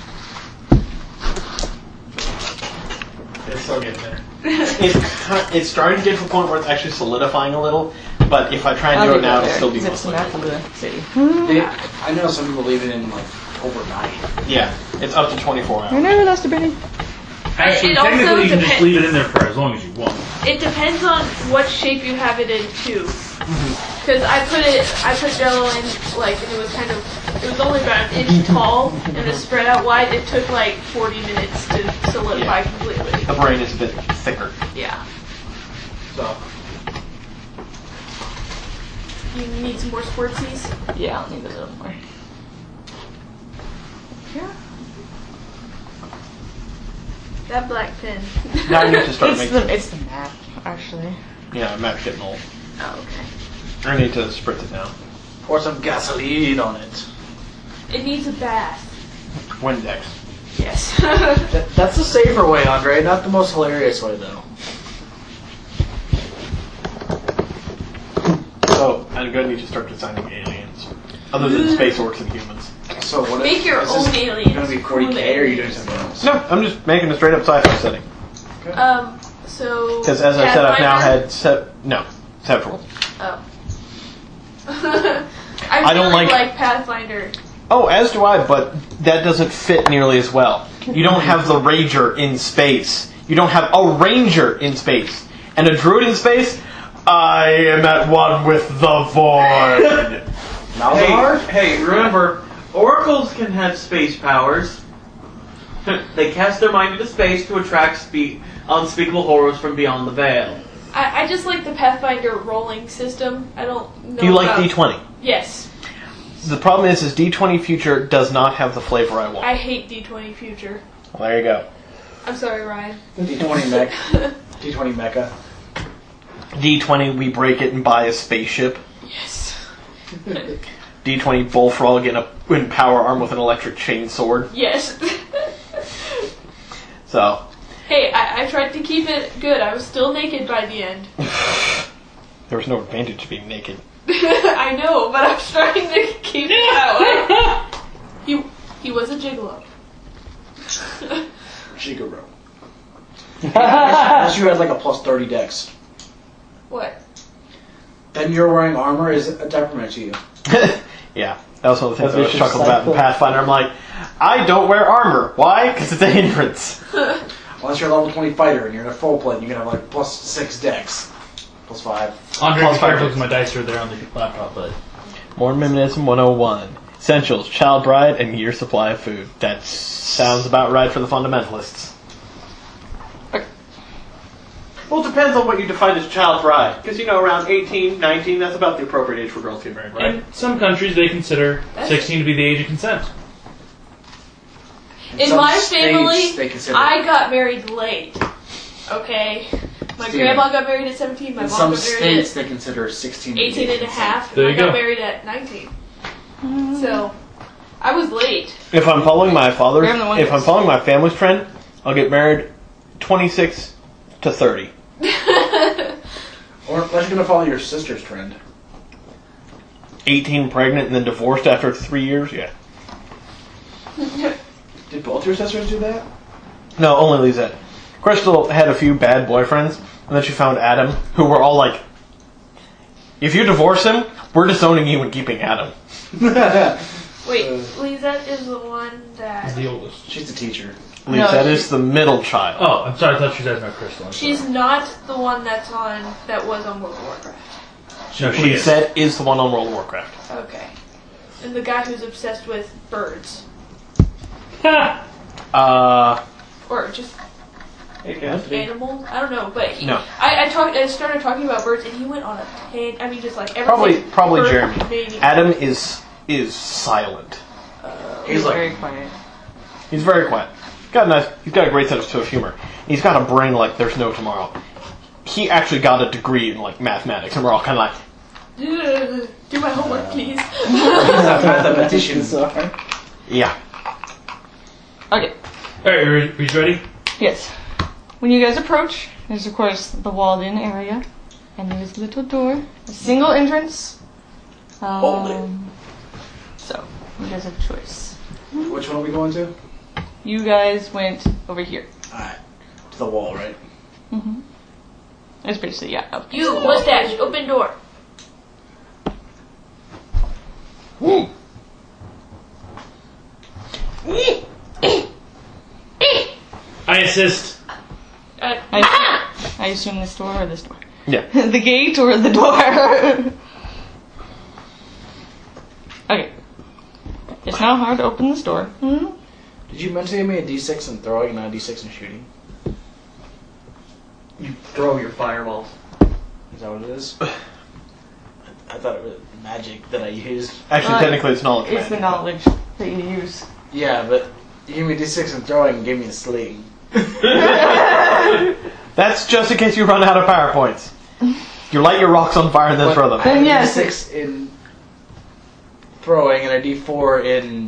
It's still getting there. It's starting to get to the point where it's actually solidifying a little, but if I try and do it now, it'll still be It's mostly. not the city. I know some people leave it in like overnight. Yeah, it's up to 24 hours. I never lost a penny. Actually, It also technically you can just depends- leave it in there for as long as you want. It depends on what shape you have it in too. Because I put Jello in and it was only about an inch tall and it was spread out wide. It took like 40 minutes to solidify completely. The brain is a bit thicker. Yeah. So. You need some more squirtsies? Yeah, I'll need a little more. Yeah. That black pen. Now I need to start It's making. it's the map, actually. Yeah, map's getting old. Oh, okay. I need to sprint it down. Pour some gasoline on it. It needs a bath. Windex. Yes. That's the safer way, Andre. Not the most hilarious way, though. So I'm going to need to start designing aliens, other than space orcs and humans. So what? Make your is own this aliens. Gonna be 40K, or are you doing something else? No, I'm just making a straight up sci-fi setting. So. Because as I said, I've now Pathfinder? had several. Oh. I don't really like- like Pathfinder. Oh, as do I, but that doesn't fit nearly as well. You don't have the Ranger in space. You don't have a Ranger in space. And a Druid in space? I am at one with the Void. Hey, remember, oracles can have space powers. They cast their mind into space to attract unspeakable horrors from beyond the veil. I just like the Pathfinder rolling system. I don't know. Do you like about- D20? Yes. The problem is D20 Future does not have the flavor I want. I hate D20 Future. Well, there you go. I'm sorry, Ryan. D20 mech. D20 mecha. D20, we break it and buy a spaceship. Yes. D20 Bullfrog in power arm with an electric chain sword. Yes. So. Hey, I tried to keep it good. I was still naked by the end. There was no advantage to being naked. I know, but I'm trying to keep it that way. He was a gigolo. Gigaro. Unless you had like a plus 30 dex. What? Then you're wearing armor is a detriment to you. Yeah, that was one of the things I was vicious chuckled about in cycle. Pathfinder. I'm like, I don't wear armor. Why? Because it's a hindrance. Unless you're a level 20 fighter and you're in a full plate, you can have like plus 6 dex. Plus 5. Andre, Plus be five careful dex. because my dice are there on the laptop, but... Mormon Feminism 101. Essentials, child bride, and year supply of food. That sounds about right for the fundamentalists. Well, it depends on what you define as child bride. Because, around 18, 19, that's about the appropriate age for girls to get married, right? In some countries, they consider 16 to be the age of consent. In some my states, family, they consider- I got married late. Okay? My Steven, grandma got married at 17, my In mom some got married states, at they consider 16 to be 18 and a half, There and I you got go. married at 19. So, I was late. If I'm following my father's, Graham the one if I'm goes. following my family's trend, I'll get married 26 to 30. Or unless you're going to follow your sister's trend. 18 pregnant and then divorced after 3 years? Yeah. Did both your sisters do that? No, only Lisette. Crystal had a few bad boyfriends, and then she found Adam, who were all like, if you divorce him, we're disowning you and keeping Adam. Wait, Lisette is the one that... The oldest. She's the teacher. Lisette is the middle child. Oh, I'm sorry, I thought she was asking about Crystal. I'm She's not the one that was on World of Warcraft. sorry. No, she is. Lisette is the one on World of Warcraft. Okay. And the guy who's obsessed with birds. Or just animals? I don't know, but No. I started talking about birds, and he went on a tangent. I mean, just like Probably everything. bird Jeremy. related. Adam is silent. He's like, Very quiet. He's very quiet. He's got a great sense of humor. He's got a brain like there's no tomorrow. He actually got a degree in like mathematics, and we're all kind of like, Ugh, do my homework, please. mathematicians. yeah. Okay. Alright, are you ready? Yes. When you guys approach, there's of course the walled-in area, and there's a little door, a single entrance. So you guys have a choice. Which one are we going to? You guys went over here. Alright. To the wall, right? Mm-hmm. It's basically up. You, mustache, open door. I assist. I assume this door or this door? Yeah. The gate or the door? Okay. It's not hard to open this door. Hmm? Did you mention you made a d6 in throwing and not a d6 in shooting? You throw your fireballs. Is that what it is? I thought it was magic that I used. Actually, technically, it's knowledge. It's the knowledge that you use. Yeah, but you gave me a d6 in throwing and gave me a sling. That's just in case you run out of PowerPoints. You light your rocks on fire and then throw them. I had a d6 in throwing and a d4 in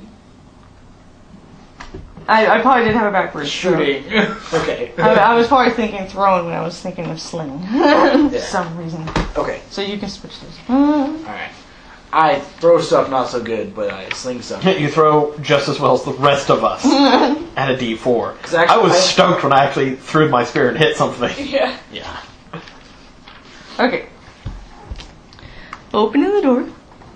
I probably did have it backwards. shooting. Okay. I was probably thinking throwing when I was thinking of sling. For some reason. Okay. So you can switch those. Alright. I throw stuff not so good, but I sling stuff. You throw just as well as the rest of us at a D4. Actually, I was stoked when I actually threw my spear and hit something. Yeah. Yeah. Okay. Opening the door.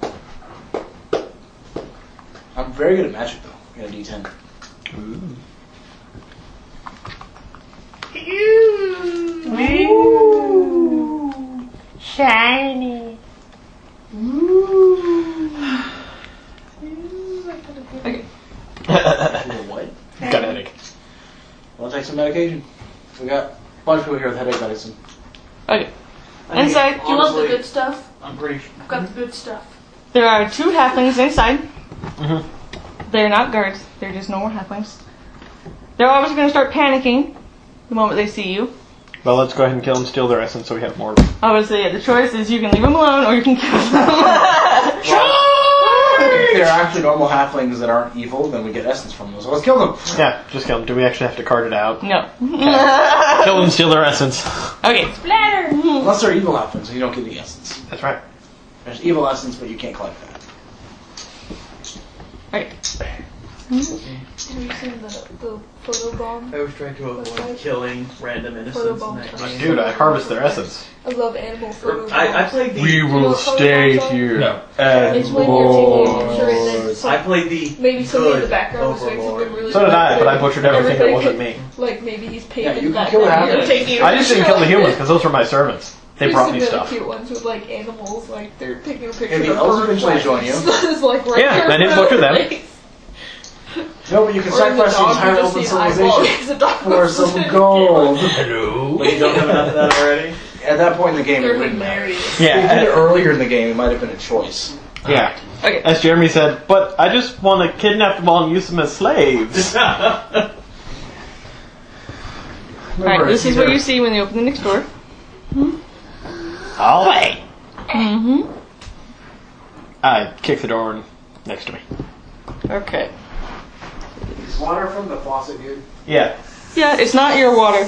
I'm very good at magic, though. I got a D10. Ooh. Shiny. Okay. What? Got a headache. Well, take some medication. We got a bunch of people here with headache medicine. Okay. I mean, Inside. Do you want the honestly, good stuff? I'm pretty sure. I've got the good stuff. There are 2 halflings inside. Mm-hmm. They're not guards. They're just normal halflings. They're obviously going to start panicking the moment they see you. Well, let's go ahead and kill them, steal their essence, so we have more. Obviously, yeah, the choice is you can leave them alone or you can kill them. If they're actually normal halflings that aren't evil, then we get essence from them. So let's kill them. Yeah, just kill them. Do we actually have to card it out? No. Kill them, steal their essence. Okay. Splatter! Unless they're evil halflings, so you don't get the essence. That's right. There's evil essence, but you can't collect that. Okay. Have you seen the photo bomb? I was trying to avoid killing random innocents in that game. Dude, I harvest their essence. I love animal photo bombs. I played the. We will stay here. No. It's when you're taking a picture and then I played the. maybe somebody in the good background was doing Overlord. something really So did I, but I quick. butchered everything that Everybody wasn't could- me. Like maybe he's painted Yeah, you can that kill and half you're of taking a I just didn't picture kill the of humans it. because those were my servants. They There's brought some me really stuff. cute ones with like animals, like they're taking a picture Yeah, the of elves birds. eventually join you. It's like right Yeah, there I didn't in butcher them. place. No, but you can Or in the sacrifice the dog, entire you just open see an eyeball civilization because the dog for was some in the gold. Hello. But you don't have enough of that already? At that point in the game, They're it wouldn't matter. hilarious. If Yeah, you did it earlier in the game, it might have been a choice. yeah. Okay. As Jeremy said, but I just want to kidnap them all and use them as slaves. Alright, this is what you see when you open the next door. All right. Mm-hmm. I kick the door next to me. Okay. Water from the faucet, dude. Yeah. Yeah, it's not your water.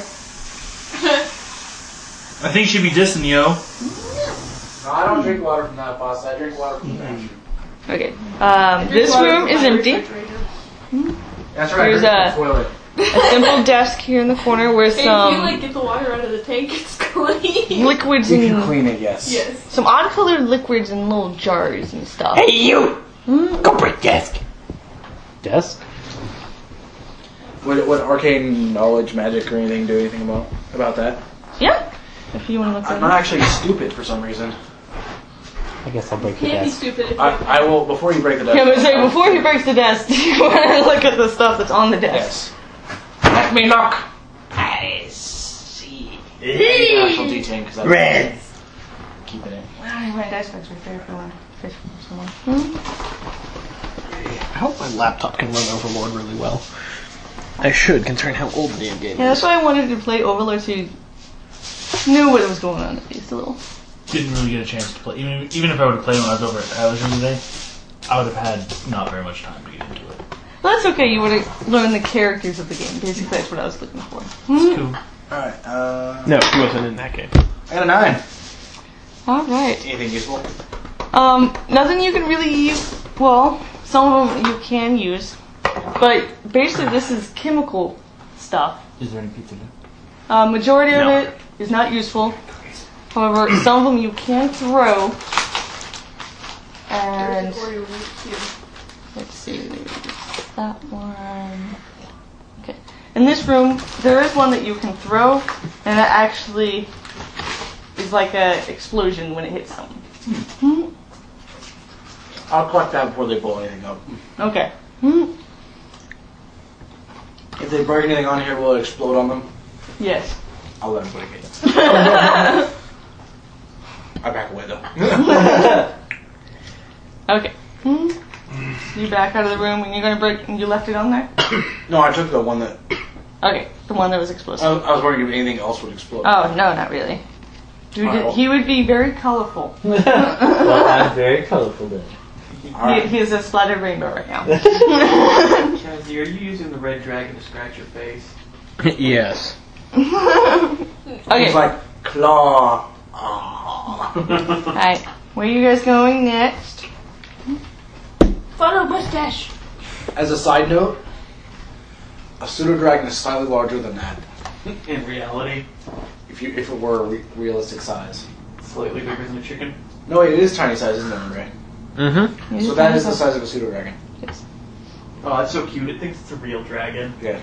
I think she'd be dissing, yo. No, I don't drink water from that faucet. I drink water from the bathroom. Okay. This room is empty. That's right. There's I drink a- the toilet. A simple desk here in the corner with If you some like get the water out of the tank, it's clean. liquids If you and clean it, yes. Yes. some odd colored liquids in little jars and stuff. Hey, you! Go break desk. Desk? Would arcane knowledge, magic, or anything do anything about that? Yeah. If you want to look at I'm not actually stupid for some reason. I guess I'll break the Can't be desk. stupid if you I will, before you break the desk. Yeah, but say before he breaks the desk, you want to look at the stuff that's on the desk. Yes. Let me look. I see. Actual D10 because I Red. keeping it. Well, I have my dice box right there if you want to fish from someone. I hope my laptop can run Overlord really well. I should, considering how old the damn game Yeah, that's is. why I wanted to play Overlord so you knew what was going on at least a little. Didn't really get a chance to play. Even if I would have played when I was over at Tyler's today, I would have had not very much time to get into it. Well, that's okay. You would have learned the characters of the game. Basically, that's what I was looking for. It's cool. Alright, No, he wasn't in that game. I got a 9. All right. Anything useful? Nothing you can really use. Well, some of them you can use, but basically this is chemical stuff. Is there any pizza? Majority No. of it is not useful. However, some of them you can throw. And let's see, that one. Okay. In this room, there is one that you can throw, and it actually is like a explosion when it hits something. I'll collect that before they blow anything up. Okay. If they break anything on here, will it explode on them? Yes. I'll let them break it. I back away though. Okay. You back out of the room and you're gonna break, and you left it on there? No, I took the one that. Okay, the one that was I explosive. was wondering if anything else would explode. Oh, no, not really. Dude, Alright, well. he would be very colorful. Well, I'm very colorful then. He is a splattered rainbow right now. Chazzy, are you using the red dragon to scratch your face? Yes. Okay. It's like claw. Alright, where are you guys going next? Follow mustache. As a side note, a pseudo dragon is slightly larger than that. In reality, If it were realistic size. slightly bigger than a chicken. No, it is tiny size, isn't it, Andre? Mm-hmm. So that is the size of a pseudo dragon. Oh, that's so cute. It thinks it's a real dragon. Yeah.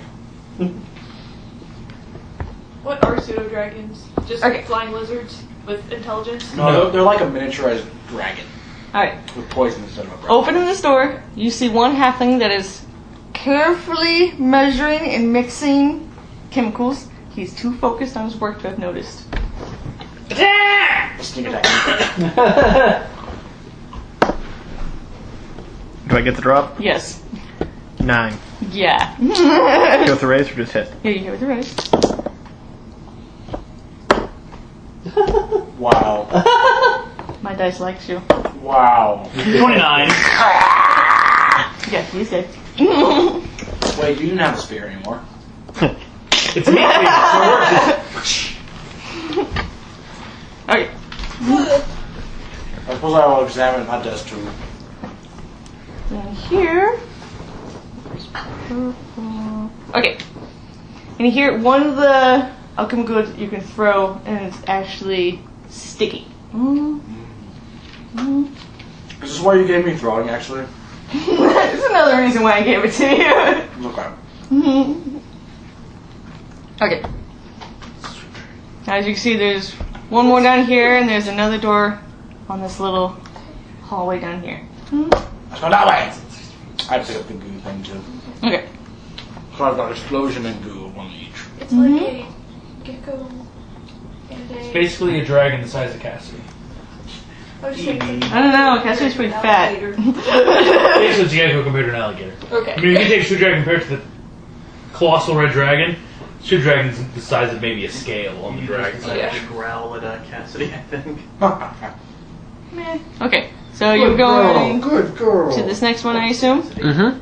What are pseudo dragons? Just flying lizards with intelligence? No, they're like a miniaturized dragon. Alright. With poison instead of a brain. Opening this door, you see one halfling that is carefully measuring and mixing chemicals. He's too focused on his work to have noticed. Sneak attack. Do I get the drop? Yes. 9. Yeah. Go with the raise or just hit? Here you go with the raise. Wow. My dice likes you. Wow. 29. Yeah, he's dead. Wait, you didn't have a spear anymore. It's me. Okay. I suppose I will examine my desk too. And here. Where's purple? Okay. And here, one of the alchemy goods you can throw, and it's actually sticky. Is this why you gave me throwing, actually? That's another reason why I gave it to you. Okay. Okay. As you can see, there's one more down here, and there's another door on this little hallway down here. Let's go that way! I pick up the goo thing too. Okay. So I've got explosion and goo, one each. It's like a gecko and It's a... basically a dragon the size of Cassidy. I was thinking- I don't know, Cassie's pretty fat. Basically, it's a gecko compared to an alligator. Okay. I mean, if you take Pseudo Dragon compared to the colossal red dragon, Pseudo Dragon's the size of maybe a scale on the dragon. I had to growl at Cassidy, I think. Meh. Okay, so you're going Good girl. to this next one, I assume? Mm-hmm.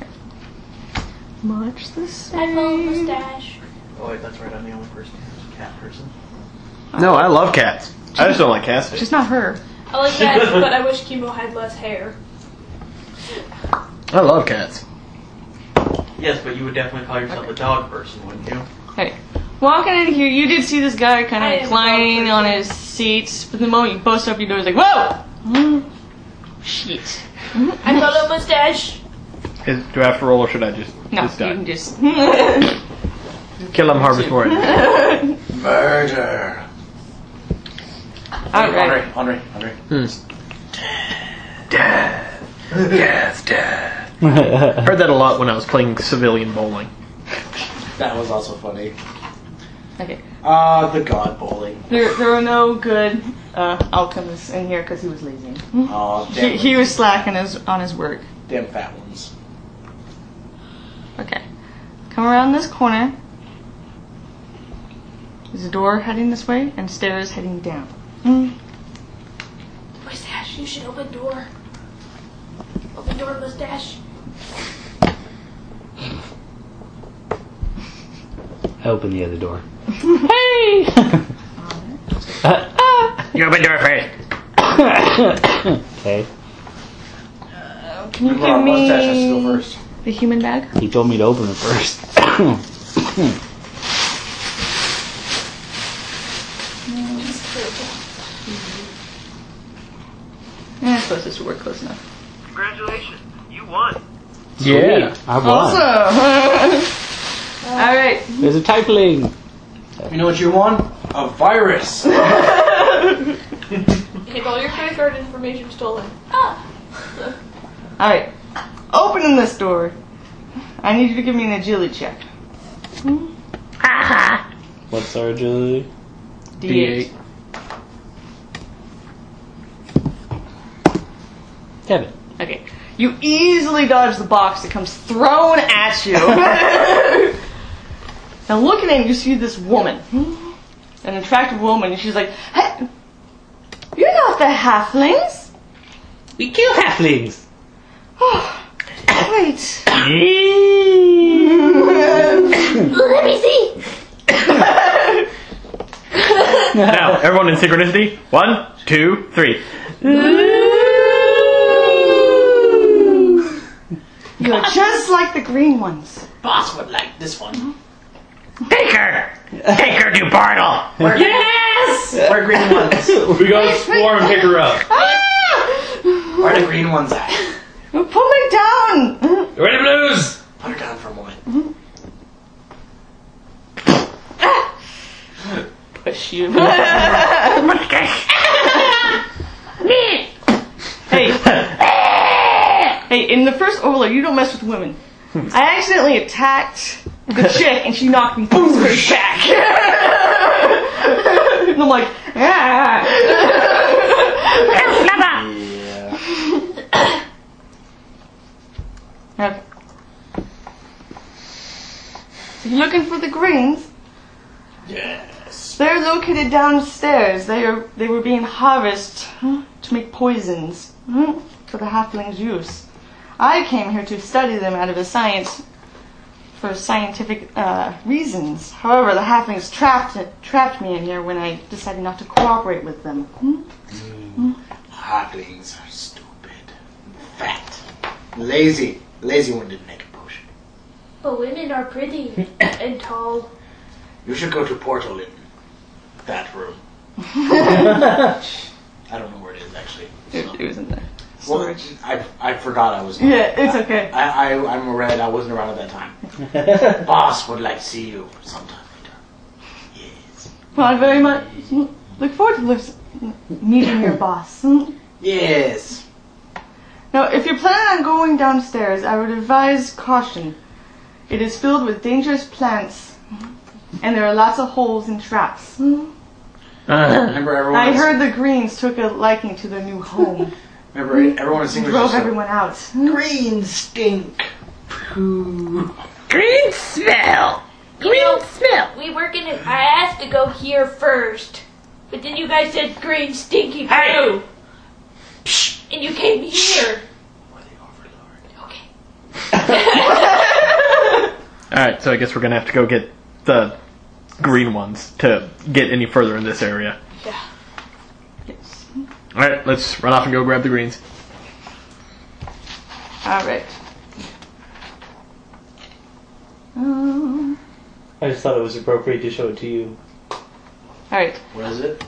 Much the same. I follow mustache. Oh wait, that's right, I'm the only person who's a cat person. No, I love cats. I just don't like Cassidy. Just not her. I like cats, but I wish Chemo had less hair. I love cats. Yes, but you would definitely call yourself a dog person, wouldn't you? Okay. Walking in here, you did see this guy kind I of am reclining a on his seats, but the moment you bust up your door, he's like, whoa! Shit. I follow mustache. Do I have to roll or should I just No, die? you can just... Kill him, harvest more. Murder. Alright. Andre. Death. Heard that a lot when I was playing civilian bowling. That was also funny. Okay. The god bowling. There are no good alchemists in here because he was lazy. Oh, damn. He was slacking on his work. Damn fat ones. Okay. Come around this corner. There's a door heading this way and stairs heading down. Mustache, you should open door. Open door, mustache. I open the other door. Hey! You open door first. Okay. Can you Well, give mustache has to go me first. the human bag? He told me to open it first. I suppose this will work close enough. Congratulations, you won. Yeah. I won. Awesome! Alright. There's a typeling. You know what you want? A virus. Have all your credit card information stolen. Alright. Opening this door. I need you to give me an agility check. What's our agility? D8. 7. Okay. You easily dodge the box that comes thrown at you. Now looking at it, you see this woman. An attractive woman, and she's like, hey, you're not the halflings. We kill halflings. Oh, wait. Let me see. Now, everyone in synchronicity. 1, 2, 3. You're just like the green ones. Boss would like this one. Take her! Take her to Bartle! Yes! Where are green ones? We go explore and pick her up. Where are the green ones at? Put me down! Ready, Blues? Put her down for a moment. Push you. Hey, in the first overlay, you don't mess with women. I accidentally attacked the chick and she knocked me straight back. And I'm like, ah. Okay. So you're looking for the greens? Yes. They're located downstairs. They were being harvested to make poisons for the halflings' use. I came here to study them out of a for scientific reasons. However, the halflings trapped me in here when I decided not to cooperate with them. Halflings are stupid, fat, lazy. Lazy one didn't make a potion. But women are pretty and tall. You should go to Portal in that room. I don't know where it is actually. It was in there. Well, I forgot I was. Yeah, it's okay. I'm red. I wasn't around at that time. Boss would like to see you sometime later. Yes. Well, I very much look forward to meeting your boss. Yes. Now, if you're planning on going downstairs, I would advise caution. It is filled with dangerous plants, and there are lots of holes and traps. Remember, everyone. I heard the greens took a liking to their new home. Remember, everyone was drove everyone out. Green stink. Green smell. Green smell. We were gonna. I asked to go here first, but then you guys said green stinky poo. And you came here. Okay. Alright, so I guess we're gonna have to go get the green ones to get any further in this area. Yeah. Yes. Alright, let's run off and go grab the greens. Alright. I just thought it was appropriate to show it to you. Alright. What is it?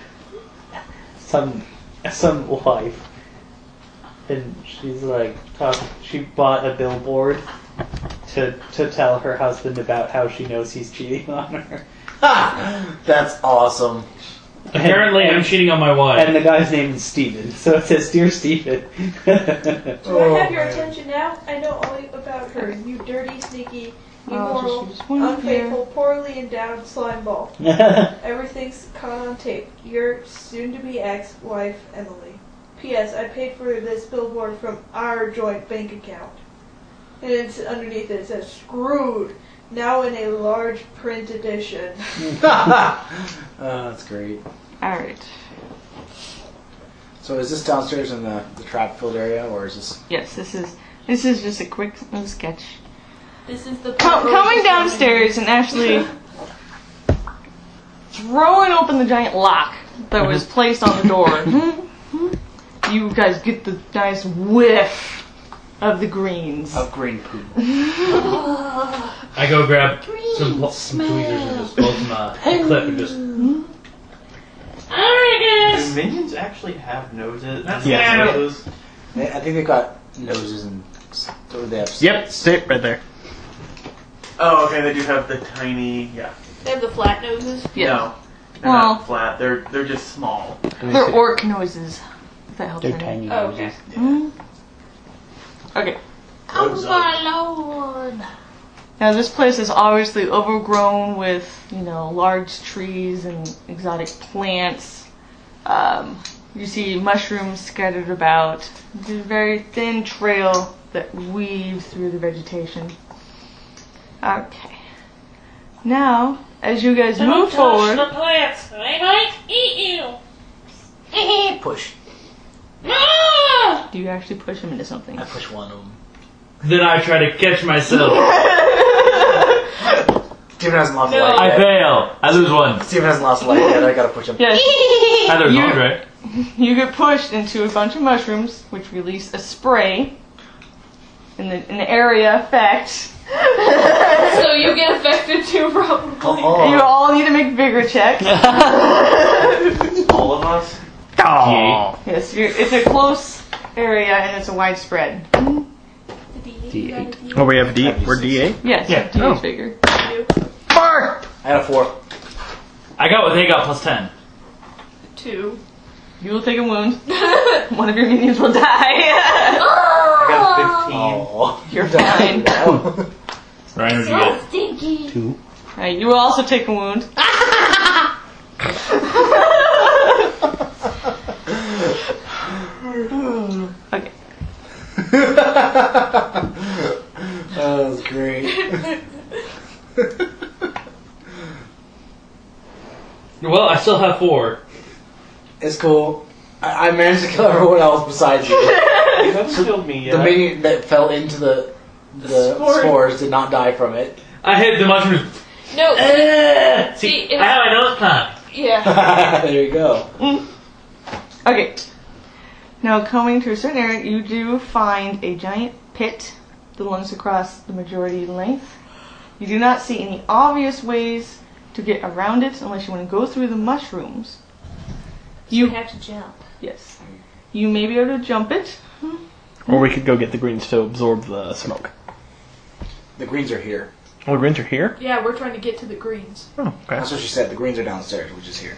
Some wife. And she's like, she bought a billboard to tell her husband about how she knows he's cheating on her. That's awesome. Apparently, I'm cheating on my wife. And the guy's name is Steven, so it says, "Dear Steven." Do I have your attention now? I know all about her. You dirty, sneaky, immoral, unfaithful, poorly endowed slime ball. Everything's caught on tape. Your soon-to-be ex-wife, Emily. P.S. I paid for this billboard from our joint bank account. And it's underneath it says, "Screwed. Now in a large print edition." That's great. Alright. So is this downstairs in the trap-filled area, or is this... Yes, this is just a quick little sketch. This is the coming downstairs and actually throwing open the giant lock that was placed on the door. You guys get the nice whiff of the greens. Of green poo. I go grab some tweezers and just pull them a clip and just. Do minions actually have noses? Yeah. Noses? I think they've got noses and... So they have... Yep, sit right there. Oh, okay, they do have the tiny... Yeah. They have the flat noses? Yeah. No. They're not flat. They're just small. They're orc noses. If that helps. They're tiny Oh, okay. noses. Okay. Oh my lord. Now this place is obviously overgrown with, large trees and exotic plants. You see mushrooms scattered about. There's a very thin trail that weaves through the vegetation. Okay. Now, as you guys move forward... Touch the plants. They might eat you. Push. Do you actually push him into something? I push one of them. Then I try to catch myself. Steven hasn't lost a life I yet. fail. I lose one. Steven hasn't lost a life yet. I gotta push him. Yes. I lose one, right? You get pushed into a bunch of mushrooms, which release a spray. in the area effect. So you get affected too, probably. You all need to make vigor checks. All of us? Oh. Yes, it's a close area and it's a widespread. D8. Oh, we have D. We're D8. Yes, Yeah. D8 Oh. vigor. 4. I had a 4. I got what they got plus 10. 2. You will take a wound. One of your minions will die. I got 15. Oh. You're fine. Ryan, what'd you get? Stinky. 2. Right, you will also take a wound. Okay. That was great. Well, I still have 4. It's cool. I managed to kill everyone else besides you. You haven't killed me yet. The minion that fell into the spores did not die from it. I hit the mushroom. No. See, if- I have my nose pop. Yeah. There you go. Okay. Now, coming to a certain area, you do find a giant pit that runs across the majority length. You do not see any obvious ways to get around it unless you want to go through the mushrooms. You have to jump. Yes. You may be able to jump it. Or we could go get the greens to absorb the smoke. The greens are here. Oh, the greens are here? Yeah, we're trying to get to the greens. Oh, okay. That's what she said. The greens are downstairs, which is here.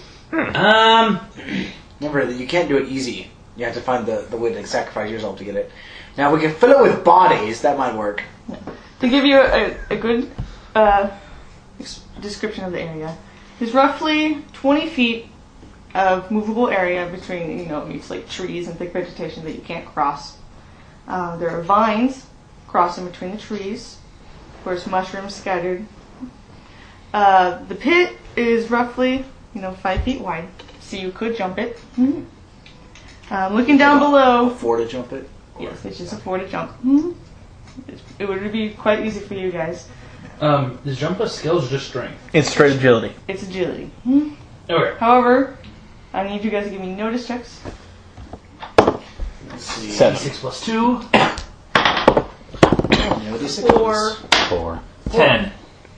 Remember that you can't do it easy. You have to find the way to sacrifice yourself to get it. Now, we can fill it with bodies. That might work. To give you a good description of the area, there's roughly 20 feet of movable area between, it's like trees and thick vegetation that you can't cross. There are vines crossing between the trees. There's mushrooms scattered. The pit is roughly, 5 feet wide, so you could jump it. Looking down below. 4 to jump it? Yes, it's just a 4 to jump. It would be quite easy for you guys. Is jump a skill or just strength? It's straight agility. It's agility. Okay. However, I need you guys to give me notice checks. Let's see. 7. 6 plus 2. Notice 4. 10.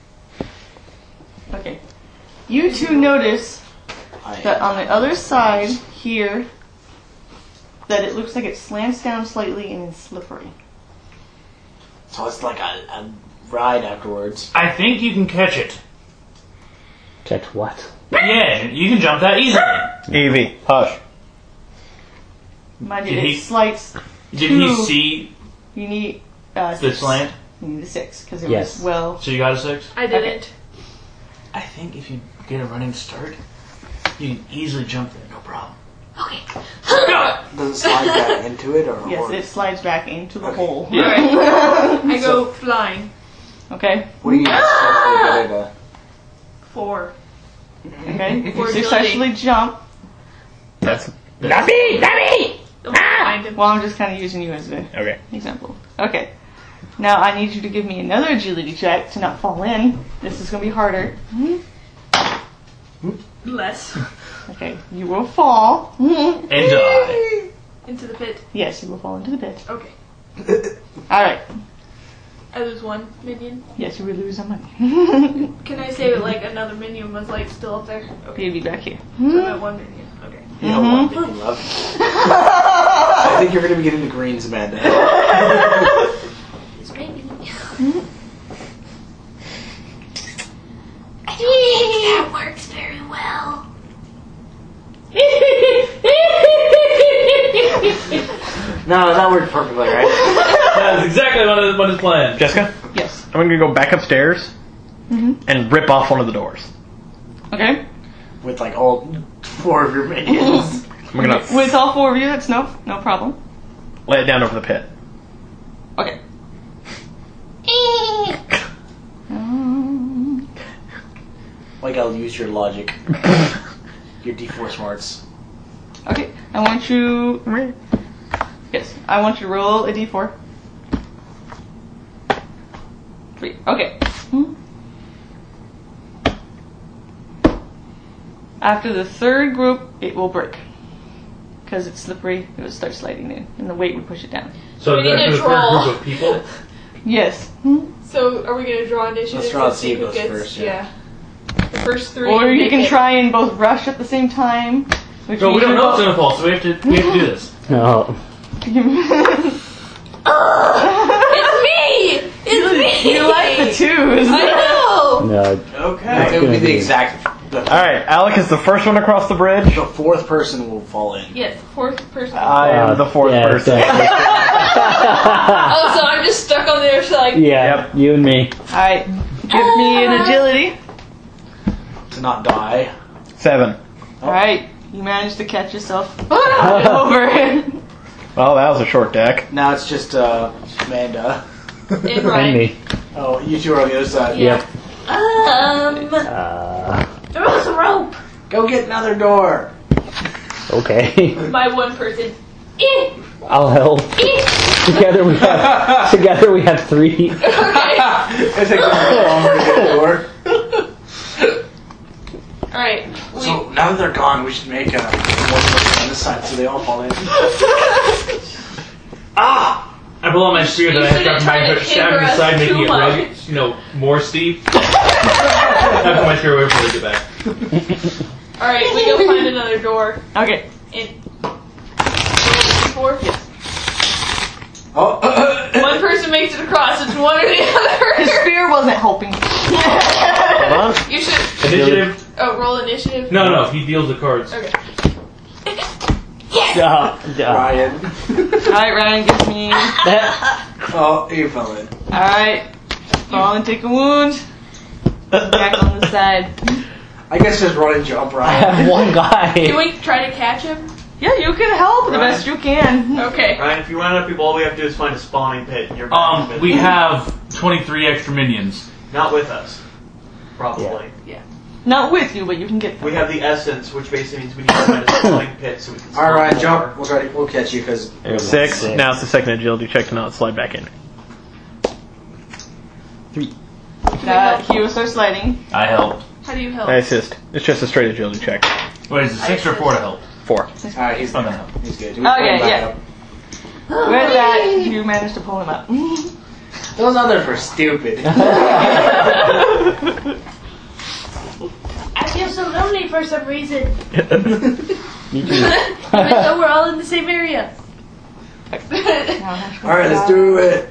Okay. You two notice that on the other side here, that it looks like it slants down slightly and is slippery. So it's like a ride afterwards. I think you can catch it. Catch what? Yeah, you can jump that easily. Evie, hush. Mind you, Did it he- slights. Did two. he see You need the 6. slant? You need a 6 because it Yes. was well. So you got a 6? I didn't. I think if you get a running start, you can easily jump there, no problem. Okay. Does it slide back into it? Or, Yes, or it slides back into the Okay. hole. I go flying. Okay. what do you use to get it? 4. Okay. For You successfully jump. That's Nubby! Nubby! Don't find him. Well, I'm just kind of using you as an okay. example. Okay. Now I need you to give me another agility check to not fall in. This is going to be harder. Less. Okay. You will fall. And die. Into the pit. Yes, you will fall into the pit. Okay. Alright. I lose 1 minion. Yes, you will lose some money. Can I say that another minion was still up there? Okay. You'll be back here. So I'm at 1 minion. Okay. You know what, Vicky Love? I think you're going to be getting the greens, Amanda. Maybe. I don't think that works very well. No, that worked perfectly, right? That's exactly what his plan. Jessica? Yes. I'm gonna go back upstairs and rip off one of the doors. Okay. With all 4 of your minions. I'm gonna With all 4 of you, that's no problem. lay it down over the pit. Okay. I'll use your logic. Your D4 smarts. Okay. I want you. Yes. I want you to roll a d4. 3. Okay. After the third group, it will break. because it's slippery, it would start sliding in, and the weight would push it down. So We need that's to the first draw. group of people. Yes. So, are we going to draw initiative? Let's draw to see who Seagulls gets- first, yeah. The first three. Or you make can it. try and both rush at the same time. Which No, we means don't you're know it's both- gonna fall, so we have to do this. No. It's me! It's me! You like the twos. I know! No. Okay. It would be the exact. Alright, Alec is the first one across the bridge. The fourth person will fall in. Yes, fourth person. I am the fourth yeah, person. exactly. Oh, so I'm just stuck on the other side. Yeah, you and me. Alright, give me an agility. To not die. 7. Alright, you managed to catch yourself over. Well, that was a short deck. Now it's just Amanda. And And Ryan. me. Oh, you two are on the other side. Yeah. Throw us a rope! Go get another door. Okay. My one person. I'll help. Together we have 3. It takes a little longer to get a door. Alright. So now that they're gone, we should make one person on this side so they all fall in. I pull out my spear that I have got try my to stab hinder in the us side, too making it much. rugged, more steep. I put my spear away before they get back. Alright, we go find another door. Okay. And. 4? Yes. Oh, One person makes it across, it's one or the other. The spear wasn't helping. Hold on. You should. Initiative. Oh, roll initiative? No, he deals the cards. Okay. Ryan. Alright, Ryan gives me. Oh, you fell in. Alright. Fall and take a wound. Back on the side. I guess just run and jump, I Ryan. have one guy. Can we try to catch him? Yeah, you can help the Right. best you can. Okay. Ryan, if you run out of people, all we have to do is find a spawning pit and you're back in We business. have 23 extra minions. Not with us. Probably. Not with you, but you can get them. We have the essence, which basically means we need to find a spawning pit so we can spawn All right, more. jump. We'll catch you because 6. Now it's the second agility check to not slide back in. 3. He will start sliding. I help. How do you help? I assist. It's just a straight agility check. Wait, is it 6 or 4 to help? 4. All right, he's Okay. he's good. Okay, yeah. With that, you managed to pull him up. Those others were stupid. I feel so lonely for some reason. Me too. Even though we're all in the same area. All right, let's do it.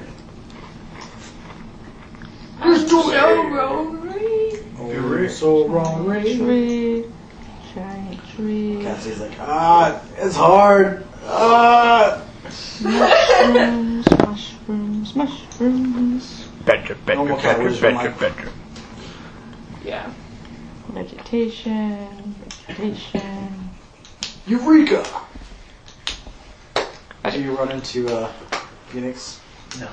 I'm so lonely. Oh, so wrong, Ray. Tree. Giant tree. Cassie's like, it's hard. Mushrooms, mushrooms, mushrooms. Better. Yeah. Vegetation, vegetation. Eureka! Do you run into Phoenix? No.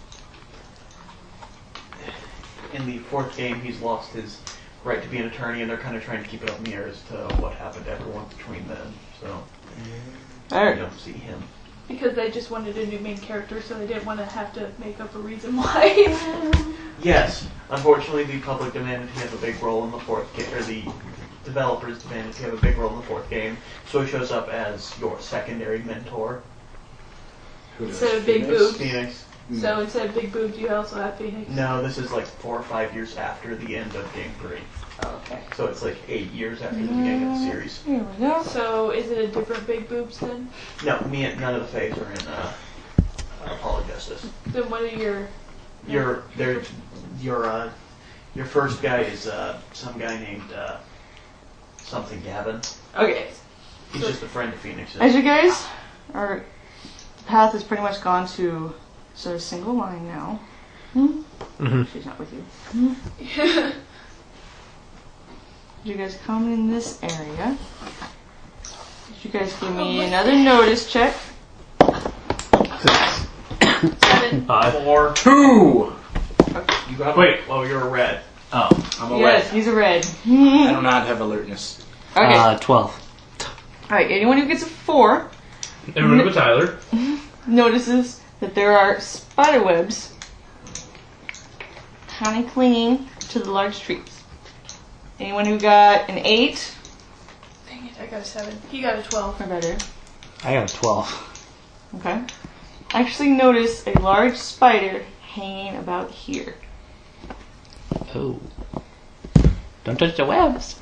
In the fourth game, he's lost his right to be an attorney, and they're kind of trying to keep it up in the air as to what happened to everyone between then. So you Alright. don't see him. Because they just wanted a new main character, so they didn't want to have to make up a reason why. Yes, unfortunately, the public demanded he have a big role in the fourth game, or the developers demanded he have a big role in the fourth game. So he shows up as your secondary mentor, Instead of big boobs. Phoenix. So instead of big boobs, you also have Phoenix. No, this is like 4 or 5 years after the end of Game 3. Oh, okay. So it's like 8 years after the beginning of the series. Here we go. So is it a different big boobs then? No, none of the Fays are in Apollo Justice. Then what are your... Your first guy is some guy named something Gavin. Okay. He's just a friend of Phoenix's. As you guys are, the path has pretty much gone to sort of single line now. She's not with you. You guys come in this area. You guys give me another notice check. 7. 4. 2! You got Wait. Oh, you're a red. Oh. I'm a Yes, red. he's a red. I do not have alertness. Okay. 12. Alright, anyone who gets a 4 Everyone but Tyler. notices that there are spider webs kind of clinging to the large trees. Anyone who got an 8 Dang it, I got a 7. He got a 12. or better, I got a 12. Okay. Actually notice a large spider hanging about here. Oh. Don't touch the webs.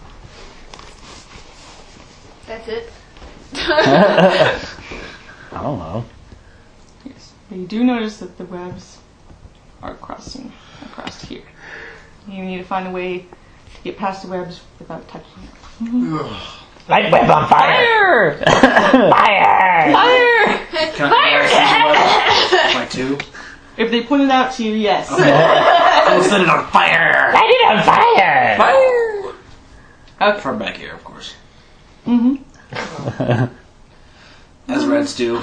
That's it. I don't know. Yes. But you do notice that the webs are crossing across here. You need to find a way to get past the webs without touching it. Light web on fire! Fire! Fire! Fire! My 2? If they point it out to you, yes. I'll set it on fire! Light it on fire! Fire! Okay. From back here, of course. Mm-hmm. As Reds do.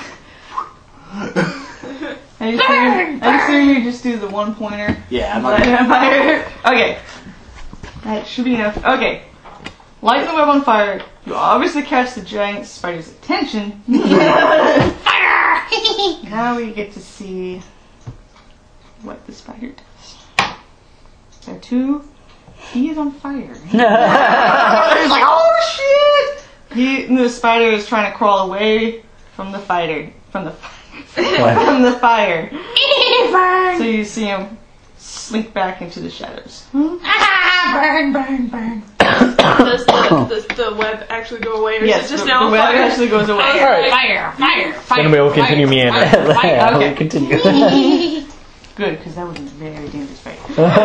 I assume you just do the one pointer. Yeah, I'm Light it not. on fire. Okay. That should be enough. Okay. Light the web on fire. You obviously catch the giant spider's attention. Fire! Now we get to see what the spider does. There are 2. He is on fire. He's like, oh shit! The spider is trying to crawl away from the fighter. From the fire. So you see him slink back into the shadows. Burn, burn, burn. Does the web actually go away, or Yes, is it just the now on web fire? actually goes away. Fire, Fire, fire, Then we will continue meandering. Yeah, Okay. we'll continue. Good, because that was a very dangerous fight.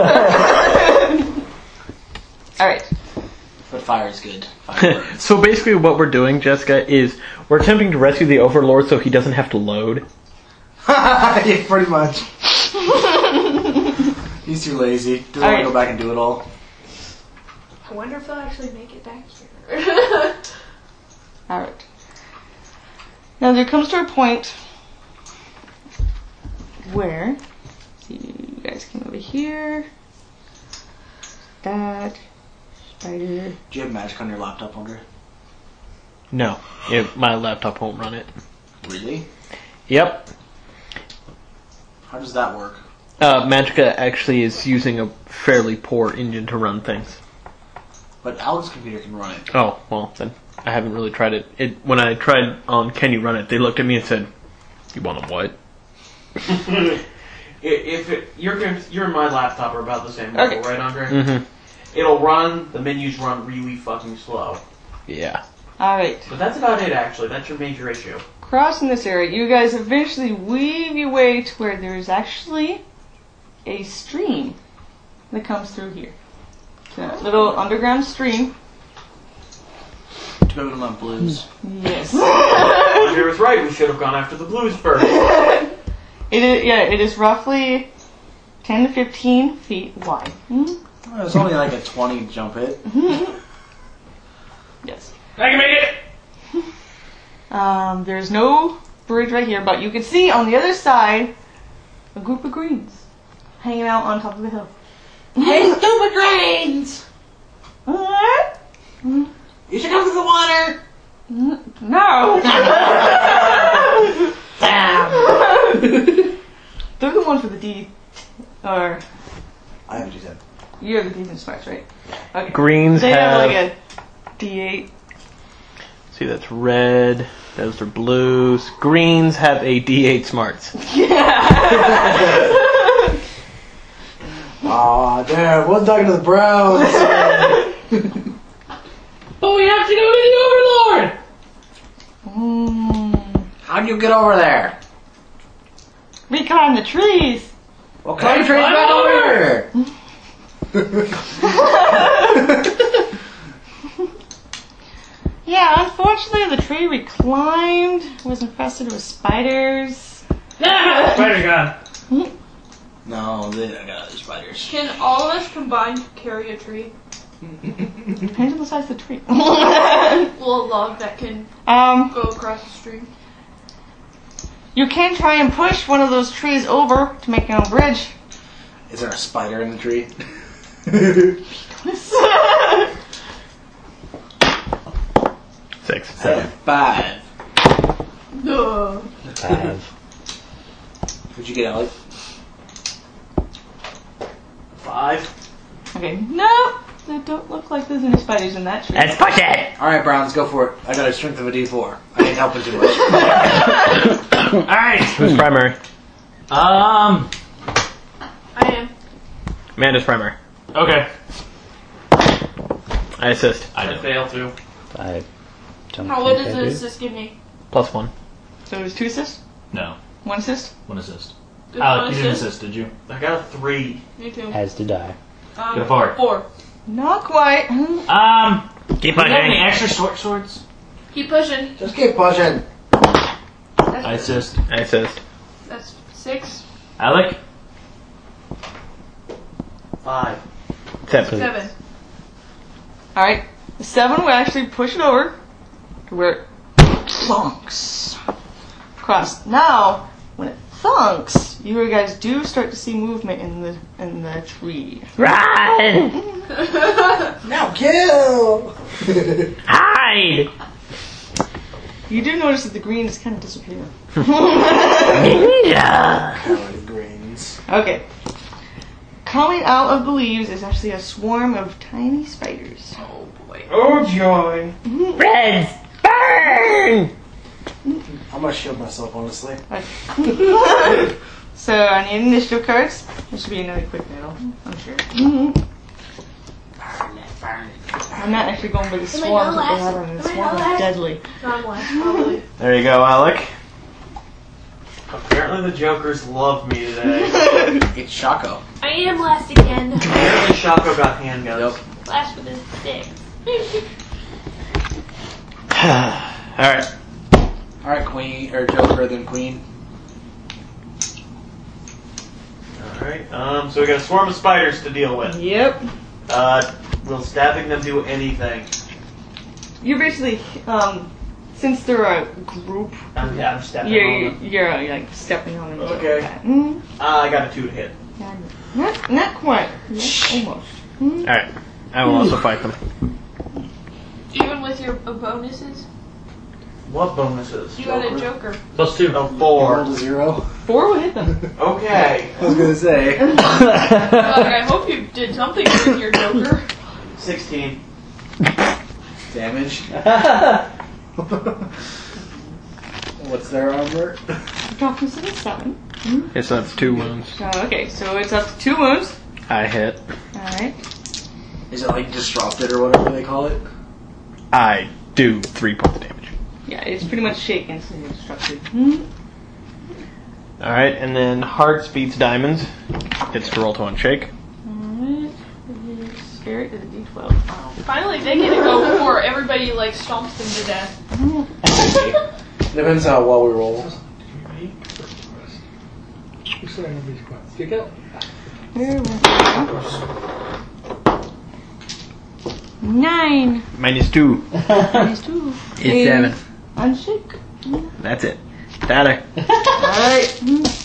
Alright. But fire is good. Fire burns. So basically what we're doing, Jessica, is we're attempting to rescue the Overlord so he doesn't have to load. Yeah, pretty much. He's too lazy. Doesn't want to go back and do it all. I wonder if they'll actually make it back here. Alright. Now there comes to a point where, see, you guys came over here. That spider. Do you have magic on your laptop, Andre? No, my laptop won't run it. Really? Yep. How does that work? Magica actually is using a fairly poor engine to run things. But Alex's computer can run it. Oh, well, then I haven't really tried it. When I tried on Can You Run It, they looked at me and said, you want a what? Your and my laptop are about the same level, right, Andre? Mm-hmm. It'll run, the menus run really fucking slow. Yeah. Alright. But that's about it, actually. That's your major issue. Crossing this area, you guys eventually weave your way to where there is actually a stream that comes through here. It's a little underground stream. To go to my blues. Yes. Andre was right. We should have gone after the blues first. It is roughly 10 to 15 feet wide. Well, it's only like a 20 jump hit. Yes. I can make it! There's no bridge right here, but you can see on the other side a group of greens hanging out on top of the hill. Hey, stupid greens! What? You should come to the water! No! Damn! They're the ones for the D. Or. I have a D10. You have the defense smarts, right? Okay. Greens they have like a D8. See, that's red. Those are blues. Greens have a D8 smarts. Aw, damn. Wasn't talking to the Browns. But we have to go to the Overlord! How'd you get over there? We climb the trees. Well, climb trees back over! Yeah, unfortunately, the tree we climbed was infested with spiders. Spider gone. No, they don't got other spiders. Can all of us combined carry a tree? Depends on the size of the tree. Little log that can go across the stream. You can try and push one of those trees over to make your own bridge. Is there a spider in the tree? 6, 7, 5. No. 5. What'd you get, Alex? 5. Okay, no, they don't look like there's any spiders in that tree. Let's push it! Alright, Browns, go for it. I got a strength of a D4. I ain't helping too much. Alright. Who's primary? I am. Amanda's primary. Okay. I assist. I fail too. I don't How what think does I the do. assist give me? +1. So it was 2 assists? No. 1 assist? 1 assist. Good Alec, one you didn't assist? assist, did you? I got a 3. Me too. As did I. Get a 4. 4. Not quite. Keep Keep do you have any pushing. extra short swords? Keep pushing. Just keep pushing. I assist. I assist. That's 6. Alec? 5. 7. 7. Alright. The 7 will actually push it over to where it thunks across. Now, when it thunks, you guys do start to see movement in the tree. Run! Now kill! Hide! You do notice that the green is kind of disappearing. Ninja! Greens. Okay. Coming out of the leaves is actually a swarm of tiny spiders. Oh boy. Oh joy! Reds, burn! I'm gonna shield myself, honestly. So I need initiative cards. This should be another quick battle, I'm sure. I'm not actually going by the swarms that they have on the swarm is deadly. I'm last, probably. There you go, Alec. Apparently the Jokers love me today. It's Shaco. I am last again. Apparently Shaco got handguns. Last with his stick. Alright. Alright, Queen, or Joker, then Queen. Alright, so we got a swarm of spiders to deal with. Yep. Will stabbing them do anything? You're basically, since they're a group, Yeah, I'm stepping on them. you're like stepping on them. Okay. Mm, I got a 2 to hit. not quite. Yeah, almost. Alright. I will also fight them. Even with your bonuses? What bonuses? You got a Joker. +2. Oh, 4. Roll to 0. 4 will hit them. Okay. I was gonna say. Well, I hope you did something with your Joker. 16. Damage. What's their armor? Drop this at a 7. Okay, so that's 2 wounds. Okay, so it's up to 2 wounds. I hit. Alright. Is it like disrupted or whatever they call it? I do 3 points of damage. Yeah, it's pretty much shaken, so you're destructed. Alright, and then Hearts beats Diamonds. Gets to roll to unshake. Alright. Spirit is a d12. Wow. Finally, they get to go before everybody like stomps them to death. Depends how well we roll. Here we go. 9. -2. -2. It's 7. Unshake. That's it. Better. Alright.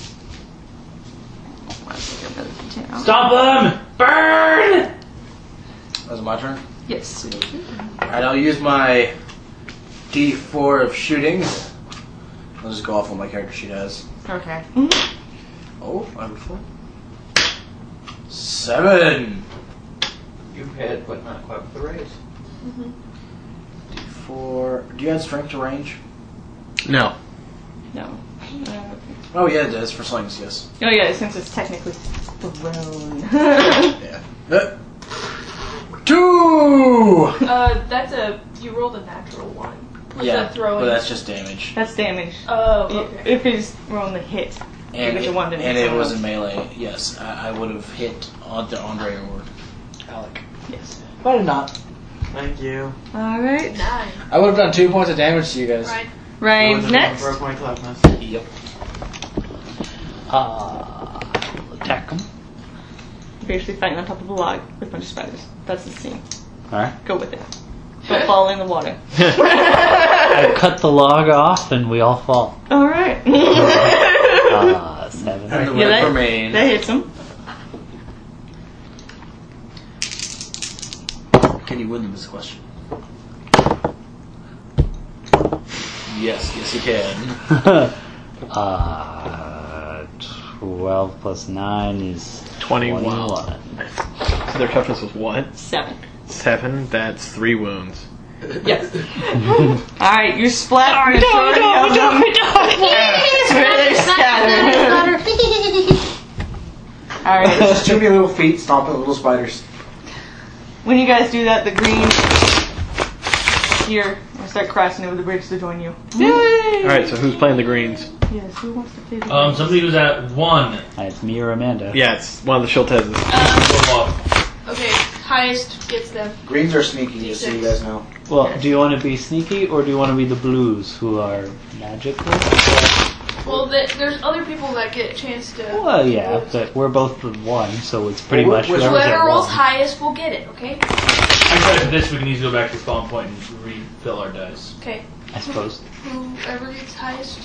Stop them! Burn! Was it my turn? Yes. Alright, I'll use my D4 of shooting. I'll just go off what my character sheet has. Okay. Oh, I'm full. 7! You hit, but not quite with the raise. D4. Do you add strength to range? No. No. Oh, yeah, it does for slings, yes. Oh yeah, since it's technically thrown. Yeah. 2! That's you rolled a natural 1. Was Yeah, that throwing? but that's just damage. That's damage. Oh, okay. If he's rolling the hit. And, Give it to one to hit and it someone was else. in melee, yes. I would have hit onto Andre or Alec. Yes. But I did not. Thank you. Alright. 9. I would have done 2 points of damage to you guys. Right. Ryan's next. Broke my cleverness. Yep. Attack them. Basically fighting on top of a log with a bunch of spiders. That's the scene. Alright. Go with it. Don't fall in the water. I cut the log off and we all fall. Alright. 7. And the Yeah, red that, remain. that hits him. Can you win them is the question. Yes, you can. 12 plus 9 is 21. 21. So their toughness was what? 7. 7. That's 3 wounds. Yes. Alright, you splat majority of them. Where they're scattered. Alright. It's just too many little feet stomping little spiders. When you guys do that, the green here will start crossing over the bridge to join you. Yay! Alright, so who's playing the greens? Yes, who wants to play the greens? Somebody who's at 1. It's me or Amanda. Yeah, it's one of the Schultezes. Okay, highest gets them. Greens are sneaky, just so you guys know. Well, do you want to be sneaky or do you want to be the blues who are magical? Well, there's other people that get a chance to. Well, yeah, but we're both the 1, so it's pretty much whoever's Whoever at rolls 1. highest will get it. Okay. After this, we can easily go back to the spawn point and refill our dice. Okay. I suppose. Whoever gets highest.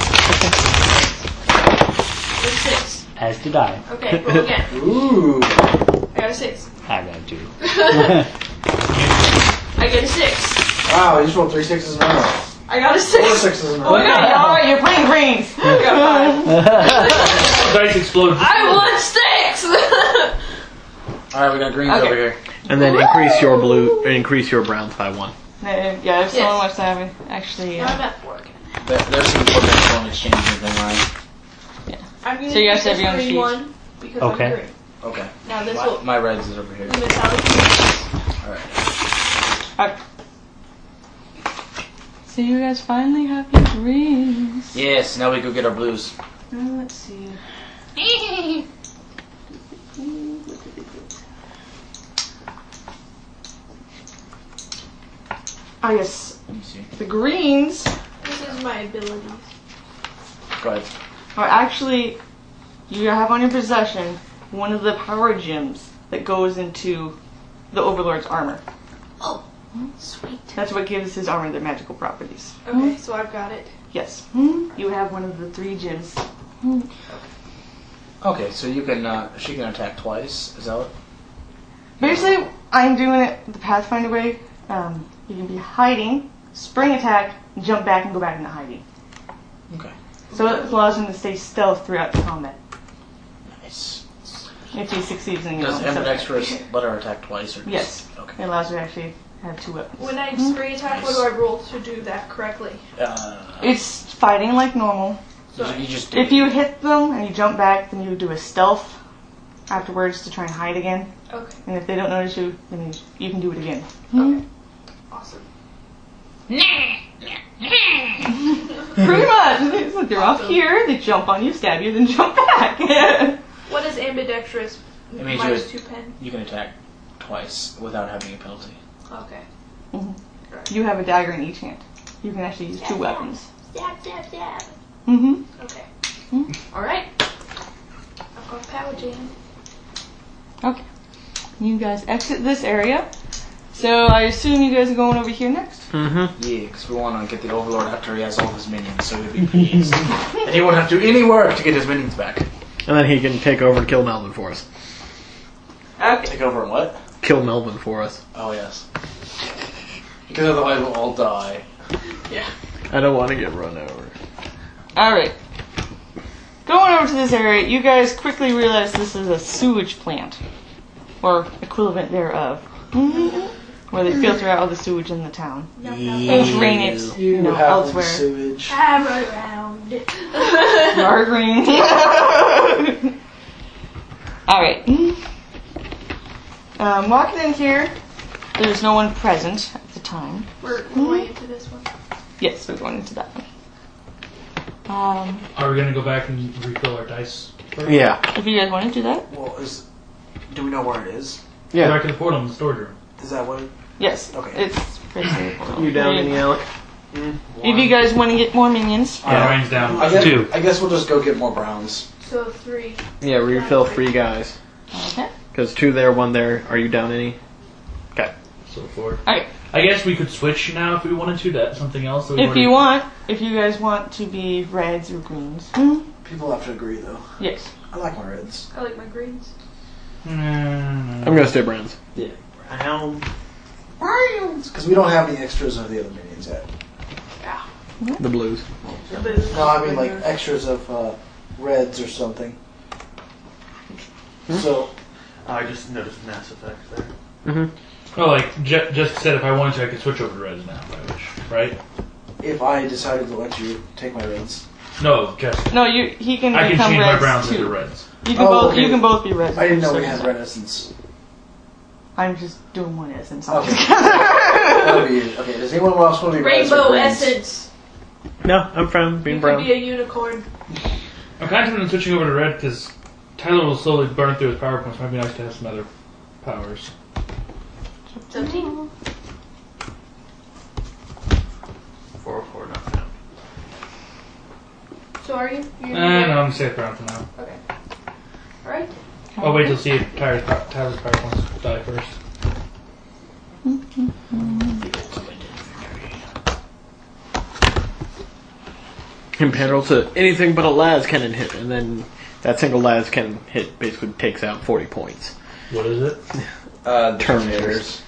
There's 6. As did I. Okay, roll again. Ooh. I got a 6. I got 2. I get a 6. Wow, you just rolled 3 6s in a row. I got a 6. 4 6s in a row. Oh my god, alright, you're playing greens. I got 5. Dice explode. I won 6! Alright, we got greens over here. And then increase your browns by 1. Yeah, if someone wants to have it. Actually, I'm at 4 again. There's some potential in exchange thing, right? I'm gonna So you guys use have your own green sheets. one because Okay. I'm green. Okay. Now this will. My reds is over here. The metallic. Alright. Alright. So you guys finally have your greens. Yes, now we go get our blues. Let's see. Ah, yes. Let me see. The greens This is my abilities. Go ahead. are actually, you have on your possession one of the power gems that goes into the Overlord's armor. Oh, sweet. That's what gives his armor their magical properties. Okay, so I've got it. Yes. You have one of the 3 gems. Okay, so you can, she can attack twice, is that what? Basically, I'm doing it the Pathfinder way. You can be hiding, spring attack, jump back and go back into hiding. Okay. So it allows him to stay stealth throughout the combat. Nice. If he succeeds in Does ambidextrous let her attack twice? Or just, Yes. Okay. It allows her to actually have 2 weapons. When I spring attack, what do I roll to do that correctly? It's fighting like normal. So you just do If you hit them and you jump back, then you do a stealth afterwards to try and hide again. Okay. And if they don't notice you, then you can do it again. Okay. Awesome. Pretty much. It's like they're off here, they jump on you, stab you, then jump back. What is ambidextrous? It means Minus 2 pen. you can attack twice without having a penalty. Okay. You have a dagger in each hand. You can actually use 2 weapons. Stab, stab, stab. Mm-hmm. Okay. Alright. I've got power jam. Okay. You guys exit this area. So I assume you guys are going over here next? Mm-hmm. Yeah, because we want to get the Overlord after he has all of his minions, so he'll be pleased. And he won't have to do any work to get his minions back. And then he can take over and kill Melvin for us. Okay. Take over and what? Kill Melvin for us. Oh, yes. Because otherwise we'll all die. Yeah. I don't want to get run over. Alright. Going over to this area, you guys quickly realize this is a sewage plant. Or equivalent thereof. Where they filter out all the sewage in the town. And drain it, elsewhere. Sewage. I'm around. Margarine. Alright. Walking in here, there's no one present at the time. We're going into this one. Yes, we're going into that one. Are we gonna go back and refill our dice? First? Yeah. If you guys want to do that. Well, do we know where it is? Yeah. Go back to the portal in the storage room. Is that what it... Yes. Okay. It's pretty simple. You down any, Alec? If you guys want to get more minions. Yeah, mine's down. I guess, 2. I guess we'll just go get more browns. So 3. Yeah, refill 3 guys. Okay. Because 2 there, 1 there. Are you down any? Okay. So 4. Alright. I guess we could switch now if we wanted to. That's something else. That we If you want, if you guys want to be reds or greens. People have to agree, though. Yes. I like my reds. I like my greens. I'm going to stay browns. Yeah. Browns. Because we don't have any extras of the other minions yet. Yeah. The blues. No, I mean like extras of reds or something. So I just noticed Mass Effect there. Mm-hmm. Oh, like just said, if I wanted to, I could switch over to reds now if I wish, right? If I decided to let you take my reds. No, just No, he can I can become change my reds browns too. into reds. You can both. okay. You can both be reds. I didn't know we had red essence. I'm just doing one essence. Okay. That'll be it. Okay, does anyone else want to be reds or Rainbow greens? essence. No, I'm from being You brown. could be a unicorn. I'm kind of tempted on switching over to red because Tyler will slowly burn through his power points. Might be nice to have some other powers. 17. 404 not found. So are you? No, I'm gonna save brown for now. Okay. Alright. I'll wait till see if Tyler's power points die first. Comparable to anything but a las cannon hit, and then that single las cannon hit basically takes out 40 points. What is it? Terminators.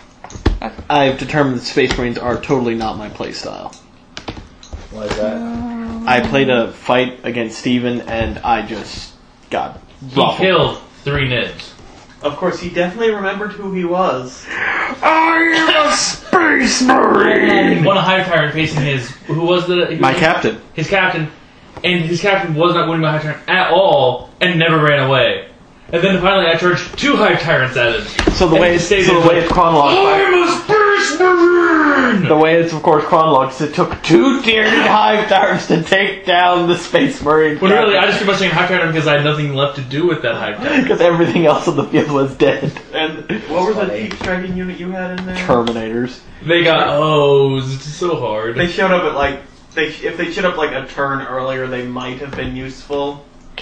I've determined that Space Marines are totally not my playstyle. Why is that? I played a fight against Steven, and I just got He ruffled. killed 3 Nids. Of course, he definitely remembered who he was. I am a Space Marine! One Hive Tyrant facing who was My captain. His captain, and his captain was not winning by Hive Tyrant at all, and never ran away. And then finally I charged 2 Hive Tyrants at him. So the way it's chronologed. I'm a Space Marine! The way it's of course chronologed is it took 2 tyranid Hive Tyrants to take down the Space Marine. Well, really, I just kept on saying Hive Tyrant because I had nothing left to do with that Hive Tyrant. Because everything else on the field was dead. And what was the deep striking unit you had in there? Terminators. They got hosed so hard. They showed up at if they showed up like a turn earlier, they might have been useful.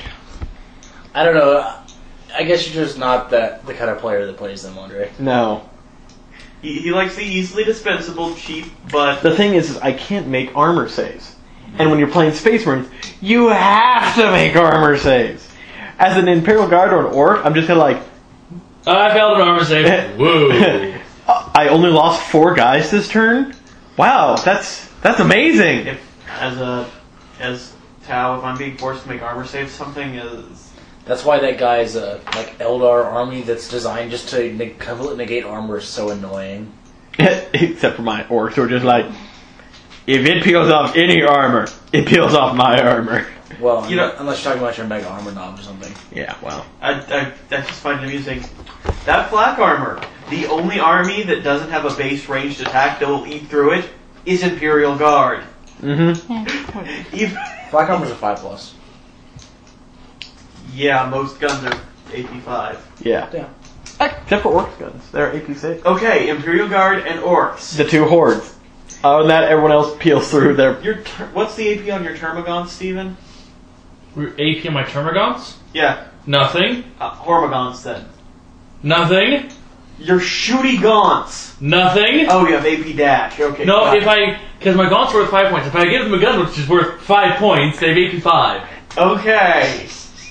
I don't know. I guess you're just not the kind of player that plays them, Andre. No. He likes the easily dispensable, cheap, but The thing is I can't make armor saves. And when you're playing Space Marines, you have to make armor saves. As an Imperial Guard or an Orc, I'm just gonna I failed an armor save. Whoa. I only lost 4 guys this turn? Wow, that's amazing! as Tau, if I'm being forced to make armor saves, something is. That's why that guy's like Eldar army that's designed just to completely negate armor is so annoying. Except for my Orcs who are just like, if it peels off any armor, it peels off my armor. Well, unless you're talking about your mega armor knob or something. Yeah, well. I just find it amusing. That flak armor, the only army that doesn't have a base ranged attack that will eat through it, is Imperial Guard. Mm-hmm. Flak armor's a 5+. Yeah, most guns are AP5. Yeah. Except for Orcs guns. They're AP6. Okay, Imperial Guard and Orcs. The 2 hordes. Other than that, everyone else peels through their... What's the AP on your Termagants, Steven? AP on my Termagants? Yeah. Nothing. Hormagants, then. Nothing. Your shooty gaunts. Nothing. Oh, you have AP dash. Okay. No, because my gaunt's worth 5 points. If I give them a gun which is worth 5 points, they have AP 5. Okay.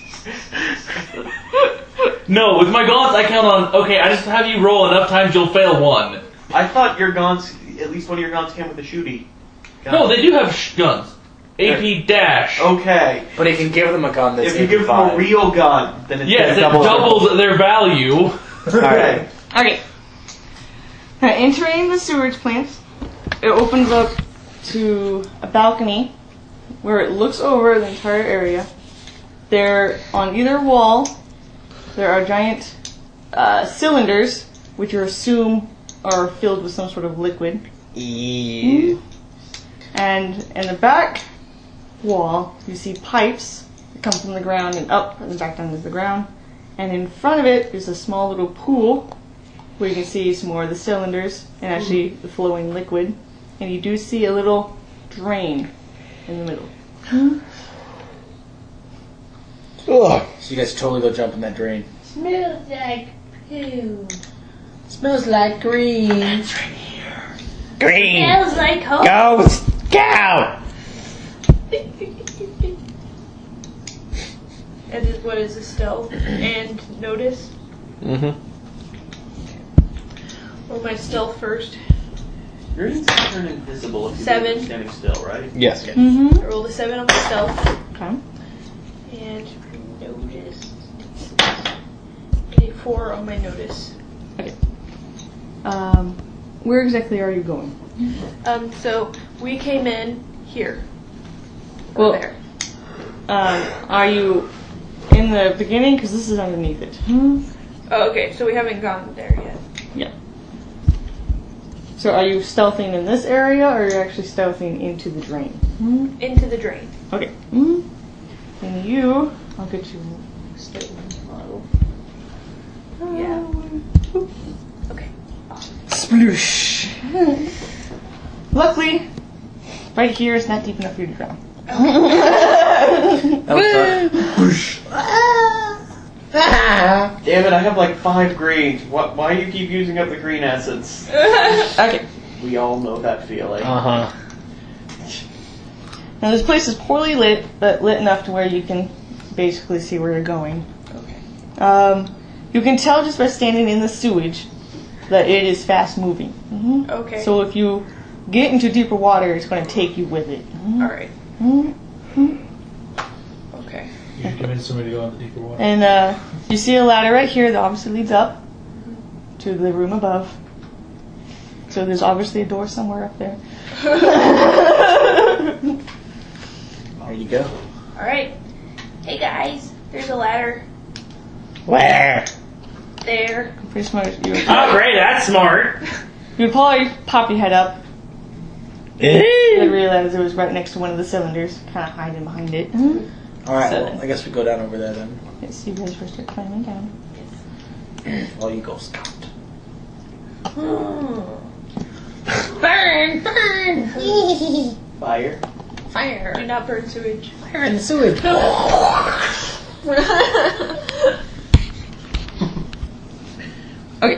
No, with my gaunts, I count on. Okay, I just have you roll enough times you'll fail 1. I thought your gaunts, at least one of your gaunts, came with a shooty. No, they do have guns. AP dash. Okay. But if you give them a gun that's if you give them a real gun, then it's yes, it doubles their value. Okay. Okay. Now, entering the sewage plant, it opens up to a balcony where it looks over the entire area. There, on either wall, there are giant cylinders, which you assume are filled with some sort of liquid. Yeah. And in the back wall, you see pipes that come from the ground and up and back down to the ground. And in front of it is a small little pool where you can see some more of the cylinders and actually the flowing liquid. And you do see a little drain in the middle. Ugh. So you guys totally go jump in that drain. Smells like poo. Smells like green. It's right here. Green. Smells like hope. Go Scout! And what is a stealth and notice? Mm-hmm. Roll my stealth first. Your insects turn invisible if you're 7. standing still, right? Yes. Mm-hmm. I rolled a 7 on my stealth. Okay. And notice. Okay, 4 on my notice. Okay. Where exactly are you going? So we came in here. Well, There. Are you in the beginning? Because this is underneath it. Oh, okay. So we haven't gone there yet. Yeah. So are you stealthing in this area, or are you actually stealthing into the drain? Into the drain. Okay. And you, I'll get you a stealth model. Yeah. Okay. Sploosh. Luckily, right here is not deep enough for you to drown. Damn it, I have like 5 greens. Why do you keep using up the green essence? Okay. We all know that feeling. Uh-huh. Now this place is poorly lit, but lit enough to where you can basically see where you're going. Okay. You can tell just by standing in the sewage that it is fast moving. Okay. So if you get into deeper water, it's going to take you with it. All right. Okay. You should convince somebody to go into deeper water. And you see a ladder right here that obviously leads up to the room above. So there's obviously a door somewhere up there. There you go. All right. Hey guys, there's a ladder Where? there. Pretty smart. Oh, great, that's smart. You'd probably pop your head up and realize it was right next to one of the cylinders, kind of hiding behind it. Alright, So- well, I guess we go down over there then. Yes, you guys first start climbing down. While you go scout. Burn! Burn! Fire. Fire. Do not burn sewage. Fire in the sewage. Okay.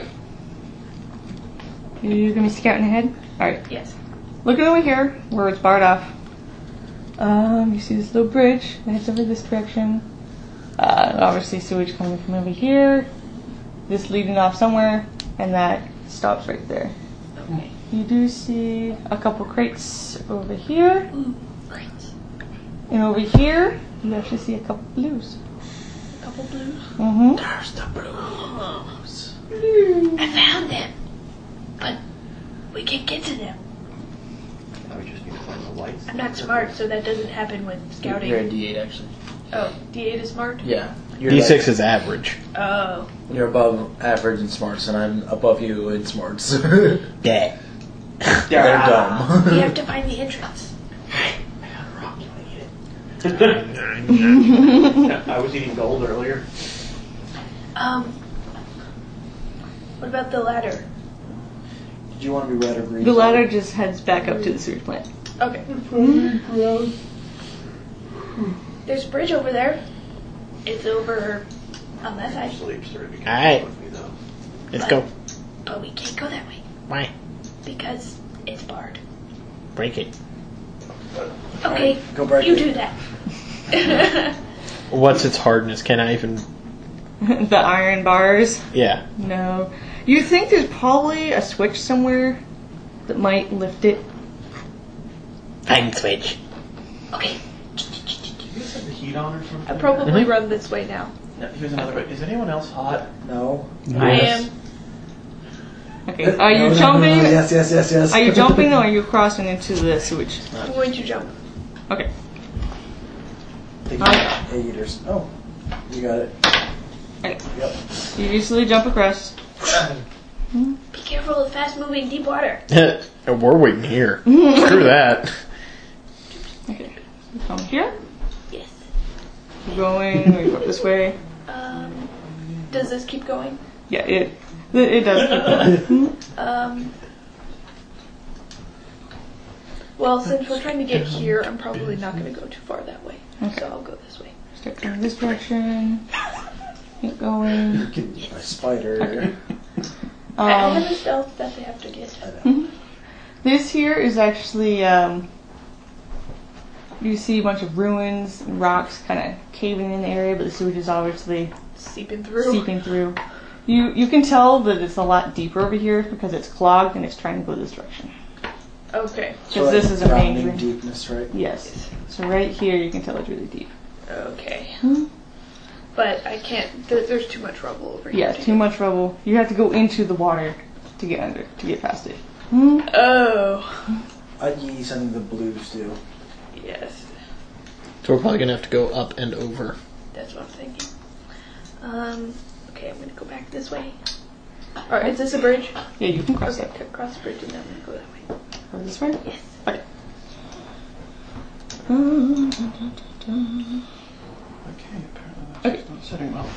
You gonna be scouting ahead? Alright. Yes. Looking over here, where it's barred off. You see this little bridge that heads over this direction. Obviously sewage coming from over here. This leading off somewhere, and that stops right there. Okay. You do see a couple crates over here. Ooh, crates. And over here, you actually see a couple blues. A couple blues. Mm-hmm. There's the blues. I found them, but we can't get to them. Now we just need to find the lights. I'm not smart, so that doesn't happen with scouting. You're a D8 actually. Oh, D8 is smart? Yeah. You're D6 is average. Oh. You're above average in smarts, and I'm above you in smarts. Yeah. They're dumb. We have to find the entrance. I was eating gold earlier. What about the ladder? Did you want to be red or green? The ladder just heads back up to the sewage plant. Okay. There's a bridge over there. It's over on that side. Alright. Let's go. But we can't go that way Why? because it's barred. Break it. Okay, Go break you it. do that. What's its hardness? Can I even... The iron bars? Yeah. No. You think there's probably a switch somewhere that might lift it? Find switch. Okay. Do you guys have the heat on or something? I probably run this way now. No, here's another way. Is anyone else hot? No. I am. Okay. Are you No, jumping? no, yes, yes, yes, yes. Are you jumping or are you crossing into the sewage? I'm going to jump. Okay. Hey, eaters. Oh, you got it. Okay. Yep. You easily jump across. Be careful of fast-moving deep water. We're waiting here. Screw that. Okay. You come here. Yes. Keep going. We go this way. Does this keep going? Yeah, it does. Well, since we're trying to get here, I'm probably not going to go too far that way. Okay. So I'll go this way. Start going this direction. Keep going. A spider. I have a stealth that they have to get. This here is actually, you see a bunch of ruins and rocks kind of caving in the area, but the sewage is obviously Seeping through. You can tell that it's a lot deeper over here because it's clogged and it's trying to go this direction. Okay. Because this is a main drowning drain. deepness, right? Yes. So right here you can tell it's really deep. Okay. But I can't. There's too much rubble over here. Yeah, too much rubble. You have to go into the water to get past it. Oh. I'd need something the blues do. Yes. So we're probably gonna have to go up and over. That's what I'm thinking. Okay, I'm gonna go back this way. Alright, is this a bridge? Yeah, you can cross Okay, cross the bridge and then I'm gonna go that way. Go this way? Yes. Okay. Okay, apparently that's just not setting well.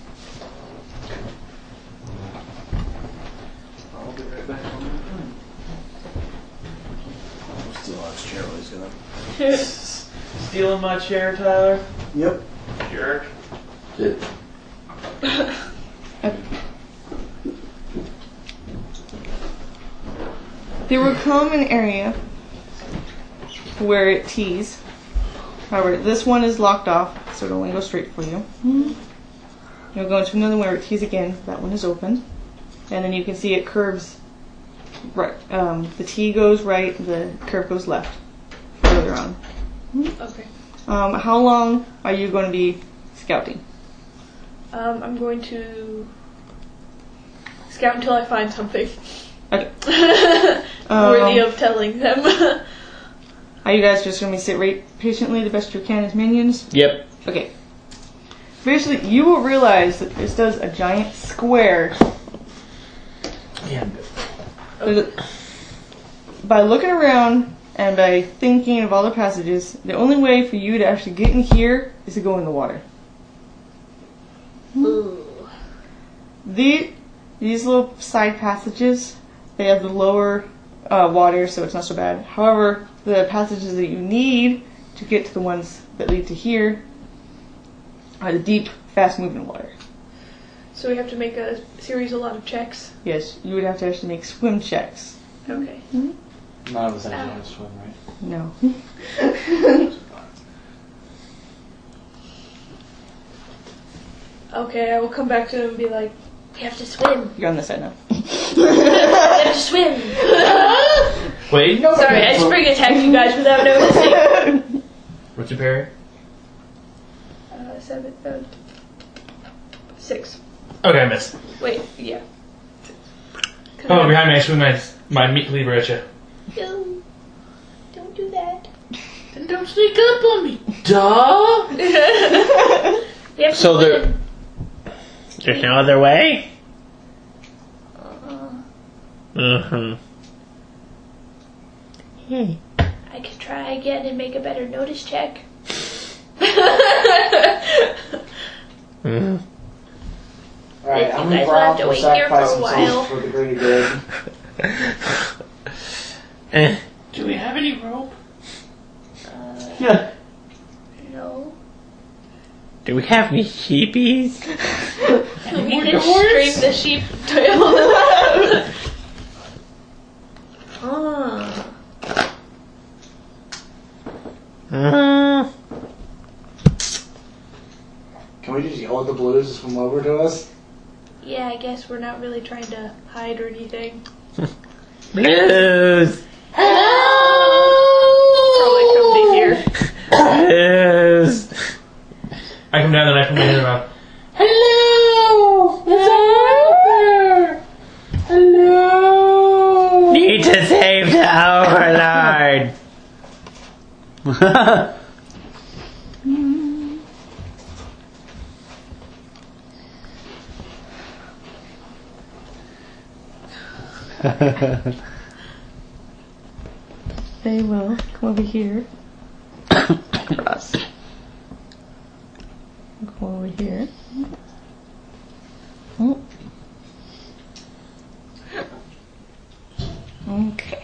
I'll be right back on that time. We'll steal our chair while he's gonna. Stealing my chair, Tyler? Yep. Jerk. There will come an area where it tees. However, this one is locked off, so it'll only go straight for you. You'll go into another one where it tees again. That one is open. And then you can see it curves right. The T goes right, the curve goes left. Further on. Okay. How long are you going to be scouting? I'm going to scout until I find something. Okay. Worthy of telling them. Are you guys just going to sit right patiently the best you can as minions? Yep. Okay. Basically, you will realize that this does a giant square. Yeah. By looking around and by thinking of all the passages, the only way for you to actually get in here is to go in the water. Ooh. These little side passages, they have the lower water, so it's not so bad. However, the passages that you need to get to the ones that lead to here are the deep, fast-moving water. So we have to make a lot of checks. Yes, you would have to actually make swim checks. Okay. None of us actually have to swim, right? No. Okay, I will come back to him and be like, we have to swim. You're on this side now. We have to swim. Wait. Sorry, I spring attacked you guys without noticing. What's your parry? 6. Okay, I missed. Wait, yeah. Oh, behind me, I swing my meat cleaver at you. No, don't do that. Then don't sneak up on me, duh! So there's no other way? I could try again and make a better notice check. Alright, You I'm guys gonna will brown have to for wait here for a sacrificing while. souls for the greater good. Do we have any rope? Yeah. No. Do we have any sheepies? We can string the sheep tail. Can we just yell at the blues to come over to us? Yeah, I guess we're not really trying to hide or anything. Blues! Probably come to here. Blues! I come down and I put my head around. Hello! It's over! Hello! Need to save the Overlord! They will come over here. Us. Come over here. Oh. Okay.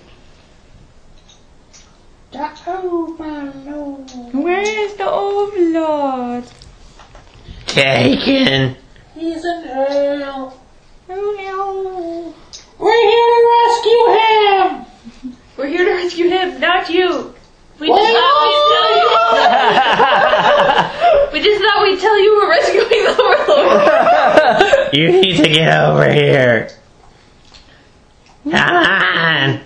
Where's the Overlord? Taken. He's in hell. Oh no. We're here to rescue him. We're here to rescue him, not you. We just thought we'd tell you we're rescuing the Overlord. You need to get over here. Come on.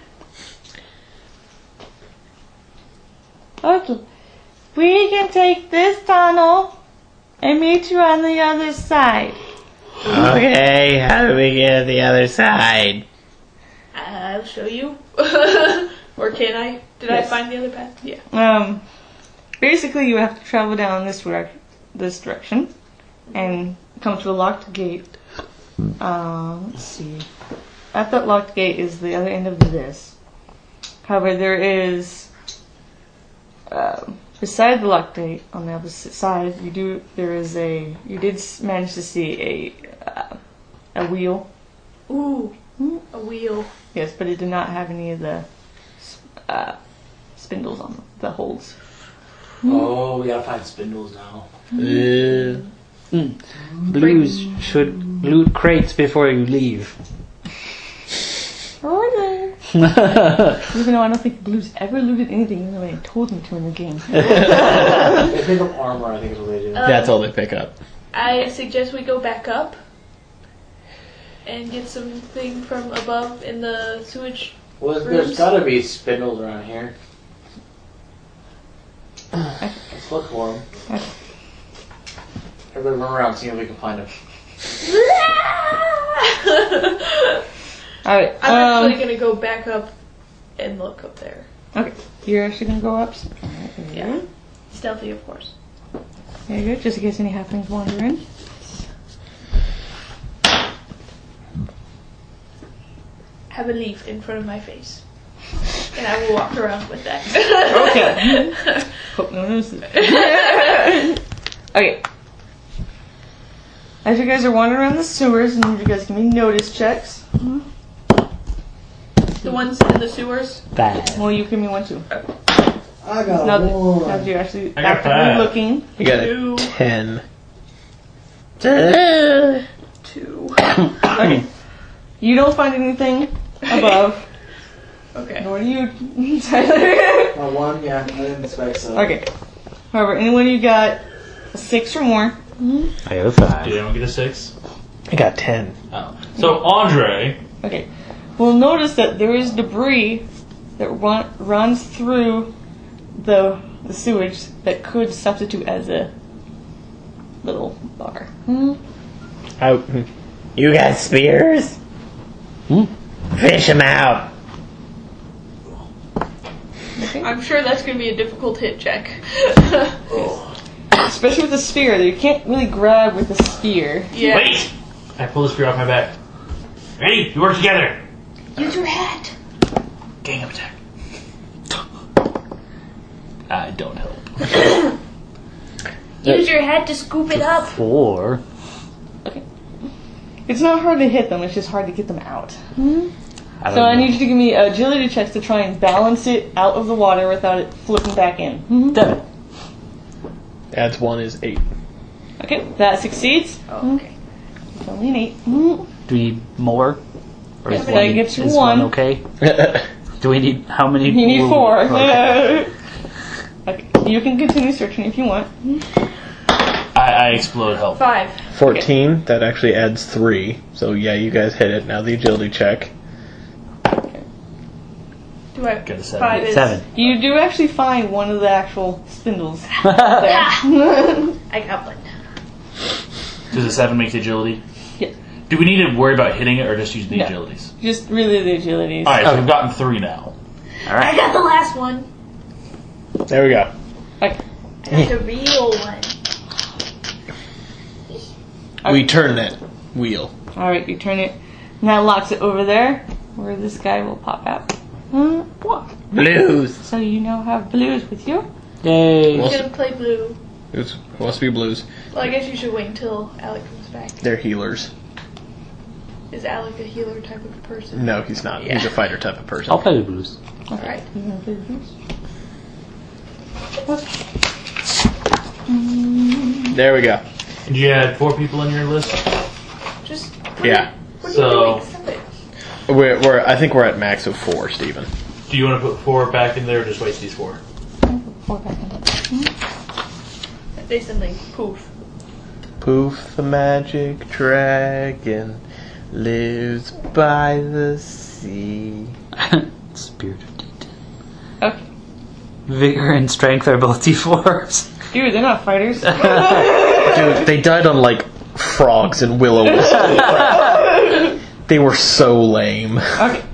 Okay. We can take this tunnel and meet you on the other side. Okay, how do we get to the other side? I'll show you. Or can I? Did I find the other path? Yeah. Basically, you have to travel down this direction and come to a locked gate. Let's see. At that locked gate is the other end of this. However, there is beside the locked gate on the opposite side. You did manage to see a wheel. Ooh, a wheel. Yes, but it did not have any of the spindles on the holes. Oh, we gotta find spindles now. Blues should loot crates before you leave. Even though I don't think Blues ever looted anything, even though they told me to in the game. They pick up armor, I think is what they do. That's all they pick up. I suggest we go back up and get something from above in the sewage. Well, there's gotta be spindles around here. Let's look for them. Everybody run around, see if we can find them. Alright. I'm actually gonna go back up and look up there. Okay. You're actually gonna go up? Yeah. Stealthy, of course. There you go, just in case any halflings wander in. Have a leaf in front of my face. And I will walk around with that. Okay. Hope no one notices. Okay. As you guys are wandering around the sewers, and you guys can make notice checks. The ones in the sewers? Bad. Well, you give me one too. I got Now one. that you're actually I got actively five. looking. You got a 10. 2. Okay. You don't find anything above. Okay. Nor do you, Tyler. One, yeah, I didn't expect so. Okay. However, anyone you got a 6 or more. I have a 5. Did anyone get a 6? I got 10. Oh. So, Andre. Okay. We'll notice that there is debris that runs through the sewage that could substitute as a little bar. You got spears? Fish them out. I'm sure that's going to be a difficult hit check. Especially with the spear, you can't really grab with the spear. Yeah. Wait! I pull the spear off my back. Ready? You work together. Use your hat. Gang up attack. I don't help. Use your hat to scoop it up. 4. It's not hard to hit them, it's just hard to get them out. So I know. need you to give me agility checks to try and balance it out of the water without it flipping back in. 7. Adds 1 is 8. Okay, that succeeds. Oh, okay. It's only an 8. Do we need more? Or Yeah, is that one, gets you is 1. okay? Do we need how many? You need 4. Okay. Okay, you can continue searching if you want. I explode help. 5. 14, that actually adds 3. So yeah, you guys hit it. Now the agility check. Do I? Get a 7. 5 is 7. You do actually find one of the actual spindles there. I got one. Does a 7 make the agility? Yes. Do we need to worry about hitting it or just use the No. agilities? Just really the agilities. Alright, so I've gotten 3 now. I got the last one. There we go. Okay. Got the real one. We turn that wheel. Alright, you turn it. And that locks it over there, where this guy will pop out. What? Blues. So you now have Blues with you. Yay. Who's gonna play blue? It must be blues. Well, I guess you should wait until Alec comes back. They're healers. Is Alec a healer type of person? No, he's not. He's a fighter type of person. I'll play the blues. Alright. You gonna play the Blues? There we go. Did you add 4 people on your list? Just. Yeah. What are So- you doing? Stop it. I think we're at max of 4, Steven. Do you want to put 4 back in there or just waste these 4? 4 back in there. Say something. Poof. Poof, the magic dragon lives by the sea. Spirit of D10. Okay. Vigor and strength are both D4s. Dude, they're not fighters. Dude, they died on like frogs and will-o-wisps. They were so lame. Okay.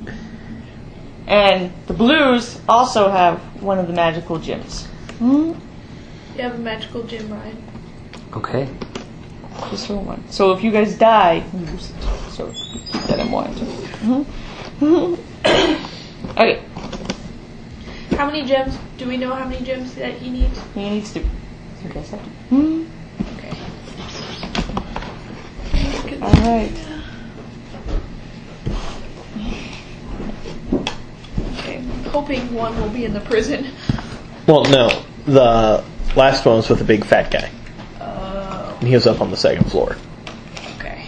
And the blues also have one of the magical gems. You have a magical gem, Ryan. Okay. Just for one. So if you guys die, you lose it. So keep that in mind. Okay. How many gems? Do we know how many gems that he needs? He needs to. You guys have to. Okay. Alright. Okay. I'm hoping one will be in the prison. Well, no. The last one was with the big fat guy. Oh. And he was up on the second floor. Okay.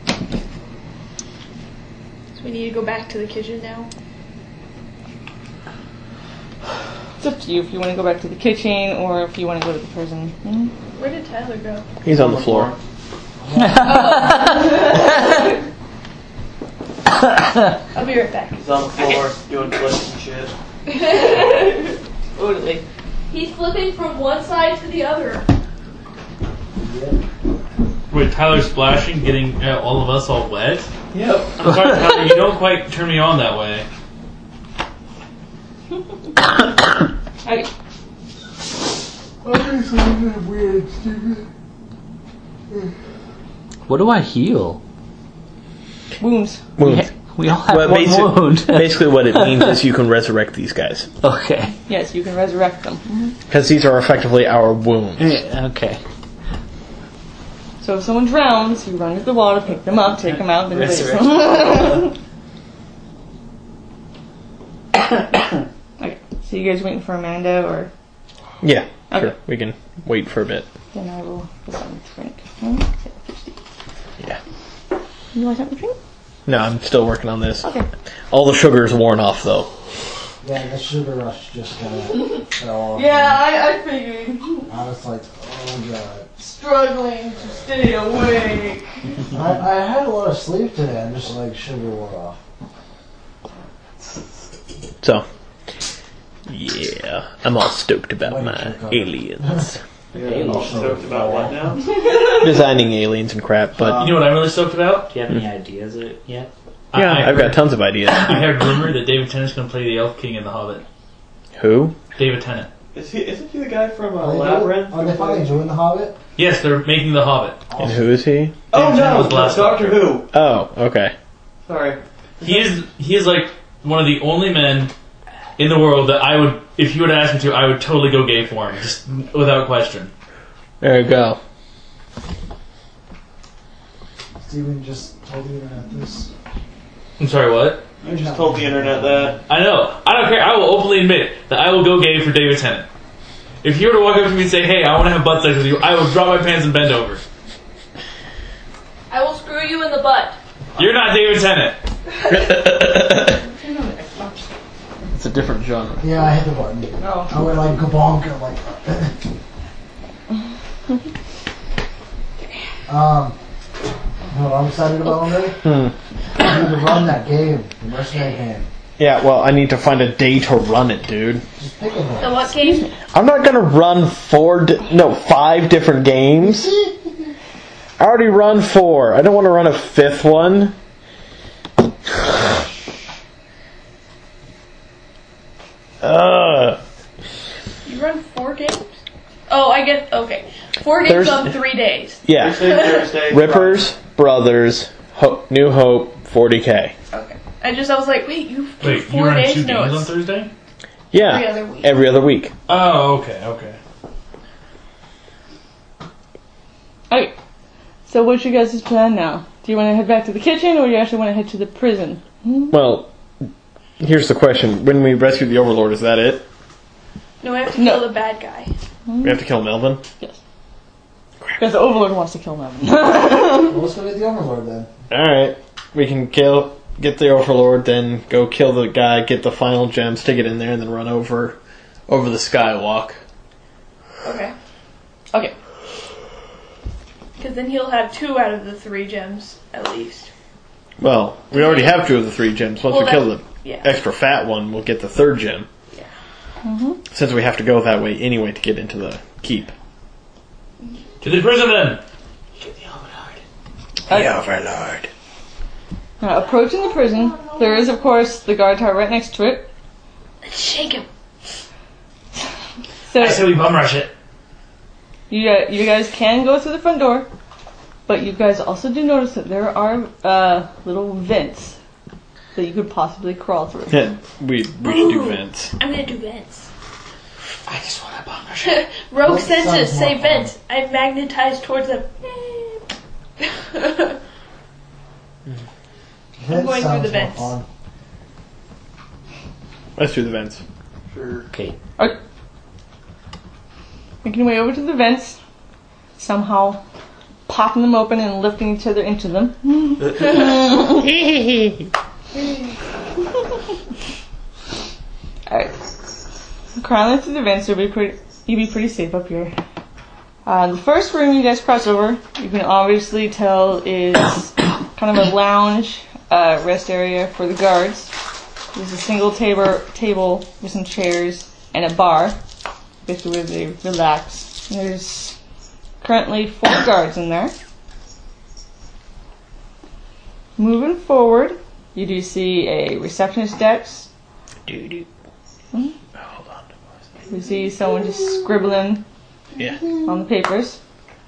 So we need to go back to the kitchen now. It's up to you if you want to go back to the kitchen or if you want to go to the prison. Where did Tyler go? He's on the floor. I'll be right back. He's on the floor doing flips and shit. Totally. He's flipping from one side to the other. Wait, Tyler splashing, getting all of us all wet? Yep. I'm sorry, Tyler, you don't quite turn me on that way. Okay. Weird, stupid. What do I heal? Wounds. Wounds. We all have one wound. Basically what it means is you can resurrect these guys. Okay. Yes, you can resurrect them. Because these are effectively our wounds. Okay. So if someone drowns, you run into the water, pick them up, take them out, then release Resurrect. them. Okay. So you guys waiting for Amanda, or Yeah, Okay. sure. We can wait for a bit. then I will get some drink. Yeah. You want something to drink? No, I'm still working on this. Okay. All the sugar is worn off, though. Yeah, the sugar rush just kind of fell off. Yeah, I figured. I was like, oh god. Struggling to stay awake. I had a lot of sleep today, and just like sugar wore off. So, yeah, I'm all stoked about my aliens. You're all stoked about what now? Designing aliens and crap, but You know what I'm really stoked about? Do you have any ideas yet? yeah, I've got tons of ideas. I heard rumor that David Tennant's going to play the Elf King in The Hobbit. Who? David Tennant. Isn't he the guy from Are they Labyrinth? Are they finally doing The Hobbit? Yes, they're making The Hobbit. And who is he? Oh David Tennant no, was the last Doctor Who. Oh, okay. Sorry. He is like one of the only men in the world that I would, if you would ask me to, I would totally go gay for him, just without question. There you go. Steven just told the internet this. I'm sorry, what? You just told the internet that. I know. I don't care. I will openly admit that I will go gay for David Tennant. If you were to walk up to me and say, "Hey, I want to have butt sex with you," I will drop my pants and bend over. I will screw you in the butt. You're not David Tennant. It's a different genre. Yeah, I hit the button. Oh. I went like kabonk and like. You know what I'm excited about already? Hmm. I need to run that game, the mercenary game. Yeah, well, I need to find a day to run it, dude. Just pick a one. The what game? I'm not gonna run 5 different games. I already run 4. I don't want to run a 5th one. You run 4 games? Oh, I get okay. 4 games on 3 days. Yeah. Thursday, Rippers, Brothers, New Hope, 40K. Okay. I was like, wait, you Wait, 4 you run days? 2 No, games on it's Thursday? Yeah. every other week. Every other week. Oh, okay. Okay. So what's your guys' plan now? Do you want to head back to the kitchen, or you actually want to head to the prison? Well, here's the question. When we rescue the Overlord, is that it? No, we have to kill the bad guy. We have to kill Melvin? Yes. Because the Overlord wants to kill Melvin. Well, let's go get the Overlord then. Alright. We can get the Overlord, then go kill the guy, get the final gems, take it in there, and then run over the skywalk. Okay. Okay. Because then he'll have 2 out of the 3 gems, at least. Well, we already have 2 of the 3 gems. Once Well, we kill the yeah. extra fat one, we'll get the 3rd gem. Since we have to go that way anyway to get into the keep. To the prison then! The Overlord. Now, approaching the prison, there is, of course, the guard tower right next to it. Let's shake him. I say we bum rush it. You guys can go through the front door, but you guys also do notice that there are little vents that you could possibly crawl through. Yeah, we should do vents. I'm gonna do vents. I just want to bum rush it. Rogue senses say vents. I'm magnetized towards them. I'm going through the vents. Let's do the vents. Sure. Okay. Alright. Making your way over to the vents, somehow popping them open and lifting each other into them. Alright. Crawling through the vents, you'll be pretty safe up here. The first room you guys cross over, you can obviously tell is kind of a lounge rest area for the guards. There's a single table with some chairs and a bar, basically where they relax. There's currently 4 guards in there. Moving forward, you do see a receptionist desk. Hold on. You see someone just scribbling on the papers.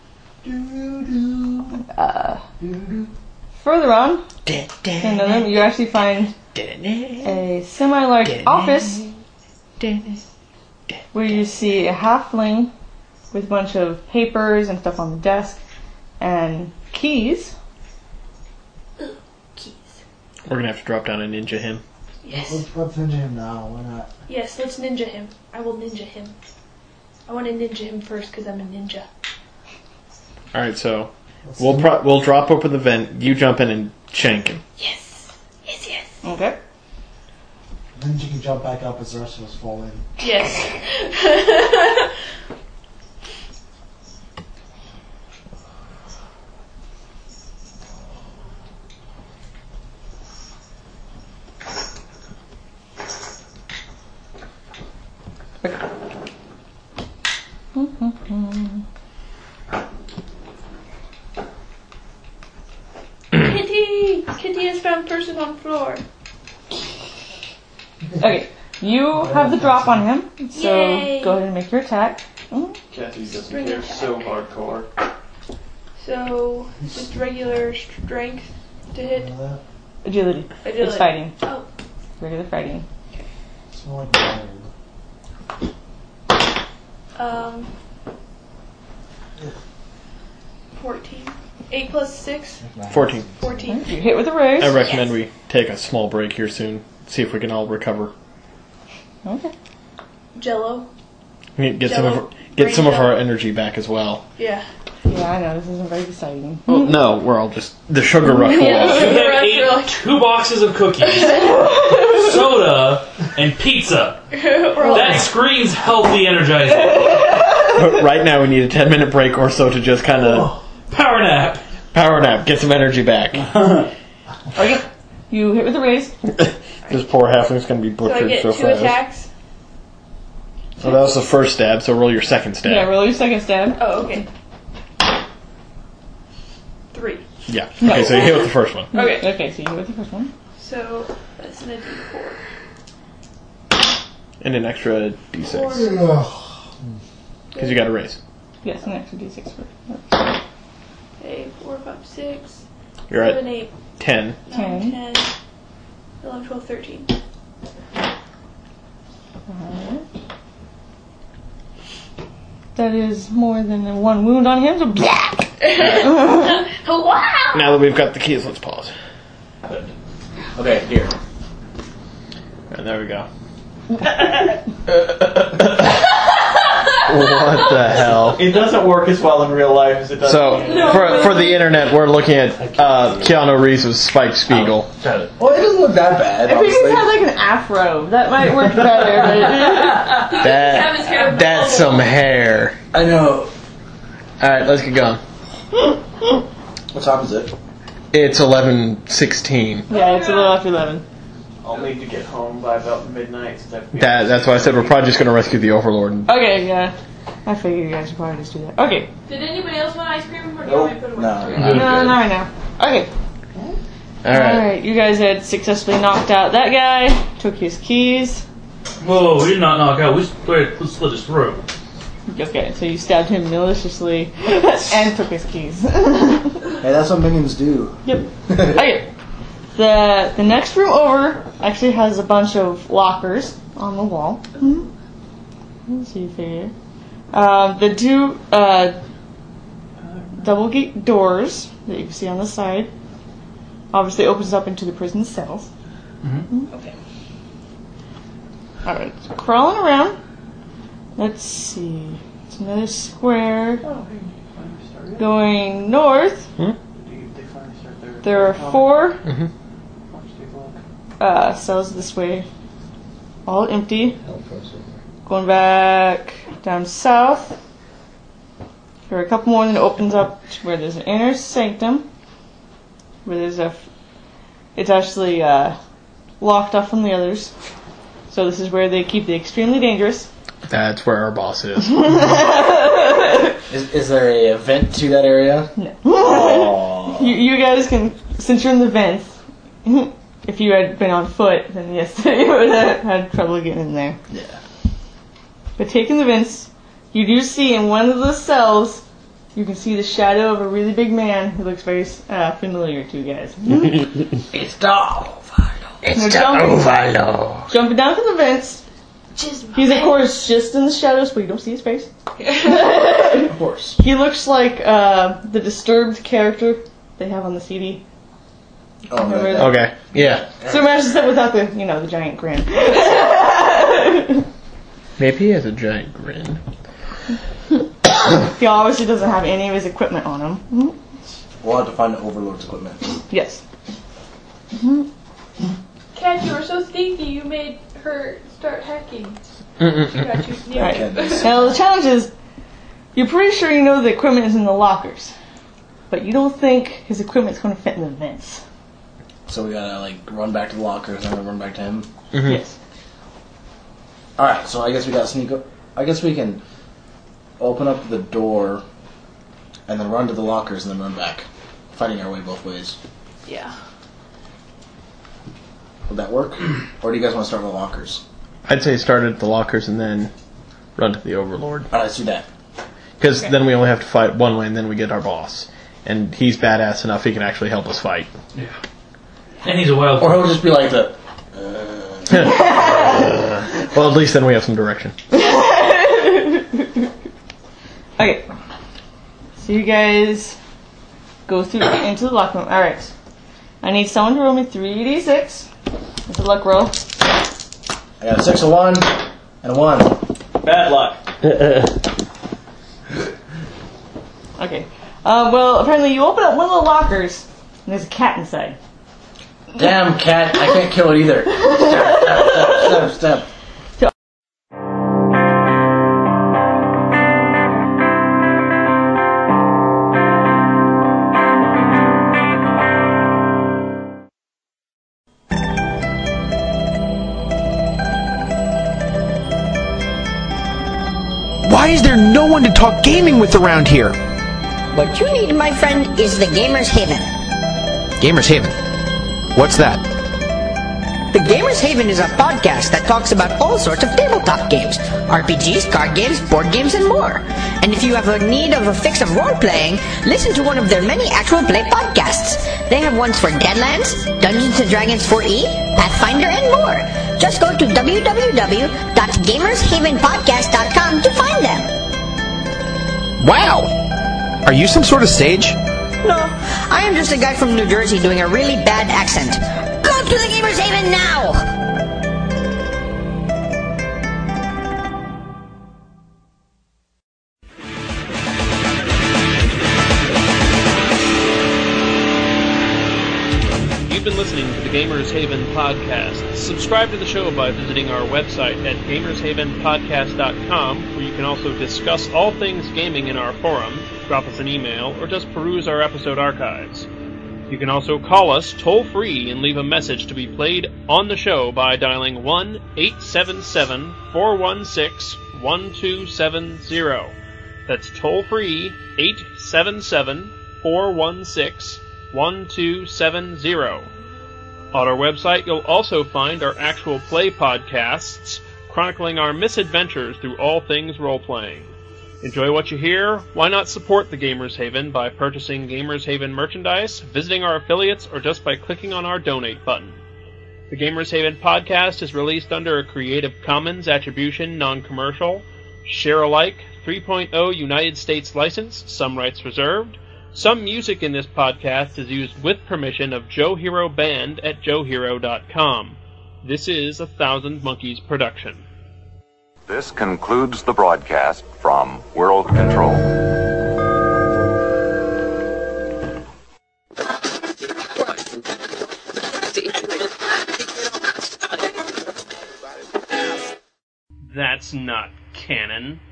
Further on, you actually find a semi-large office where you see a halfling with a bunch of papers and stuff on the desk and keys. We're gonna have to drop down and ninja him. Yes. Let's ninja him now. Why not? Yes, let's ninja him. I will ninja him. I want to ninja him first because I'm a ninja. All right, so we'll drop open the vent. You jump in and shank him. Yes. Yes, yes. Okay. Then you can jump back up as the rest of us fall in. Yes. Kitty has found person on floor. Okay, you have the drop on him, so Yay. go ahead and make your attack. Kathy doesn't Spring care attack. so hardcore. So, just regular strength to hit. Agility. It's fighting. Oh. Regular fighting. It's more like iron. 14. 8 plus 6? 14. 14. You hit with a raise. I recommend we take a small break here soon. See if we can all recover. Okay. Jello. Get Jello. some of our Jello. energy back as well. Yeah. Yeah, I know, this isn't very exciting. Well, no, we're all just the sugar rush. Yeah, will the off. sugar rush Ate will off. 2 boxes of cookies, soda, and pizza. That screams healthy energizing. Right now, we need a 10-minute break or so to just kind of Power nap. get some energy back. Okay. You hit with a raise. This poor halfling's going to be So I butchered get so 2 fast. attacks. So that was the first stab, so roll your second stab. Yeah, roll your second stab. Oh, okay. 3. Yeah. Okay, so you hit with the first one. Okay. Okay, so you hit with the first one. So, that's an D4. And an extra d6. Because you got a raise. Yes, an extra d6 for Okay, 4, 5, 6. You're 7, at 8. 10. 9, 10. 11, 12, 13. Alright. That is more than 1 wound on him, so Wow! Now that we've got the keys, let's pause. Okay, here. And there we go. What the hell? It doesn't work as well in real life as it does. So, for the internet, we're looking at Keanu Reeves with Spike Spiegel. Well, it doesn't look that bad, if he just honestly. had like an afro, that might work better. That's some hair. I know. Alright, let's get going. What time is it? It's 11:16. Yeah, it's a little after 11. I'll need to get home by about midnight. Since I have to be That's why I said we're probably just going to rescue the Overlord. And Okay, yeah. I figured you guys should probably just do that. Okay. Did anybody else want ice cream or do you want me to put it away? No. No, not right now. Okay. Alright, you guys had successfully knocked out that guy, took his keys. Whoa, we did not knock out. We split his throat. Okay, so you stabbed him maliciously and took his keys. Hey, that's what minions do. Yep. Okay. The next room over actually has a bunch of lockers on the wall. Let's see here. The two double gate doors that you can see on the side obviously opens up into the prison cells. Okay. Alright, so crawling around. Let's see. It's another square. Going north. There are 4 cells this way. All empty. Going back down south. There are a couple more, and it opens up to where there's an inner sanctum. Where there's it's actually locked off from the others. So this is where they keep the extremely dangerous. That's where our boss is. Is there a vent to that area? No. You guys can, since you're in the vents, if you had been on foot, then yes, you would have had trouble getting in there. Yeah. But taking the vents, you do see in one of the cells, you can see the shadow of a really big man who looks very familiar to you guys. It's the Overlord. It's the Overlord. Jumping down from the vents. He's of course just in the shadows, but you don't see his face. Of course. He looks like the Disturbed character they have on the CD. Oh, Remember that? Okay. Yeah. So imagine that without the, the giant grin. Maybe he has a giant grin. He obviously doesn't have any of his equipment on him. We'll have to find the Overlord's equipment. Yes. Cat, you were so stinky, you made her start hacking. She got you sneaking. Right. Now the challenge is, you're pretty sure you know the equipment is in the lockers, but you don't think his equipment's going to fit in the vents. So we gotta run back to the lockers and then run back to him. Yes. All right. So I guess we gotta sneak up. I guess we can open up the door and then run to the lockers and then run back, fighting our way both ways. Yeah. Would that work? Or do you guys want to start with the lockers? I'd say start at the lockers and then run to the Overlord. Alright, let's do that. Because then we only have to fight one way and then we get our boss. And he's badass enough he can actually help us fight. Yeah. And he's a wild Or he'll just be like the... Well, at least then we have some direction. Okay. So you guys go through into the locker room. Alright. I need someone to roll me 3d6. It's a luck roll. I got a 6, a 1, and a 1. Bad luck. Okay. Well, apparently you open up one of the lockers, and there's a cat inside. Damn cat, I can't kill it either. Step. Why is there no one to talk gaming with around here? What you need, my friend, is the Gamers Haven. Gamers Haven? What's that? The Gamers Haven is a podcast that talks about all sorts of tabletop games, RPGs, card games, board games, and more. And if you have a need of a fix of role-playing, listen to one of their many actual play podcasts. They have ones for Deadlands, Dungeons & Dragons 4E, Pathfinder, and more. Just go to www.gamershavenpodcast.com to find them. Wow! Are you some sort of sage? No, I am just a guy from New Jersey doing a really bad accent. Go to the Gamers Haven now! You've been listening to the Gamers Haven podcast. Subscribe to the show by visiting our website at gamershavenpodcast.com, where you can also discuss all things gaming in our forum, drop us an email, or just peruse our episode archives. You can also call us toll-free and leave a message to be played on the show by dialing 1-877-416-1270. That's toll-free 877-416-1270. 1270. On our website, you'll also find our actual play podcasts chronicling our misadventures through all things role-playing. Enjoy what you hear? Why not support the Gamers Haven by purchasing Gamers Haven merchandise, visiting our affiliates, or just by clicking on our donate button? The Gamers Haven podcast is released under a Creative Commons Attribution Non-Commercial, Share-alike 3.0 United States license, some rights reserved. Some music in this podcast is used with permission of Joe Hero Band at joehero.com. This is a Thousand Monkeys production. This concludes the broadcast from World Control. That's not canon.